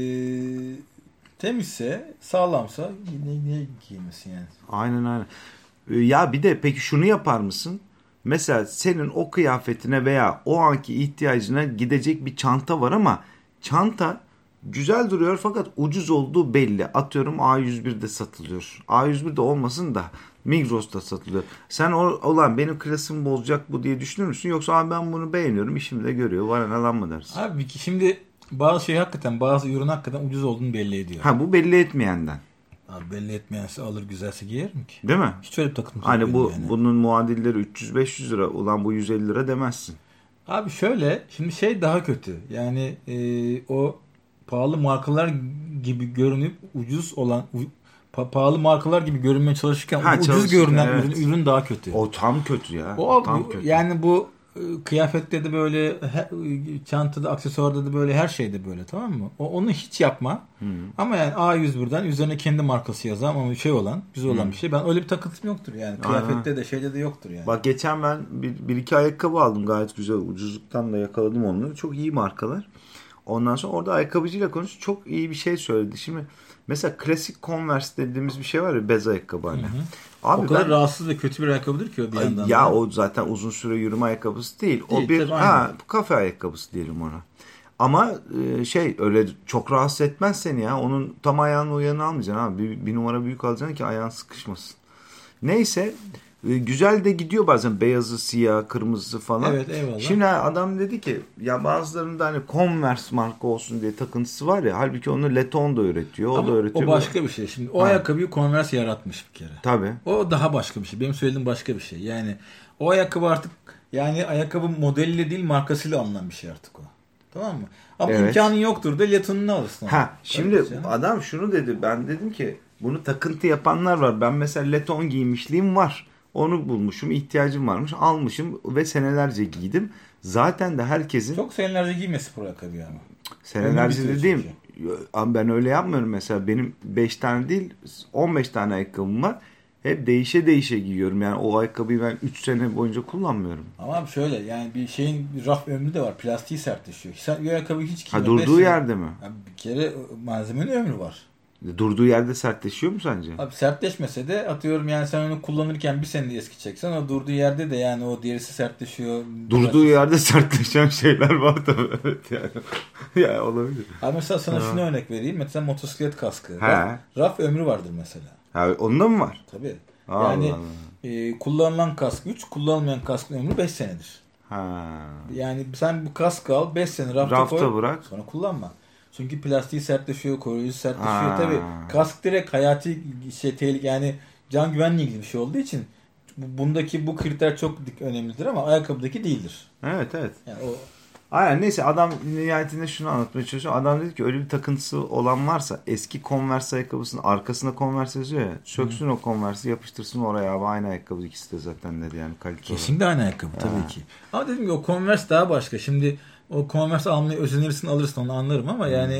temizse, sağlamsa niye, niye giymesin yani? Aynen aynen. Ee, Ya bir de peki şunu yapar mısın? Mesela senin o kıyafetine veya o anki ihtiyacına gidecek bir çanta var ama çanta güzel duruyor fakat ucuz olduğu belli. Atıyorum A yüz birde satılıyor. A yüz birde olmasın da Migros'ta satılıyor. Sen o, olan benim klasımı bozacak bu diye düşünür müsün? Yoksa abi ben bunu beğeniyorum işimi de görüyor. Var alan mı dersin? Abi ki şimdi bazı şey hakikaten, bazı ürün hakikaten ucuz olduğunu belli ediyor. Ha bu belli etmeyenden. Abi belli etmeyense alır güzelse giyer mi ki? Değil mi? Hiç öyle bir takıntı Hani yok bu benim yani. bunun muadilleri üç yüz beş yüz lira. Ulan bu yüz elli lira demezsin. Abi şöyle, şimdi şey daha kötü. Yani e, o pahalı markalar gibi görünüp ucuz olan u- pa- pahalı markalar gibi görünmeye çalışırken Ha, ucuz çalışırken, görünen evet. ürün, ürün daha kötü. O tam kötü ya. O, tam bu- kötü. yani bu e, kıyafette de böyle, he- çantada, aksesuarda da böyle, her şeyde böyle, tamam mı? O, onu hiç yapma. Ama yani A yüz birden üzerine kendi markası yazan ama şey olan, güzel olan bir şey. Ben öyle bir takıntım yoktur yani. Kıyafette Aynen. de şeyde de yoktur yani. Bak geçen ben bir, bir iki ayakkabı aldım gayet güzel. Ucuzluktan da yakaladım onları. Çok iyi markalar. Ondan sonra orada ayakkabıcıyla konuştuk. Çok iyi bir şey söyledi. Şimdi mesela klasik Converse dediğimiz bir şey var ya, bez ayakkabı hani. Abi o kadar ben- rahatsız ve kötü bir ayakkabıdır ki o bir Ay, yandan. ya da. o zaten uzun süre yürüme ayakkabısı değil. O Değil, bir tabii, ha aynen. kafe ayakkabısı diyelim ona. Ama e, şey öyle çok rahatsız etmez seni ya. Onun tam ayağının uyanını almayacaksın abi. Bir, bir numara büyük alacaksın ki ayağın sıkışmasın. Neyse e, güzel de gidiyor bazen beyazı, siyah, kırmızısı falan. Evet, eyvallah. Şimdi adam dedi ki ya bazılarında hani Converse marka olsun diye takıntısı var ya. Halbuki onu Leton da üretiyor. O Ama da üretiyor. o başka bir şey. Şimdi o Ha. ayakkabıyı Converse yaratmış bir kere. Tabii. O daha başka bir şey. Benim söylediğim başka bir şey. Yani o ayakkabı artık, yani ayakkabı modeliyle değil markasıyla alınan bir şey artık o. Tamam mı? Ama Evet. imkanın yoktur da Letton'unu alırsın. Ha, şimdi Tabii canım. adam şunu dedi. Ben dedim ki bunu takıntı yapanlar var. Ben mesela Leton giymişliğim var. Onu bulmuşum, ihtiyacım varmış, almışım ve senelerce giydim. Zaten de herkesin Çok senelerce giyme spor ayakkabı yani. senelerce Ömrü bitiyor dediğim abi ben öyle yapmıyorum mesela. Benim beş tane değil on beş tane ayakkabım var. Hep değişe değişe giyiyorum. Yani o ayakkabıyı ben üç sene boyunca kullanmıyorum. Ama abi şöyle yani bir şeyin raf ömrü de var. Plastiği sertleşiyor. Sen bir ayakkabıyı hiç giyme. Ha, durduğu beş yerde mi? Abi bir kere malzemenin ömrü var. Durduğu yerde sertleşiyor mu sence? Abi sertleşmese de atıyorum yani sen onu kullanırken bir sene eski çeksen o durduğu yerde de yani o derisi sertleşiyor. Durduğu yerde sertleşen şeyler var tabii. Evet yani. Ya olabilir. Abi mesela sana şunu örnek vereyim. Mesela motosiklet kaskı. He. Raf, raf ömrü vardır mesela. Ha, onda mı var? Tabii. Allah yani Allah. e, kullanılan kask üç, kullanılmayan kaskın ömrü beş senedir. Ha. Yani sen bu kaskı al beş sene rafta, Rafta koy. bırak. Sonra kullanma. Çünkü plastiği sertleşiyor, koruyucu sertleşiyor. Ha. Tabii kask direkt hayati şey tehlike yani can güvenliği ilgili bir şey olduğu için bu- bundaki bu kriter çok dik- önemlidir ama ayakkabıdaki değildir. Evet evet. Yani o Aynen neyse adam nihayetinde şunu anlatmaya çalışıyor. Adam dedi ki öyle bir takıntısı olan varsa eski Converse ayakkabısının arkasında Converse yazıyor ya. Söksün o Converse'i yapıştırsın oraya abi aynı ayakkabı ikisi de zaten dedi yani kalite olarak. kesinlikle aynı ayakkabı tabii ki. Ama dedim ki o Converse daha başka. Şimdi o Converse almayı özenirsin alırsın onu anlarım ama yani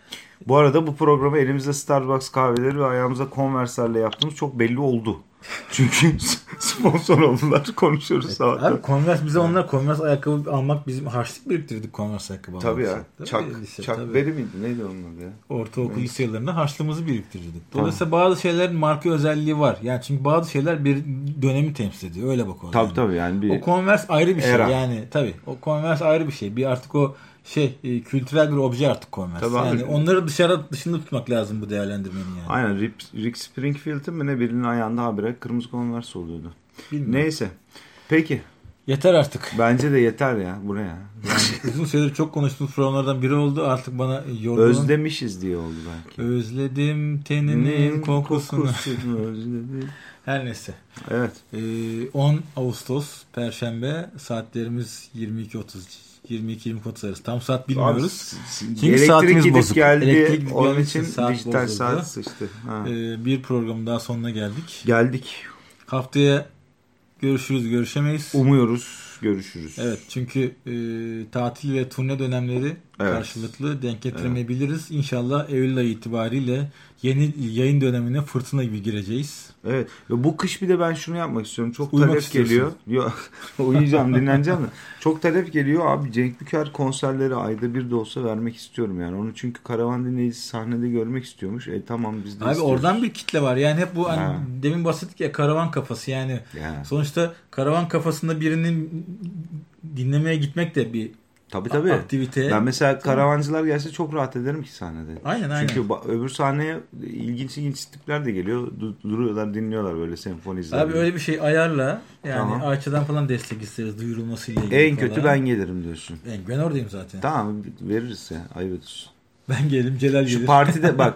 Bu arada bu programı elimizde Starbucks kahveleri ve ayağımıza Converse'lerle yaptığımız çok belli oldu. Çünkü sponsor oldular. Konuşuyoruz sabahtan. abi Converse bize onlar Converse ayakkabı almak bizim harçlık biriktirdik Converse ayakkabı almak Tabii ya. için. Çak, lise, Çak tabii. Berry miydi? Neydi onun adı ya? Ortaokul Evet. lise yıllarında harçlığımızı biriktirdik. Dolayısıyla bazı şeylerin marka özelliği var. Yani çünkü bazı şeyler bir dönemi temsil ediyor. Öyle bak o. Tabii yani. tabii yani bir... O Converse ayrı bir şey Era. yani tabii. O Converse ayrı bir şey. Bir artık o şey e, kültürel bir obje artık Converse. Tabii yani abi. onları dışarı dışında tutmak lazım bu değerlendirmenin yani. Aynen Rick, Rick Springfield'ın mı ne birinin ayağında habire kırmızı Converse oluyordu. Bilmiyorum. Neyse. Peki. Yeter artık. Bence de yeter ya buraya. Yani Uzun süredir çok konuştuğumuz programlardan biri oldu. Artık bana yorgunum. özlemişiz diye oldu belki. Özledim teninin kokusunu. kokusunu özledim. Her neyse. Evet. Ee, on Ağustos Perşembe saatlerimiz yirmi iki otuz yirmi iki yirmi otuz arası. Tam saat bilmiyoruz. Çünkü Elektrik saatimiz gidip bozuk. geldi. Elektrik Onun gelmiş, için saat dijital bozuldu. saat sıçtı. Ha. Ee, bir programın daha sonuna geldik. Geldik. Haftaya görüşürüz, görüşemeyiz. Umuyoruz. Görüşürüz. Evet çünkü e, tatil ve turne dönemleri Evet. karşılıklı denk getiremeyebiliriz. İnşallah Eylül ayı itibariyle yeni yayın dönemine fırtına gibi gireceğiz. Evet. Ya bu kış bir de ben şunu yapmak istiyorum. Çok Uyumak talep istiyorsun. geliyor. Yok. Uyuyacağım, dinleneceğim de. Çok talep geliyor abi. Cenk Büker konserleri ayda bir de olsa vermek istiyorum yani. Onu çünkü karavan dinleyicisi sahnede görmek istiyormuş. E tamam biz de Abi istiyoruz. oradan bir kitle var. Yani hep bu hani Ha. demin bahsettik ya karavan kafası yani. Ya. Sonuçta karavan kafasında birinin dinlemeye gitmek de bir Tabii tabii. aktivite. Ben mesela karavancılar gelse çok rahat ederim ki sahnede. Aynen, aynen. Çünkü ba- öbür sahneye ilginç ilginç tipler de geliyor. Du- duruyorlar, dinliyorlar böyle senfoni izler. Abi öyle bir şey ayarla. Yani Tamam. Ayça'dan falan destek isteriz duyurulmasıyla ilgili En falan. kötü ben gelirim diyorsun. Ben, ben oradayım zaten. Tamam veririz ya. Ayıp ediyorsun. Ben gelirim, Celal gelir. Şu partide bak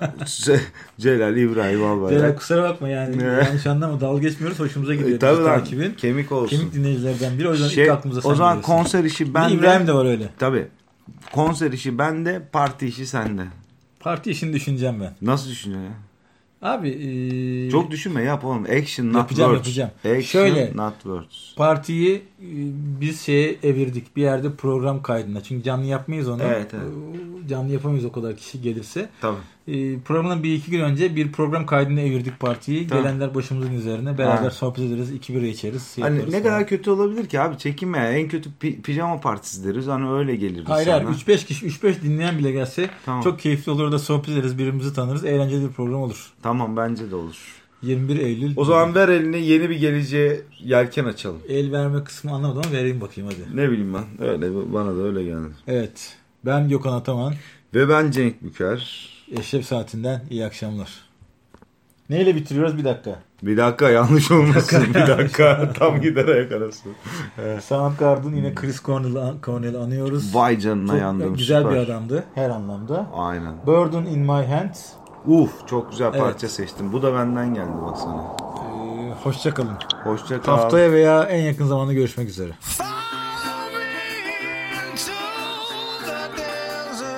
Celal, İbrahim Albayrak. Celal kusura bakma yani. Ne? Yanlış anlama. Dalga geçmiyoruz. Hoşumuza gidiyor. E, tabii Biz lan, takibin. kemik olsun. Kemik dinleyicilerden biri. O yüzden Şey, ilk aklımıza sen o zaman geliyorsun. konser işi Bir de bende. İbrahim de var öyle. Tabii. Konser işi bende, parti işi sende. Parti işini düşüneceğim ben. Nasıl düşünüyorsun ya? Abi ee, Çok düşünme yap oğlum. Action not Yapacağım, words. yapacağım. Action Şöyle, not words. partiyi e, biz şeye evirdik. Bir yerde program kaydına. Çünkü canlı yapmayız onu. Evet, evet. E, Canlı yapamayız o kadar kişi gelirse. Tabii. E, programdan bir iki gün önce bir program kaydına evirdik partiyi. Tamam. Gelenler başımızın üzerine. Beraber Ha. sohbet ederiz. iki bira içeriz. Hani yaparız ne falan. kadar kötü olabilir ki abi? Çekinme ya. En kötü pi- pijama partisi deriz. Hani öyle geliriz Hayır sana. hayır. üç beş kişi, üç beş dinleyen bile gelse Tamam. çok keyifli olur da sohbet ederiz. Birbirimizi tanırız. Eğlenceli bir program olur. Tamam bence de olur. yirmi bir Eylül. O zaman ver elini yeni bir geleceğe yelken açalım. El verme kısmı anlamadım ama vereyim bakayım hadi. Ne bileyim ben. Öyle bana da öyle geldi. Evet. Ben Gökhan Ataman. Ve ben Cenk Büker. Eşref Saatinden iyi akşamlar. Neyle bitiriyoruz? Bir dakika. Bir dakika yanlış olmasın. Bir dakika. Tam gider ayak arası. Soundgarden yine Chris Cornell, Cornell anıyoruz. Vay canına Çok yandım. güzel süper. bir adamdı her anlamda. Aynen. Burden in My Hands. Uf çok güzel Evet. parça seçtim. Bu da benden geldi baksana. Ee, hoşça kalın. Hoşça kal. Haftaya veya en yakın zamanda görüşmek üzere. Follow me into the desert.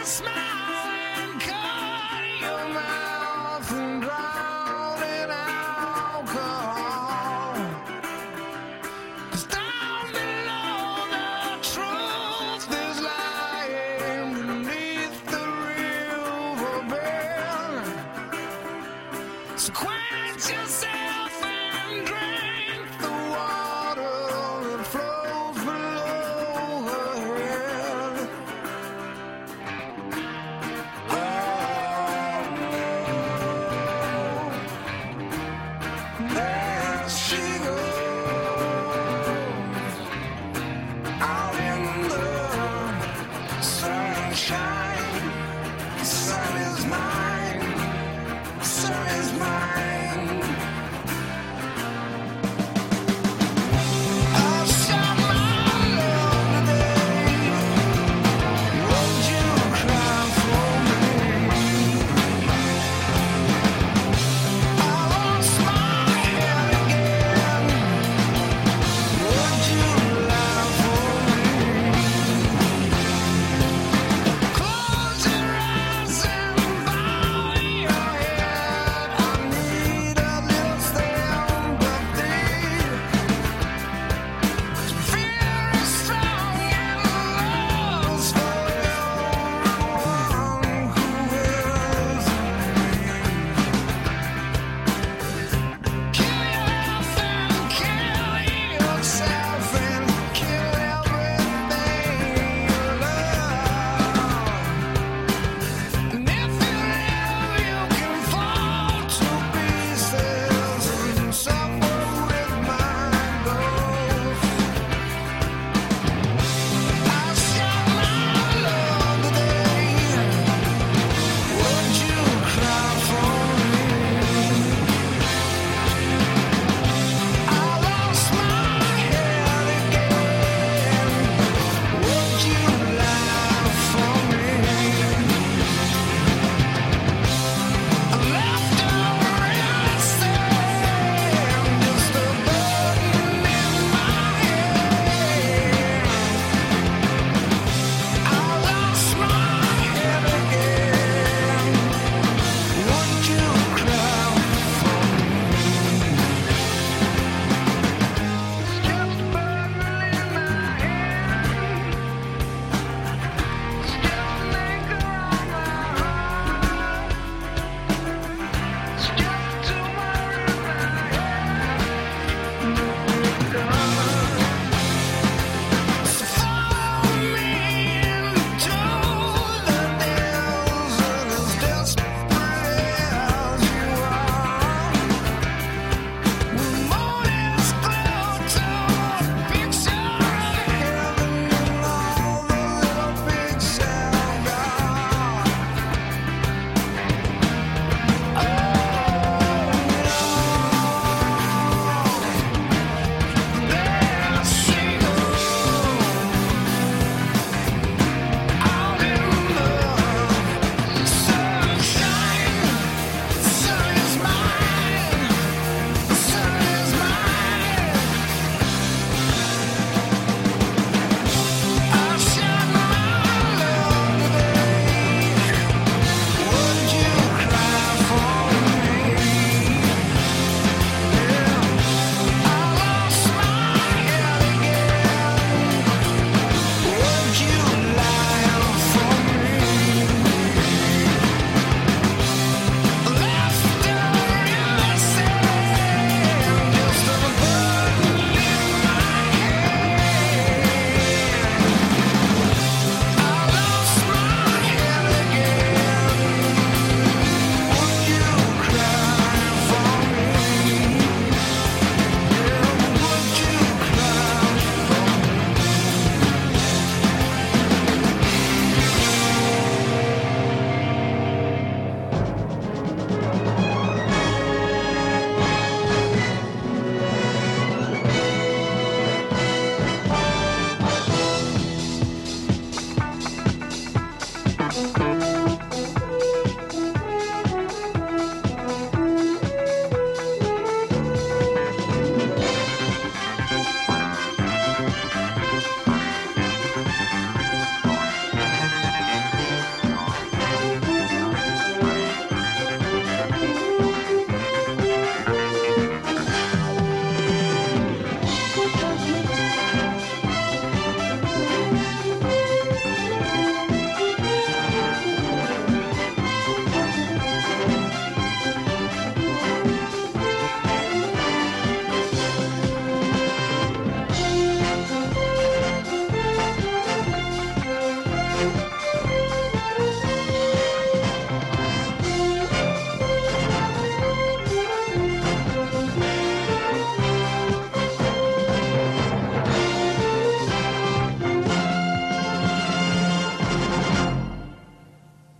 Thank you.